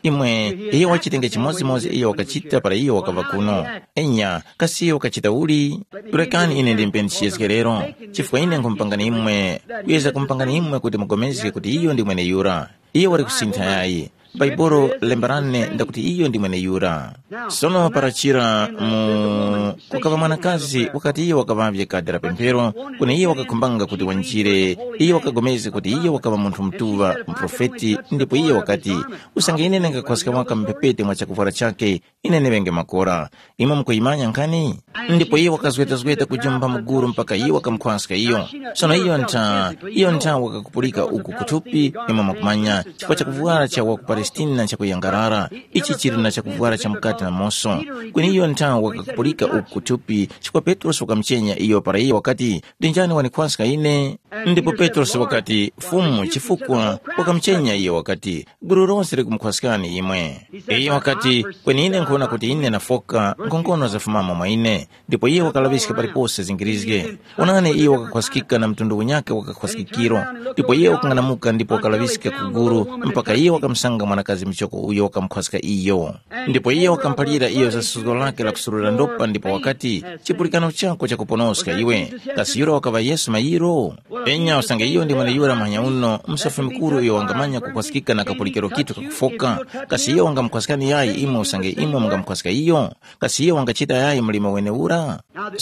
imwe iyo wachitenge chimozimozi iyo wakachita para iyo wakava kuno enya kasi iyo wakachita uli ulekani ine ndimpendishiyezike lero chifukwa ine nkumpangani imwe kuyeza kumpangani imwe kuti mugomezeke kuti iyo ndi mwene yura iyo wali kusintha yayi Baibolo lembarane ndakuti iyo ndi mwene yura sono parachira mu kukava mwanakazi wakati iyo wakavavye kadera pemphero kune iyo wakakumbanga kuti wanjire iyo wakagomeze kuti iyo wakava munthu mtuva mprofeti ndipo iyo wakati usange ine nengakwasika mwaka mpepete mwa chakuvara chake ine nevenge makora ima mkuimanya nkani ndipo iyo wakazweta-zweta kujumba muguru mpaka iyo wakamkwasika iyo sono iyo nta iyo nta wakakupulika uku kutupi ima makumanya chifukwa chakuvuara cha wakupari Palestina cha kuyangarara ichi chiri na cha kuvuara cha mkati na moso kuni iyo nta wakakupulika ukutupi chikwa Petros wakamchenya iyo para iyo wakati dinjani wanikwasika ine ndipo Petros wakati fumu chifukwa wakamchenya iyo wakati guru ronse likumkwasikani imwe iyo wakati kweni ine nkuona kuti ine nafoka nkonkono za fumama mwa ine ndipo iyo wakalavisika paripose zingirizge unane iyo wakakwasikika na mtundu unyake wakakwasikikiro ndipo iyo wakanganamuka ndipo wakalavisika kuguru mpaka iyo wakamsanga mwanakazi mchoko uyo wakamkwasika iyo ndipo iyo wakampalira iyo za suzo lake la kusurura ndopa ndipo wakati chipulikano chako cha kuponoska iwe kasi yura wakava Yesu mayiro enya usange iyo ndi mwene yura manya uno msafi mkuru iyo wangamanya kukwasikika na kapulikiro kitu kakufoka kasi iyo wangamkwasikani yayi imo usange imo wangamkwasika iyo kasi iyo wangachita yayi mlima wene ura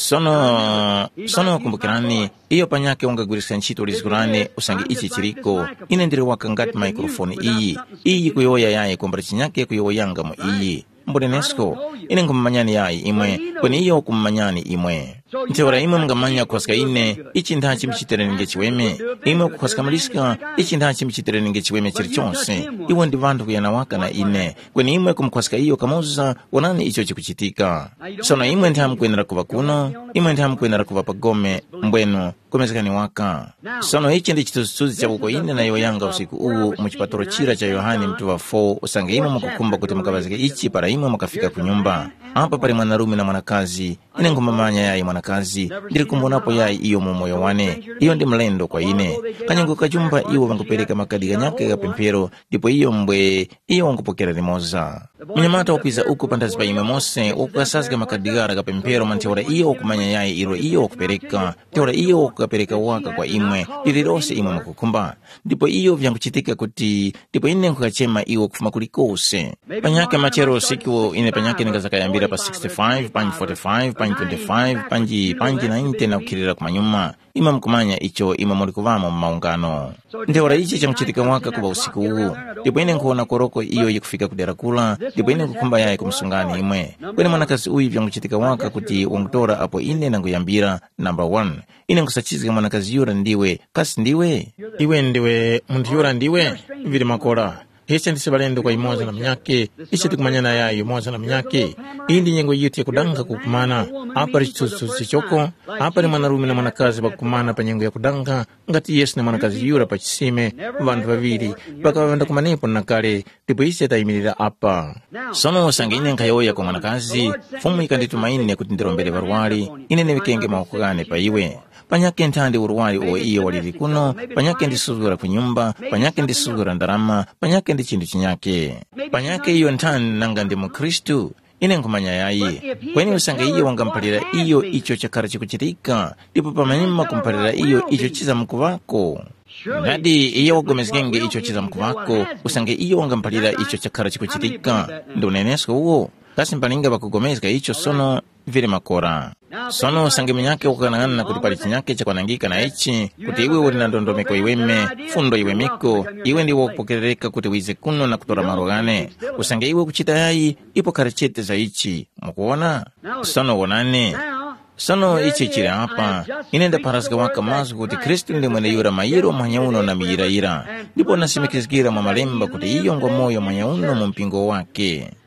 sono sono kumbukirani iyo panyake wangagwirisika nchito lizigurane usange ichi chiriko ine ndiri wakangati microphone iyi iyi kuyoya yayi kumbara chinyake kuyoyanga mu iyi mbunenesko ine ngummanyani yayi imwe kweni iyo kummanyani imwe nteora imwe mungamanya kukwasika ine ichi ndachi mchiterenenge chiweme imwe kukwasika malisika ichi ndachi mchiterenenge chiweme chiri chonse iwe ndi vandu kuyana waka na ine kweni imwe kumkwasika iyo kamuza wanani icho chikuchitika sono imwe nthamu kuyenera kuva kuno imwe nthamu kuyenera kuva pagome mbwenu kumezekani waka sono ichi ndi chituzutuzi cha uko ine na yoyanga usiku uwu muchipatoro chira cha Yohani mtuva four usange imwe mukukumba kuti mukavazike ichi para imwe mukafika kunyumba apa pali mwanarume na mwanakazi ine ngumbamanya yayi mwanakazi ndiri kumbonapo yayi iyo mumoyo wane iyo ndi mlendo kwa ine kanyengo kajumba iwo vangupeleka makadi ganyake kapemphero ndipo iyo mbwe iyo wangupokera limoza mnyamata wakwiza uku pandazi pa imwe mose wakukasazika makadi gara kapemphero manteora iyo wakumanya yayi iro iyo wakupereka teora iyo wakukapereka waka kwa imwe lililose imwe mukukumba ndipo iyo vyanguchitika kuti ndipo ine nkukachema iwo kufuma kulikose panyake machero siku ine panyake ningazakayambira pa sixty-five panji forty-five panji twenty-five panji panji ninety na kukhirira kumanyuma ima mkumanya icho ima muli kuvama mmaungano ndeora ichi changuchitika mwaka kuva usiku uwu ndipo ine nkuona koroko iyo yikufika kudera kula ndipo ine nkukumba yayi kumsungani imwe kweni mwanakazi uyu vyanguchitika mwaka kuti wangutora apo ine nanguyambira number one ine nkusachizika mwanakazi yura ndiwe kasi ndiwe iwe ndiwe munthu yura ndiwe vili makola Hecha ndisi balendo kwa imoza na mnyake Isha tikumanyana ya imoza na mnyake Indi nyengo yuti ya kudanga kukumana Hapa richutusi choko Hapa ni mwanarume na mwanakazi bakumana pa nyengo ya kudanga Ngati Yesu na mwanakazi yura pa chisime Vandu vaviri Baka wavanda kumanepo na kare Tipo isi yatayimirira apa Sono sange ine nkayoya kwa mwanakazi Fumu ikanditumaini ya kutindiro mbele warwari Ine nevekenge mawakugane pa iwe Panyake ntandi uruwari uwa iyo waliri kuno Panyake ndisuzura kunyumba Panyake ndisuzura ndarama Panyake ndi chindu chinyake Panyake iyo ntandi nanga ndi mukristu ine nkumanya yayi kweni usanga iyo wangampalira iyo icho chakara chikuchitika ndipo pamanyima kumpalira iyo icho chiza mkuvako Nadi iyo wagomezgenge icho chiza mkuvako usange iyo wangampalira icho chakara chikuchitika ndo nenesko uo kasi mpaninga bakugomezga icho sono vile makora sono sange minyake wakanangana na kutipali chinyake cha kwanangika na ichi kuti iwe uri na ndondomeko iweme fundo iwe miko iwe ndi wakupokerereka kuti wize kuno na kutora marogane usange iwe kuchita yayi ipo karechete za ichi mukuona sono wonane sono ichi chile hapa inenda parasika waka mazu kuti Kristu ndi mwene yura mayiro mwanyauno na miyira ira ndipo nasimikizgira mwa malemba kuti iyo ngwa moyo mwanyauno mumpingo wake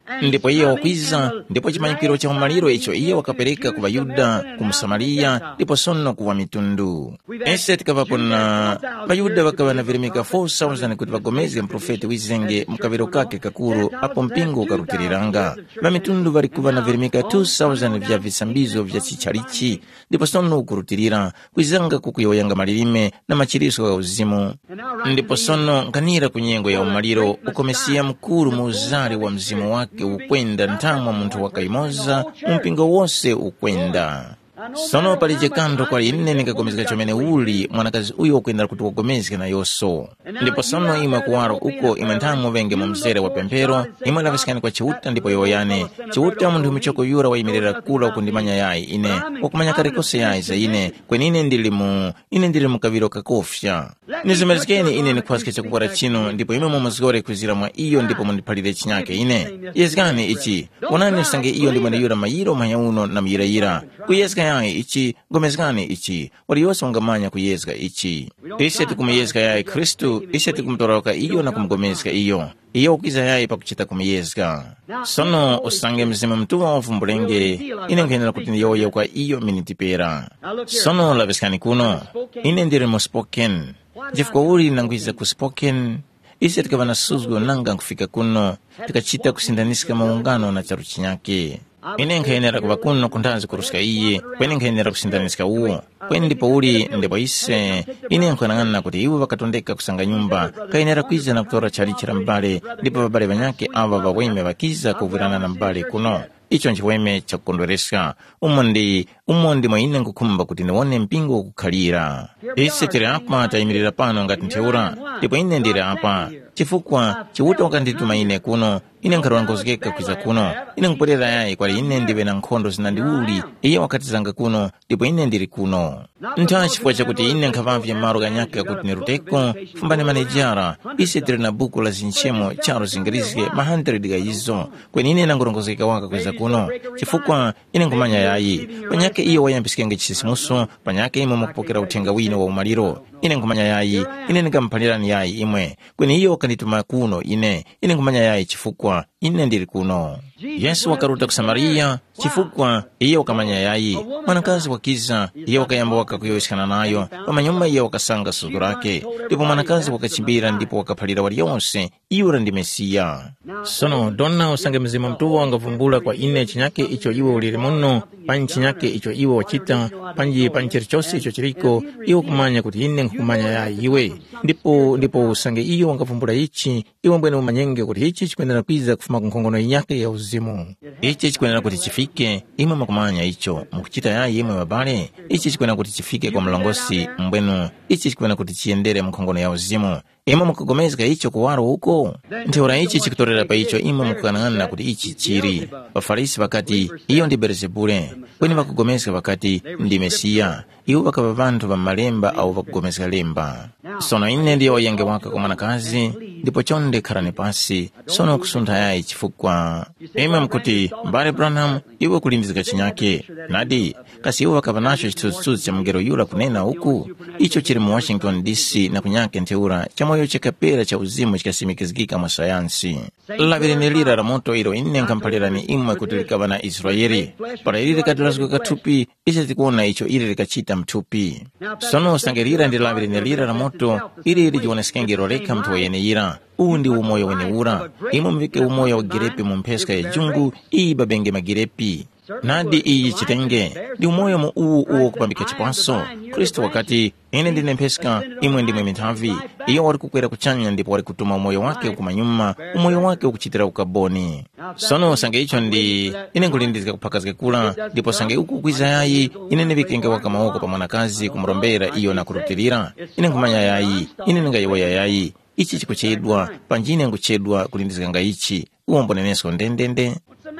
ndipo iye wakwiza, ndipo chimanyikiro cha umaliro icho iye wakapereka ku Bayuda, ku Msamariya, ndipo sono kuwa mitundu. Ese tikavapo na Bayuda vakava na virimika four thousand kuti vagomeze mprofeti wizenge mukaviro kake kakuru apo mpingo ukarutiriranga. Va mitundu varikuva na virimika two thousand vya visambizo vya chichalichi, ndipo sono ukurutirira kwizanga kukuyoyanga malilime na machiriso ya uzimu. Ndipo sono nkanira kunyengo ya umaliro ukomesia mkuru muuzari wa mzimu wake ukwenda ntamwa muntu wakaimoza mpingo wose ukwenda. Sono palije kando kwa ine nikagomezeka chomene uli mwanakazi uyo ukwenda kuti wagomezeke na yoso. Ndipo sono imwe kuwaro uko imwe ntamwa venge mumzere wa pempero imwe lavisikani kwa chiuta ndipo yoyane. Chiuta muntu michoko yura wa imirira kula ukundimanya yai ine wakumanya karikose yai za ine kweni ine ndilimu ine ndilimu kaviro kakofya. Nizimerizikeni ine nikwasike chakukwara chino ndipo ime mumazgore kuzira mwa iyo ndipo mundipalire chinyake ine. Yezgani ichi wanani usange iyo ndi mwene yura mayiro mayauno na miyirayira kuyezga yai ichi gomezgani ichi wali yose ungamanya kuyezga ichi. Ise tikumiyezga yai Kristu, ise tikumtoroka iyo na kumgomezga iyo iyo ukiza yai pa kuchita kumiyezga. Sono usange mzima mtuwa wavumbulenge ine nkenela kuti niyoye kwa iyo minitipera. Sono laviskani kuno ine ndiri mu spoken jifukwa uli nangwiza ku spoken ise tikava na suzgo nanga nkufika kuno tikachita kusindanisika maungano na charu chinyake. Ine nkaenera kuva kuno kundazi kurusika iye kweni nkaenera kusindanisika uwo kweni ndipo uli ndipo ise ine nkwanang'ana kuti iwo vakatondeka kusanga nyumba kaenera kwiza na kutora chalichira mbale ndipo vabale vanyake ava vaweme vakiza kuvirana na mbale kuno. Icho nchiweme cha kukondweresha umondi umondi mwa ine nkukumba kuti niwone mpingo kukhalira. Ise tiri apa tayimirira pano ngati ntheura ndipo ine ndiri apa chifukwa chiuta wakandituma ine kuno ine nkhalwa ngozekeka kwiza kuno ine nkupwerera yayi kwali ine ndive na nkhondo zinandiuli iye wakatizanga kuno ndipo ine ndiri kuno. Ntha chifukwa chakuti ine nkhavavya maro kanyaka kuti niruteko fumbani manejara ise tiri na buku la zinchemo charo zingirizike ma hundred ga izo kweni ine nangorongozeka waka kwiza kuno chifukwa ine nkumanya yayi panyake iyo wayambisikenge chisisimuso panyake imwe mukupokera uthenga wino wa umaliro ine nkumanya yayi ine nikamphalirani yayi imwe kweni iyo wakandituma kuno ine ine nkumanya yayi chifukwa ine ndiri kuno. Yesu wakaruta ku Samariya chifukwa iye wakamanya yayi mwanakazi wakiza iye wakayamba wakakuyoisikana nayo pamanyumba iye wakasanga suzu lake ndipo mwanakazi wakachimbira ndipo wakaphalira wali yonse iwo ndi Mesiya. Sono donna usange mzima mtuwa wangavumbula kwa ine chinyake icho iwe uliri muno panyi chinyake icho iwe wachita panji panchiri chose icho chiriko iwe kumanya kuti ine nkumanya yayi iwe ndipo ndipo usange iyo wangavumbula ichi iwe mbwene umanyenge kuti ichi chikwenera kwiza kufuma kunkhongono inyake ya uzimu. Ichi chikwenera kuti chifike imwe makumanya icho mukuchita yayi imwe mabale ichi chikwenera kuti chifike kwa mlongosi mbwenu ichi chikwenera kuti chiyendere mkhongono ya uzimu imwe mukugomezeka icho kuwaro uko. Ntheura ichi chikutorera pa icho imwe mukukanang'ana kuti ichi chiri. Vafarisi vakati iyo ndi Beelzebule kweni vakugomezeka vakati ndi Mesiya iwo vakava vanthu va malemba au vakugomezeka lemba. Sono ine ndiye wayenge waka kwa mwanakazi ndipo chonde kharani pasi sono kusuntha yayi chifukwa imwe mkuti mbale Branham iwe kulimbizika chinyake nadi kasi iwo vakava nacho chitsutsuzi cha mngelo yula kunena uku icho chiri mu Washington D C na kunyake ntheura cha moyo chakapera cha uzimu chikasimikizikika mwa sayansi. Lavirinilira la moto ilo ine nkamphalirani imwe kuti likava na Israeli para ili likatilazuka kathupi ichi tikuona icho ili likachita mthupi. Sono usangelira ndi lavirinilira la moto ili ili jiwonesikengero leka mtu wayeneyira uwu ndi umoyo weneura imwe mvike umoyo wa girepi mumpeska ya jungu iyi babenge magirepi nadi iyi chitenge ndi umoyo mu uwu uwo kupambika chipaso. Kristo wakati ine ndine mpeska imwe ndimwe mithavi iyo wari kukwera kuchanya ndipo wari kutuma umoyo wake ukumanyuma umoyo wake ukuchitira ukaboni. Sono sange icho ndi ine nkulindizika kuphakazike kula ndipo sange uku kwiza yayi ine nivikenge waka maoko pa mwanakazi kumurombera iyo na kurutirira ine nkumanya yayi ine ningayiwaya yayi ichi chikuchedwa panjine nguchedwa kulindizika nga ichi uwombo neneso ndendende.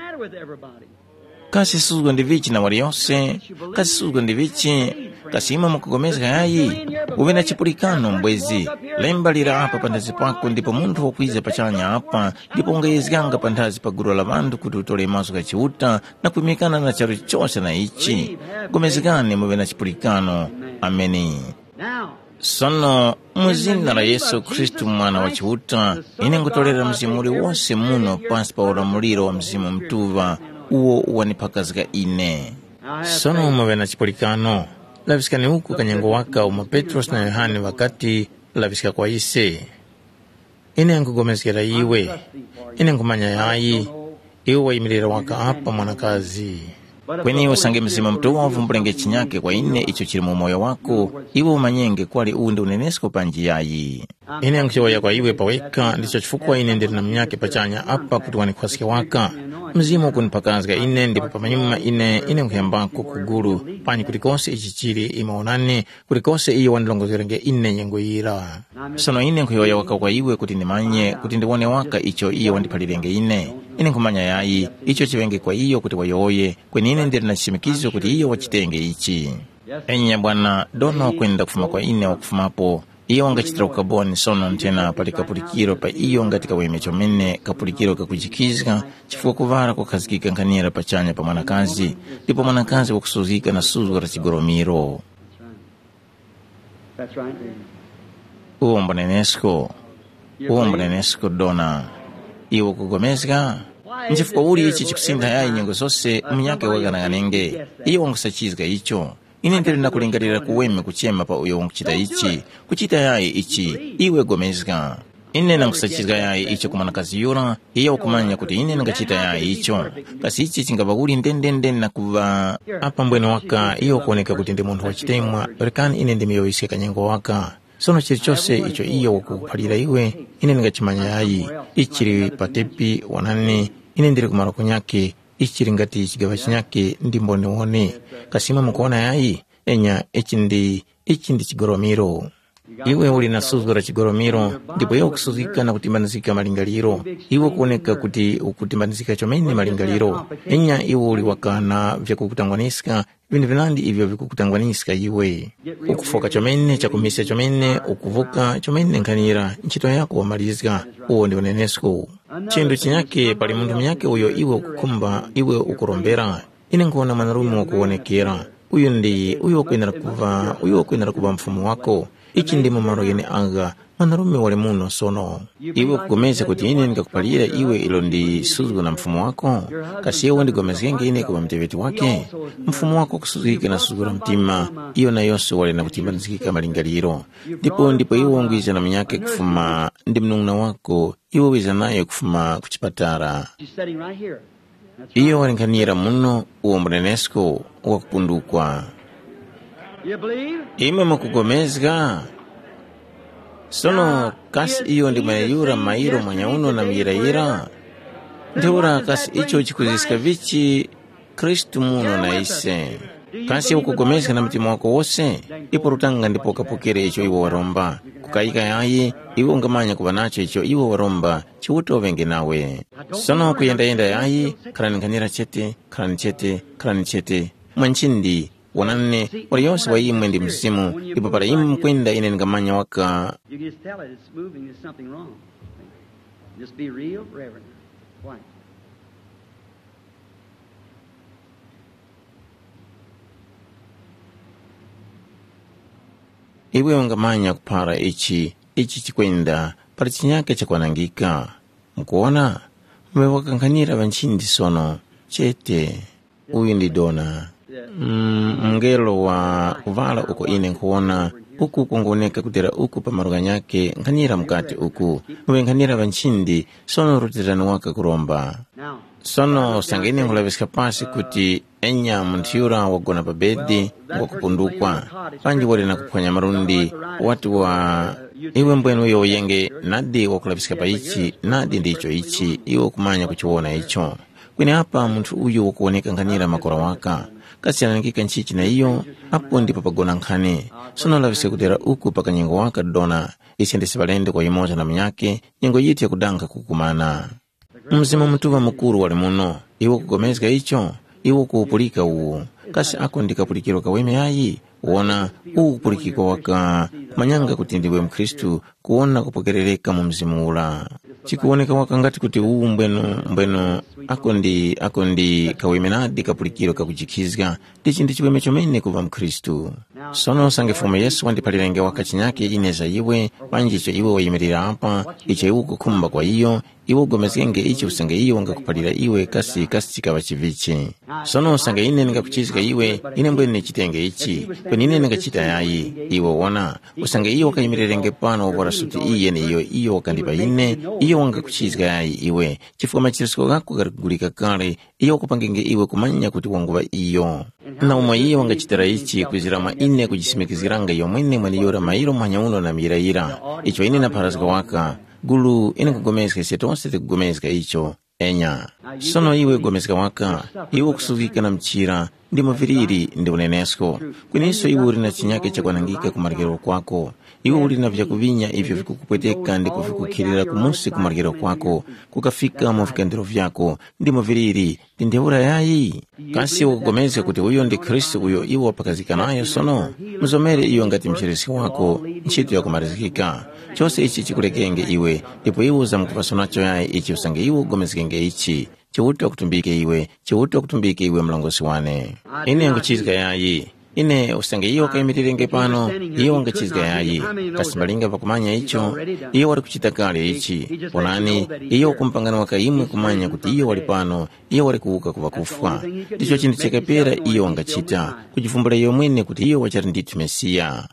Kasi suzgo ndi vichi na wali yonse kasi suzgo ndi vichi kasi ima mukugomezeka yayi uvena chipulikano mbwezi lemba lira apa pandazi pako ndipo munthu wakwiza pachanya apa ndipo ungayezganga pandazi pa gulu la vantu kuti utole maso kachiuta na kuimikana na charu chose na ichi gomezekane muvena chipulikano. Ameni. sono muzina la Yesu Kristu mwana wa chiuta ine ngutolera mzimu uli wonse muno pansi pa ulamuliro wa mzimu mtuva uwo uwaniphakazika ine. Sono umawe na chipolikano lavisikani uku kanyengo waka uma Petros na Yohane wakati lavisika kwa ise. Ine ngugomezgera iwe, ine ngumanya yayi, iwe waimirira waka apa mwanakazi. Kweni iwe sange mzima mtuwa wavumbulenge chinyake kwa ine icho chiri mu moyo wako, iwe umanyenge kwali uunde unenesko panji yayi. Ine ngchiwaya kwa iwe paweka, ndicho chifukwa ine ndiri na mnyake pachanya apa kuti wanikwasike waka. Mzimu kunipakazga ine ndipo pamanyuma ine ine nkuyambako kugulu pani kutikose ichi chiri imaonane kutikose iyo wandilongozerenge ine nyengo ira. Sono ine nkuyoya waka kwa iwe kuti ndimanye kuti ndiwone waka icho iyo wandipalirenge ine. Ine nkumanya yayi icho chiwenge kwa iyo kuti wayoye kweni ine ndiri na chishimikizo kuti iyo wachitenge ichi. Enya bwana dono kwenda kufuma kwa ine wakufumapo. Iyo ngachitira kukaboni sono ntena pali kapulikiro pa iyo ngati kaweme chomene kapulikiro kakujikizika chifukwa kuvara kukazikika nkanira pachanya pa mwanakazi ndipo mwanakazi wakusuzika na suzu ra chigoromiro. Uwo mbanenesko uwo mbanenesko dona iwo kugomezga nchifukwa uli ichi chikusinda yayi nyengo zose mnyake wagananganenge iyo wangasachizga icho. Ine ndiri na kulingalira kuweme kuchema pa uyo wanguchita ichi kuchita yayi ichi iwe gomezga. Ine nangusachizga yayi icho kumanakazi yura iya ukumanya kuti ine nangachita yayi icho kasi ichi chingaba uli ndendende na kuva apa mbwene waka iyo kuoneka kuti ndi munthu wachitemwa rekani ine ndimiyoisika kanyengo waka. Sono chiri chose icho iyo wakupalira iwe ine nangachimanya yayi ichiri patepi wanane ine ndiri kumara kunyake ichiri ngati chigava chinyake ndimbone wone kasima mukuona yayi enya ichi ndi ichi ndi chigoromiro. Iwe uli na suzu ra chigoromiro ndipo iwe kusuzika na kutimbanizika malingaliro iwe kuoneka kuti ukutimbanizika chomene malingaliro enya iwe uli wakana vya kukutangwanisika vini vinandi ivyo vikukutangwanisika iwe ukufoka chomene chakumisa chomene ukuvuka chomene nkanira nchito yako wamalizika uwo ndi unenesko. Chindu chinyake pali munthu mnyake uyo iwe ukukumba iwe ukurombera ine nkuona mwanarume wakuonekera uyo ndi uyo wakuyenera kuva uyo wakuyenera kuva mfumu wako. Ichi ndimo maro yene anga mwanarume wale muno sono iwe kugomeza kuti ine nikakupalira iwe ilo ndi suzu na mfumu wako kasi iwe ndigomezgenge ine kuwa mteveti wake mfumu wako kusuzika na suzu la mtima iyo na yosu wale na kutimbanizikika malingaliro ndipo ndipo iwe ungwiza na mnyake kufuma ndi mnungna wako iwe wiza naye kufuma kuchipatara. Iyo walinkanira muno uwo mrenesko wakupundukwa. Ime mukugomezga sono kasi iyo ndi mayura mairo mwanyauno na miyiraira ndiura kasi icho chikuzisika vichi Kristu muno na ise kasi ukugomezga na mtima wako wose ipo rutanga ndipo kapukire icho iwo waromba kukaika yayi iwe ungamanya kuva nacho icho iwo waromba chiwuto venge nawe sono kuyenda yenda yayi karani kanira chete karani chete karani chete mwanchindi wanane wali yonse wa imwe ndi msimu ipo para imu mkwenda ine ngamanya waka. You can just tell it, it's moving, there's something wrong. Just be real, reverent. Why? Iwe ungamanya kupara ichi ichi chikwenda para chinyake chakwanangika mkuona mwewakankanira vanchindi sono chete uyu ndi dona. Mm, mngelo wa kuvala uko ine nkuona uku kungoneka kutera uku pa maruga nyake nkanira mkati uku mwe nkanira vanchindi sono rutirani waka kuromba sono sangine nkulavisika pasi kuti enya munthiura wagona pa bedi wakupundukwa panji wale na kuphwanya marundi watu wa iwe mbwenu uyo uyenge nadi wakulavisika pa ichi nadi ndicho ichi iwe kumanya kuchiwona icho kwene hapa muntu uyu wakuoneka nkanira makora waka kasi anangika nchichi na iyo hapo ndipo pagona nkhane sono lavisika kutera uku paka nyengo waka dona isi ndisi balende kwa imoja na mnyake nyengo yiti ya kudanka kukumana. Mzima mtuva mukuru wale muno iwo kugomezga icho iwo kuupulika uwu kasi ako ndikapulikiro kaweme yayi uona uwu kupulikiko waka manyanga kuti ndiwe mkristu kuona kupokerereka mu mzimu ula chikuoneka waka ngati kuti uwu mbweno mbweno akundi akundi kawemenadi kapulikiro kakuchikizga ndi chinthu chiweme chomene kuva mkhristu. Sono sange fumu Yesu wandiphalirenge wakachinyake ineza iwe panji icho iwe wayimirira apa icho iwe kukhumba kwa iyo iwe ugomezenge ichi usange iyo wangakuphalira iwe kasi kasi chikava chivichi. Sono usange ine ningakuchizika iwe ine mbwene chitenge ichi kweni ine ningachita yayi iwe wona usange iyo wakayimirerenge pano wapora suti iye ni iyo iyo wakandipa ine iyo wangakuchizika yayi iwe chifukwa machirisiko kako karikugulika kale iyo wakupangenge iwe kumanya kuti wanguva iyo na umwe iyo wangachitira ichi kuzirama ine kujisimikiziranga iyo mwene mwene yora mairo mwanya uno na miraira icho ine na parazika waka gulu ine kugomezika isi tonse tikugomezika icho enya. Sono iwe gomezika waka iwe kusuvika na mchira ndi maviriri ndi unenesko kwiniso iwe uli na chinyake cha kwanangika kumarikiro kwako iwe uli na vyakuvinya ivyo vikukupweteka ndi kufikukirira kumusi kumarikiro kwako kukafika mu vikandiro vyako ndi maviriri ndi ndeura yayi kasi iwe kugomezika kuti uyo ndi Kristu uyo iwe wapakazika nayo. Sono mzomere iyo ngati mchirisi wako nchito ya kumarizikika chose ichi chikulekenge iwe ndipo iwe uzamkupaso nacho yayi ichi usange iwe ugomezikenge ichi chiwuta kutumbike iwe chiwuta kutumbike iwe mlongosi wane ine nguchizika yayi ine usange iyo wakayimirenge pano iyo wangachizika yayi kasimbalinga pakumanya icho iyo wali kuchita kale ichi ponani iyo kumpangana wakayimwe kumanya kuti iyo wali pano iyo wali kuuka kuva kufwa ndicho chinthu chakapera iyo wangachita kujifumbula iyo mwene kuti iyo wachari ndithu Mesiya.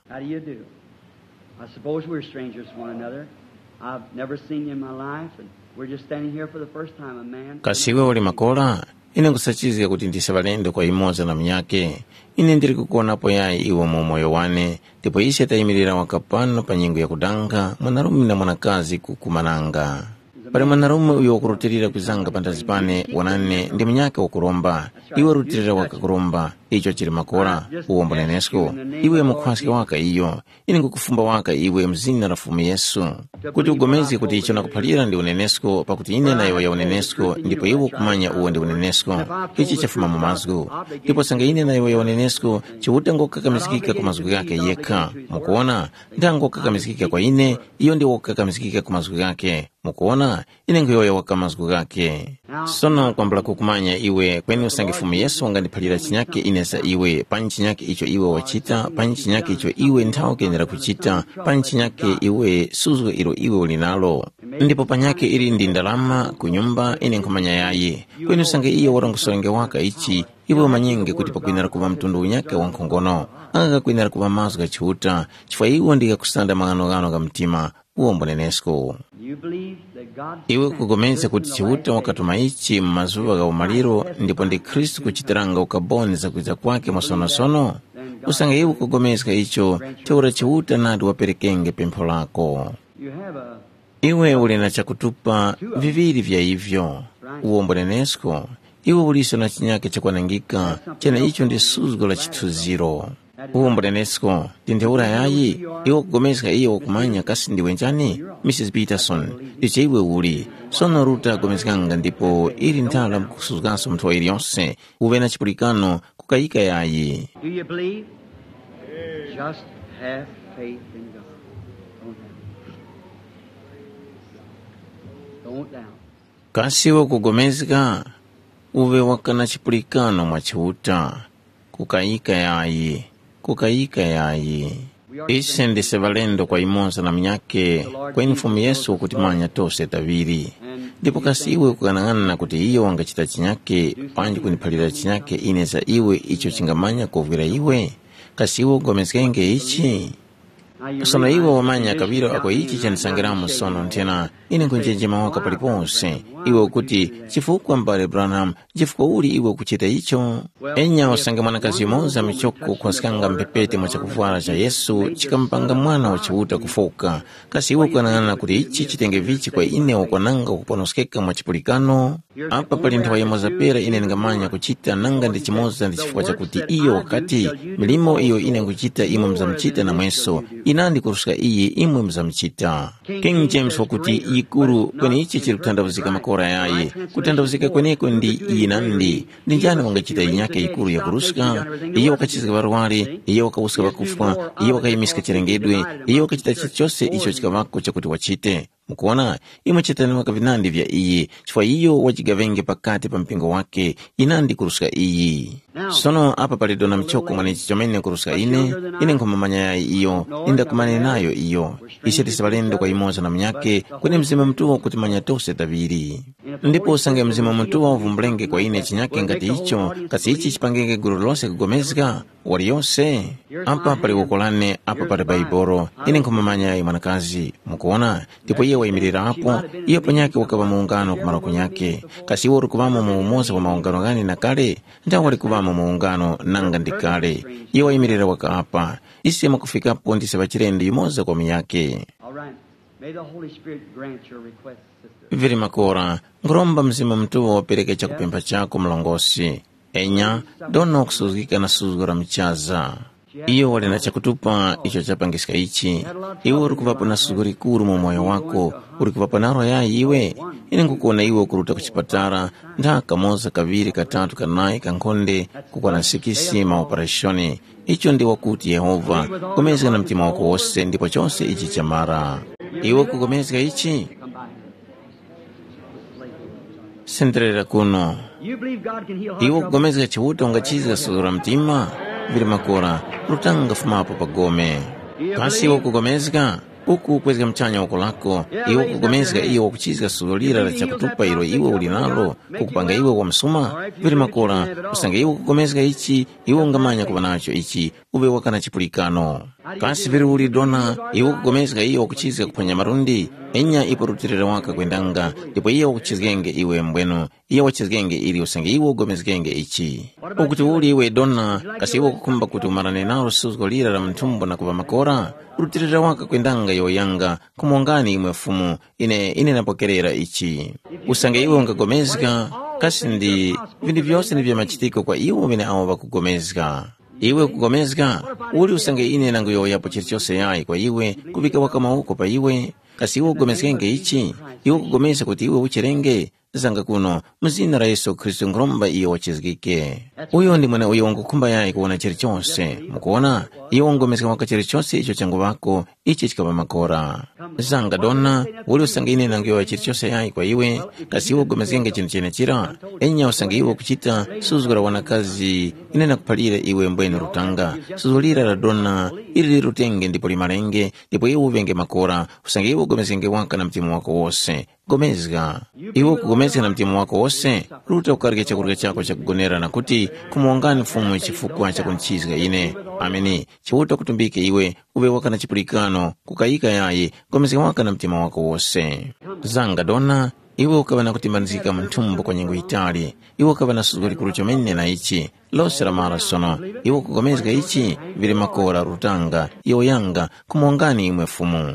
I suppose we're strangers to one another. I've never seen you in my life, and we're just standing here for the first time, a man. Kasiwe wali makola, ine kusachizika kuti ndisavalendo kwa imoza na mnyake. Ine ndiri kukuonapo yayi iwe mumoyo wane, ndipo isi atayimirira wakapano pa nyingu ya kudanga, mwanarume na mwanakazi kukumananga. Pari mwanarume uyo wakurutirira kuzanga pandazipane wanane ndi mnyake wakuromba, iwe rutirira wakakuromba, icho chiri makola, uwombo nenesko, iwe mukhwaske waka iyo, ine kukufumba waka iwe mzina la fumu Yesu. Kuti ugomezi kuti icho nakuphalira ndi unenesko, pakuti ine na iwe ya unenesko, ndipo iwe kumanya uwe ndi unenesko, ichi chafuma mumazgu. Ndipo sanga ine na iwe ya unenesko, chiwuta ngokakamizikika kwa mazgu yake yeka, mukuona, nda ngokakamizikika kwa ine, iyo ndi wokakamizikika kwa mazgu yake, mukuona, ine nguyo ya wakamazgu yake. Sono kwambala kukumanya iwe, kweni usangi fumu Yesu wangandiphalira chinyake inesa iwe, pani chinyake icho iwe wachita, pani chinyake icho iwe nthawo kenera kuchita, pani chinyake iwe suzwe ilo iwe ulinalo. Ndipo panyake ili ndi ndalama kunyumba ine nkumanya yayi, kweni usangi iye warangusolenge waka ichi, iwe manyenge kuti pakwinera kuva mtundu unyake wankhongono, anga kwinera kuva mazu kachiuta, chifwa iwe ndiga kusanda magano-gano ka mtima, uwombo nenesko. Iwe kugomeza kuti chiwuta wakatuma ichi mmazuwa ga umaliro, ndipo ndi Kristu kuchitiranga ukaboni za kuiza kwake masono-sono, usanga iwe kugomeza icho, chaura chiwuta nadi waperekenge pempho lako. Iwe uli na chakutupa viviri vya hivyo, uwombo nenesko, iwe uliso na chinyake chakwanangika, chena icho ndi suzgo la chithuziro. Uwombo nenesko, tindeura yayi, iwe kugomezika iyo wakumanya kasi ndiwe njani, Missus Peterson, ndiche iwe uli, sono ruta gomezikanga ndipo ili ntala mkusuzganso mtuwa ili yonse, uwe na chipulikano kukayika yayi. Do you believe? Just have faith in God. Don't doubt. Don't doubt. Kasi iwe kugomezika, uwe wakana chipulikano mwachiuta, kukayika yayi. Kukayika yayi. Ise ndise valendo kwa imonza na mnyake kwa inifumu Yesu kutimanya tose taviri. Ndipo kasi iwe kukanangana kuti iyo wangachita chinyake panji kunipalira chinyake ineza iwe icho chingamanya kuvira iwe. Kasi iwe ugomezkenge ichi. Sono iwe wamanya kabiro ako ichi chanisangiramu sono ntena ine kunjenjema waka paliponse. Iwe kuti chifukwa mbale Branham chifukwa uli iwe kuchita icho. Enya usange mwanakazi moza michoko kwasikanga mpepete mwa chakufuara cha Yesu chikampanga mwana wa chiwuta kufoka. Kasi iwe kukanangana kuti ichi chitenge vichi kwa ine wakwananga kuponoskeka mwa chipulikano. Apa pali nthawa yemoza pera ine ngamanya kuchita nanga ndi chimoza ndi chifukwa chakuti iyo wakati milimo iyo ine kuchita imwe mzamchita na mweso inandi kuruska iye imwe mzamchita. King James wakuti ikuru kweni ichi chirikutandavuzika makora yaye kutandavuzika kweneko ndi inandi ndi njani wangachita inyake ikuru ya kuruska iyo wakachizika barwari iyo wakawuska bakufwa iyo wakayimisika chirengedwe iyo wakachita chichose icho chikavako chakuti wachite mukuona imwe chitaniwa kavinandi vya iyi chifukwa iyo wachigavenge pakati pa mpingo wake inandi kuruska iyi. Sono apa palido na mchoko mwanichi chomene kuruska ine ine nkomamanya ya iyo indakumane nayo iyo ishe tisabalendo kwa imoza na mnyake kwenye mzima mtuwa kutimanya tose tabiri. Ndipo usange mzima mtuwa uvumbulenge kwa ine chinyake ngati icho kasi ichi chipangenge guru lose kugomezga wali yose. Apa pali ukolane apa pali baiboro ine nkomamanya ya imanakazi mukuona tipo iye waimirira hapo iyo panyake wakaba muungano kumara kunyake kasi iwo rukubamo muumoza wa maungano gani na kale nda wali kubamo muungano nanga ndikale iyo waimirira waka hapa isi ya makufika hapo ndise bachirendi yumoza kwa miyake. Viri makora nguromba mzima mtuwa wapireke cha kupimpa chako mlongosi enya dono kusuzika na suzgura mchaza iyo wali na chakutupa icho chapangiska ichi iwe urikuvapo na suguri kuru mu moyo wako urikuvapo naro ya iwe ine nkukona iwe kuruta kuchipatara ndaka moza kaviri katatu kanai kankonde kukwa na sikisi maoperationi icho ndi wakuti Yehova gomezga na mtima wako wose ndipo chose ichi chamara iwe kugomezga ichi sentrera kuno iwe kugomezga chivuta ungachiza sura mtima vile makora rutanga fumapo pagome kasi iwe kugomezga uku kwezga mchanya wako lako iwe kugomezga iyo wakuchizga sudolira la chakutupa ilo iwe ulinalo kukupanga iwe wa msuma vile makora usanga iwe kugomezga ichi iwe ungamanya kubanacho ichi ube wakana chipulikano kasi vile ulidona iwe kugomezga iyo wakuchizga kupanya marundi enya ipo rutirira waka kwendanga ndipo iyo wakuchizgenge iwe mbwenu iyo wachizgenge ili usanga iwe ugomezgenge ichi ukuti uli iwe dona kasi iwe kukumba kuti umarane naro suzgolira la mtumbo na kuva makora rutirira waka kwendanga yo yanga kumongani imwe fumu ine ine napokerera ichi usanga iwe ungagomezga kasi ndi vindi vyose ni vya machitiko kwa iwe vine awo vakugomezga iwe kugomezga uli usange ine nangu yo yapo chirichose yai kwa iwe kubika wakama uko pa iwe kasi iwe kugomezgenge ichi iwe kugomeza kuti iwe uchirenge zanga kuno mzina la Yesu Kristo nguromba iyo wachizgike uyo ndi mwene uyo ngukumba yai kuona chirichose mukuona iyo ngomezga waka chirichose icho changu wako ichi chikaba makora zanga dona uli usange ine nangu yo chirichose yai kwa iwe kasi iwe kugomezgenge chino chene chira enya usange iwe kuchita suzugura wanakazi ine nakupalira iwe mbwene rutanga suzulira la dona ili rutenge ndipo limarenge ndipo iwe uvenge makora usange iwe kugomezgenge waka na mtimu wako wose gomezga iwe kugomezga na mtimu wako wose ruta ukarike chakurika chako cha kugonera na kuti kumuongani fumu chifukwa cha kunchizga ine ameni chivuta kutumbike iwe ube waka na chipulikano kukaika yaye gomezga waka na mtima wako wose zanga dona iwe ukaba na kutimbanzika mtumbo kwa nyingu itali iwe ukaba na suzguri kurucho mene na ichi losera mara sono iwe kugomezga ichi vile makora rutanga iwe yanga kumuongani imwe fumu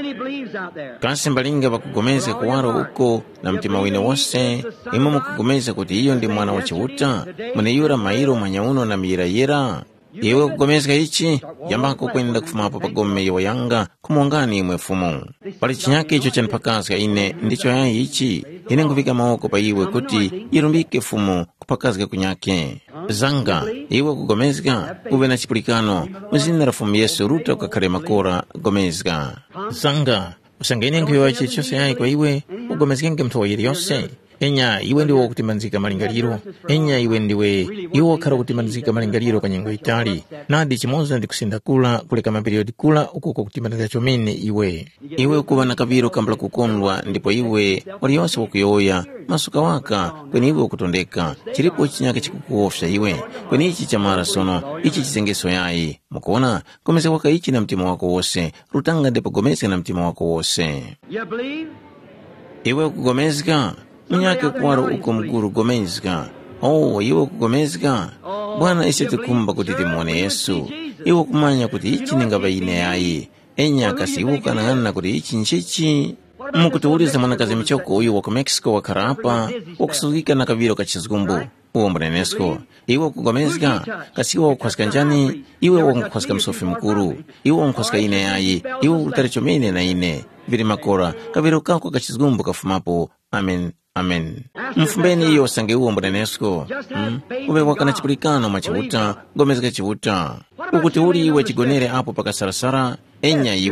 kasi mbalinga bakugomeza kuwaro uko na mtima wine wose imo mukugomeza kuti iyo ndi mwana wa chivuta mwene yura mairo manyauno na mira yera iwe kugomezga ichi yambako kwenda kufumapo pagome iwe yanga kumuongani imwe fumu pali chinyake icho chanipakazga ine ndicho yai ichi ine nguvika maoko pa iwe kuti irumbike fumu kupakazga kunyake zanga iwe kugomezga ube na chipulikano mzina la fumu Yesu ruta ukakare makora gomezga zanga usanga ine ngiyo chichose yai kwa iwe ugomezgenge mtu wa yiri yose enya iwe ndiwo kutimbanzika malingaliro enya iwe ndiwe iwo kara kutimbanzika malingaliro kanyengo itali nadi chimoza ndi kusinda kula kuleka maperiodi kula ukuko kutimbanzika chomene iwe iwe ukuwa na kaviro kambla kukondwa ndipo iwe wali yonse wakuyoya masuka waka kweni iwe ukutondeka chiripo chinyake chikukuofsha iwe kweni ichi chamara sono ichi chisengeso yai mukuona gomeza waka ichi na mtima wako wose rutanga ndipo gomeza na mtima wako wose iwe kugomezga mnyake kuwaro uko mguru gomezga oh iwe kugomezga bwana isi tukumba kuti timone Yesu iwe kumanya kuti ichi ningaba ine yai enya kasi iwe kanangana kuti ichi nchichi mukutuuliza mwanakazi michoko uyu wako Mexico wakarapa wakusugika na kaviro kachizgumbu uwo mrenesko iwe kugomezga kasi iwe wakukwasika njani iwe wakukwasika msofi mkuru iwe wakukwasika ine yai iwe utarichomene na ine vili makora kaviro kako kachizgumbu kafumapo amen amen mfumbeni iyo sange uwo mrenesko hmm? ube wakana chipulikano machivuta gomezga chivuta ukuti uli iwe chigonere apo pakasarasara enya iwe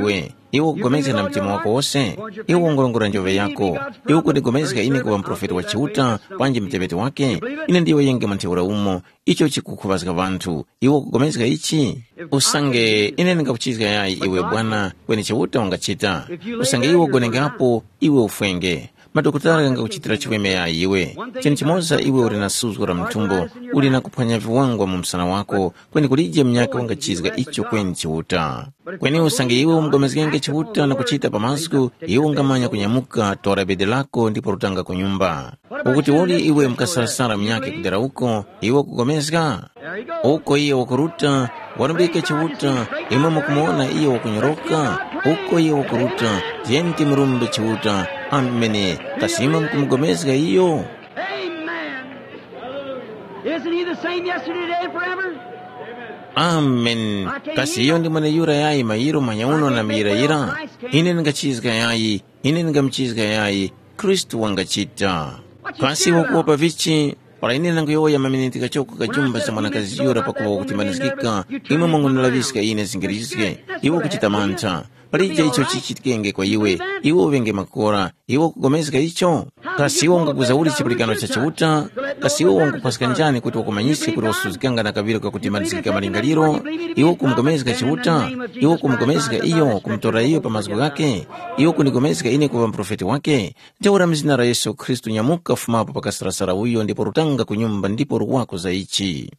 iwo kugomezeka na mtima wako wose, iwo kungolongola njove yako, iwo kutigomezeka ine kuwa mprofeti wa chiuta panji mtepete wake, ine ndiwo yenge mantheura umo, icho chikukhuvazika vanthu, iwo kugomezeka ichi. Usange ine ningakuchizika yayi iwe bwana kweni chiuta wangachita, usange iwo gonengapo iwe ufwenge. Madokotala gangakuchitira chiweme yayi iwe, cheni chimoza iwe uli na suzu la mtumbo, uli na kuphwanya viwangwa mu msana wako, kweni kulije mnyaka wangachizika icho kweni chiuta. Kweni usange iwe umgomezekenge chiuta na kuchita pamasiku, iwe ungamanya kunyamuka tora bede lako ndipo rutanga kunyumba. Ukuti uli iwe mkasarasara mnyake kudera uko, iwe kugomezeka. Uko iye wakuruta, warumbike chiuta, imwe mukumuona iye wakunyoroka, uko iye wakuruta, jenti mrumbe chiuta, amene, kasima mkumugomezeka iyo. Amen. Isn't he the same yesterday, today, and forever? Amen. Kasi iyo ndi mwana yura yayi mayiro manyauno na miyira. Ine ngachizika yayi, ine ngamchizika yayi, Kristu wangachita. Kasi wakuopa vichi, para ine nanguyo ya maminiti kachoko kajumba sa mwanakazi yura pakuwa wakutimanizikika, ima mungu nalavisika ine zingirizike, iwo kuchita manta. Palija icho chichitikenge kwa iwe, iwe uvenge makora, iwe kugomezeka icho. Kasi iwe ungakuza uli chipulikano cha chiuta, kasi iwe ungupasika njani kuti wakumanyisi kuti wasuzikanga na kabilo kakutimanizikika malingaliro, iwe kumgomezeka chiuta, iwe kumgomezeka iyo, kumtora iyo pa mazgu gake, iwe kunigomezeka ine kuwa mprofeti wake. Jaura mzina ra Yesu Kristu nyamuka fumapo pakasarasara uyo ndipo rutanga kunyumba ndipo ruwako za ichi.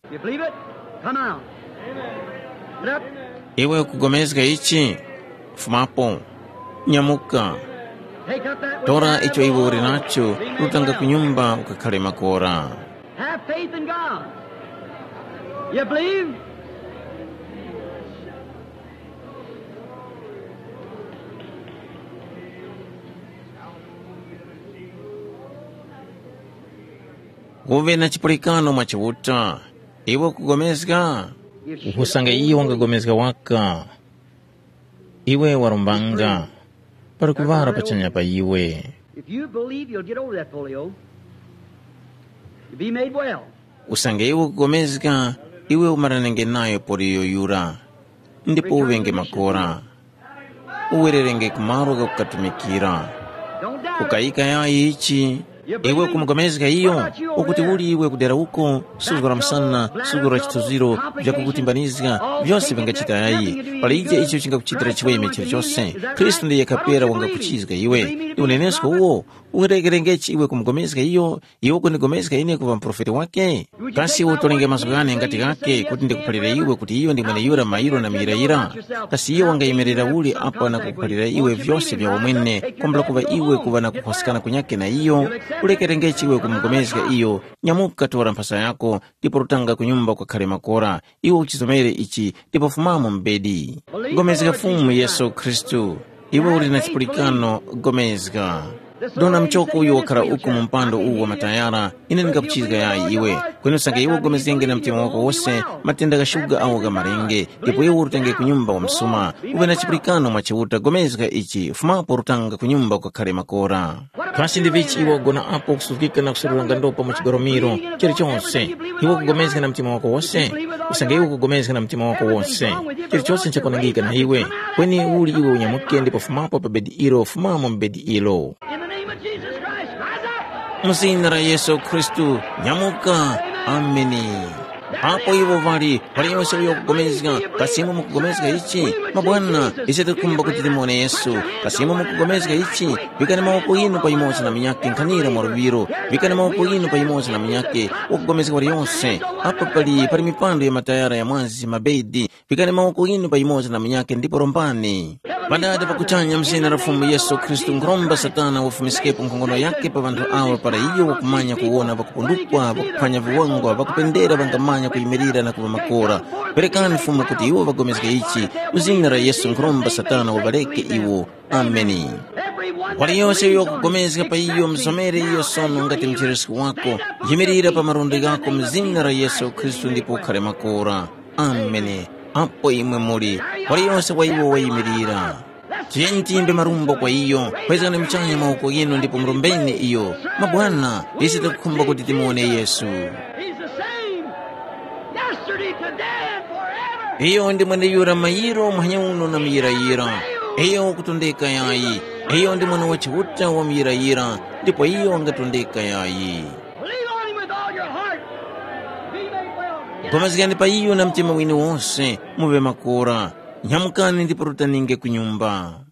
Iwe kugomezeka ichi, fumapo, nyamuka. Tora icho iwe uri nacho, rutanga kunyumba ukakare makora. Have faith in God. You believe? Uve na chipulikano machiuta, iwe kugomezeka. Usange iyo wangagomezeka waka, iwe warumbanga, para kuvara pachanya pa iwe. If you believe, you'll get over that polio. You'll be made well. Usange iwe kugomezeka, iwe umaranenge nayo polio yura, ndipo uvenge makora, uwererenge kumaruga kukatumikira, ukaika yayi ichi, iwe kumgomezeka iyo, ukuti uli iwe kudera uko, sugura msana, sugura chituziro, vya kukutimbanizika, vyose vingachita yayi. Palija icho chinga kuchitira chiweme chiri chose, Kristu ndiye kapera wanga kuchizika iwe. Iwe nenesko uo, uregerengechi iwe kumgomezeka iyo, iwe kunigomezeka ine kuwa mprofeti wake. Kasi iwe utolenge masugane ngati kake, kuti ndikupalira iwe kuti iyo ndi mwene yura mairo na miraira. Kasi iyo wanga imerera uli apa na kupalira iwe vyose vya umwene, kumbla kuwa iwe kuwa na kupasikana kunyake na iyo. Urekerengechi iwe kumgomezeka iyo, nyamuka tora mpasa yako, ndipo rutanga kunyumba kwa kare makora, iwe uchizomere ichi, ndipo fumamo mbedi. Gomezeka fumu Yesu Kristu, iwe uli na chipulikano gomezeka. Dona mchoko uyu wakara uku mumpando uwa matayara, ine nikapuchizika yayi iwe. Kwenu sange iwe gomezenge na mtima wako wose, matenda gashuga au gamarenge, ndipo iwe urutenge kunyumba wa msuma. Uwe na chipulikano machiuta gomezeka ichi, fumapo rutanga kunyumba kwa kare makora. Kasi ndivichi iwe gona apo kusufika na kusurulanga ndopa machigoromiro, chiri chonse. Iwe kugomezeka na mtima wako wose, usange iwe kugomezeka na mtima wako wose. Chiri chonse nchakonangika na iwe. Kweni uli iwe unyamuke ndipo fumapo pa bedi ilo, fumamo mbedi ilo. Mzina ra Yesu Kristu, nyamuka, ameni. Hapo iwo vari, vari yose uyo kugomezeka, kasimu mukugomezeka ichi, mabwana, isete kumba kutitimone Yesu, kasimu mukugomezeka ichi, vikane mawoko inu pa imoza na minyake, nkanira morubiro, vikane mawoko inu pa imoza na minyake, ukugomezeka vari yose, hapa pali, pali mipando ya matayara ya mwazi, mabedi, vikane mawoko inu pa imoza na minyake, ndipo rombani. Badada pa kuchanya mzina ra fumu Yesu Kristu, ngromba satana wafumisikepo mkongono yake pa vantu awa para iyo wakumanya kuona, wakupundukwa, wakupanya viwangwa, wakupendera vangamanya kuimirira na kuwa makora. Perekani fumu kuti iwo wagomezeka ichi, uzina ra Yesu ngromba satana wabareke iwo. Ameni. Wali yose iyo kugomezeka pa iyo msomere iyo sono ngati mchirisiku wako, yimirira pa marundi gako mzina ra Yesu Kristu ndipo kare makora. Ameni. Apo imwe muri, wali yose wa iwo wayimirira. Tiyentimbe marumbo kwa iyo, kweza na mchanya mauko yenu ndipo mrumbeni iyo. Mabwana, isite kukumba kutitimone Yesu. Iyo ndi mwene yura mayiro mwanyauno na miyira yira. iyo kutondeka yayi, iyo ndi mwana wachiuta wamuyirayira, ndipo iyo angatondeka yayi. Pamazikani pa iyo na mtima wini wonse, muve makora, nyamukani ndipo rutaninge kunyumba.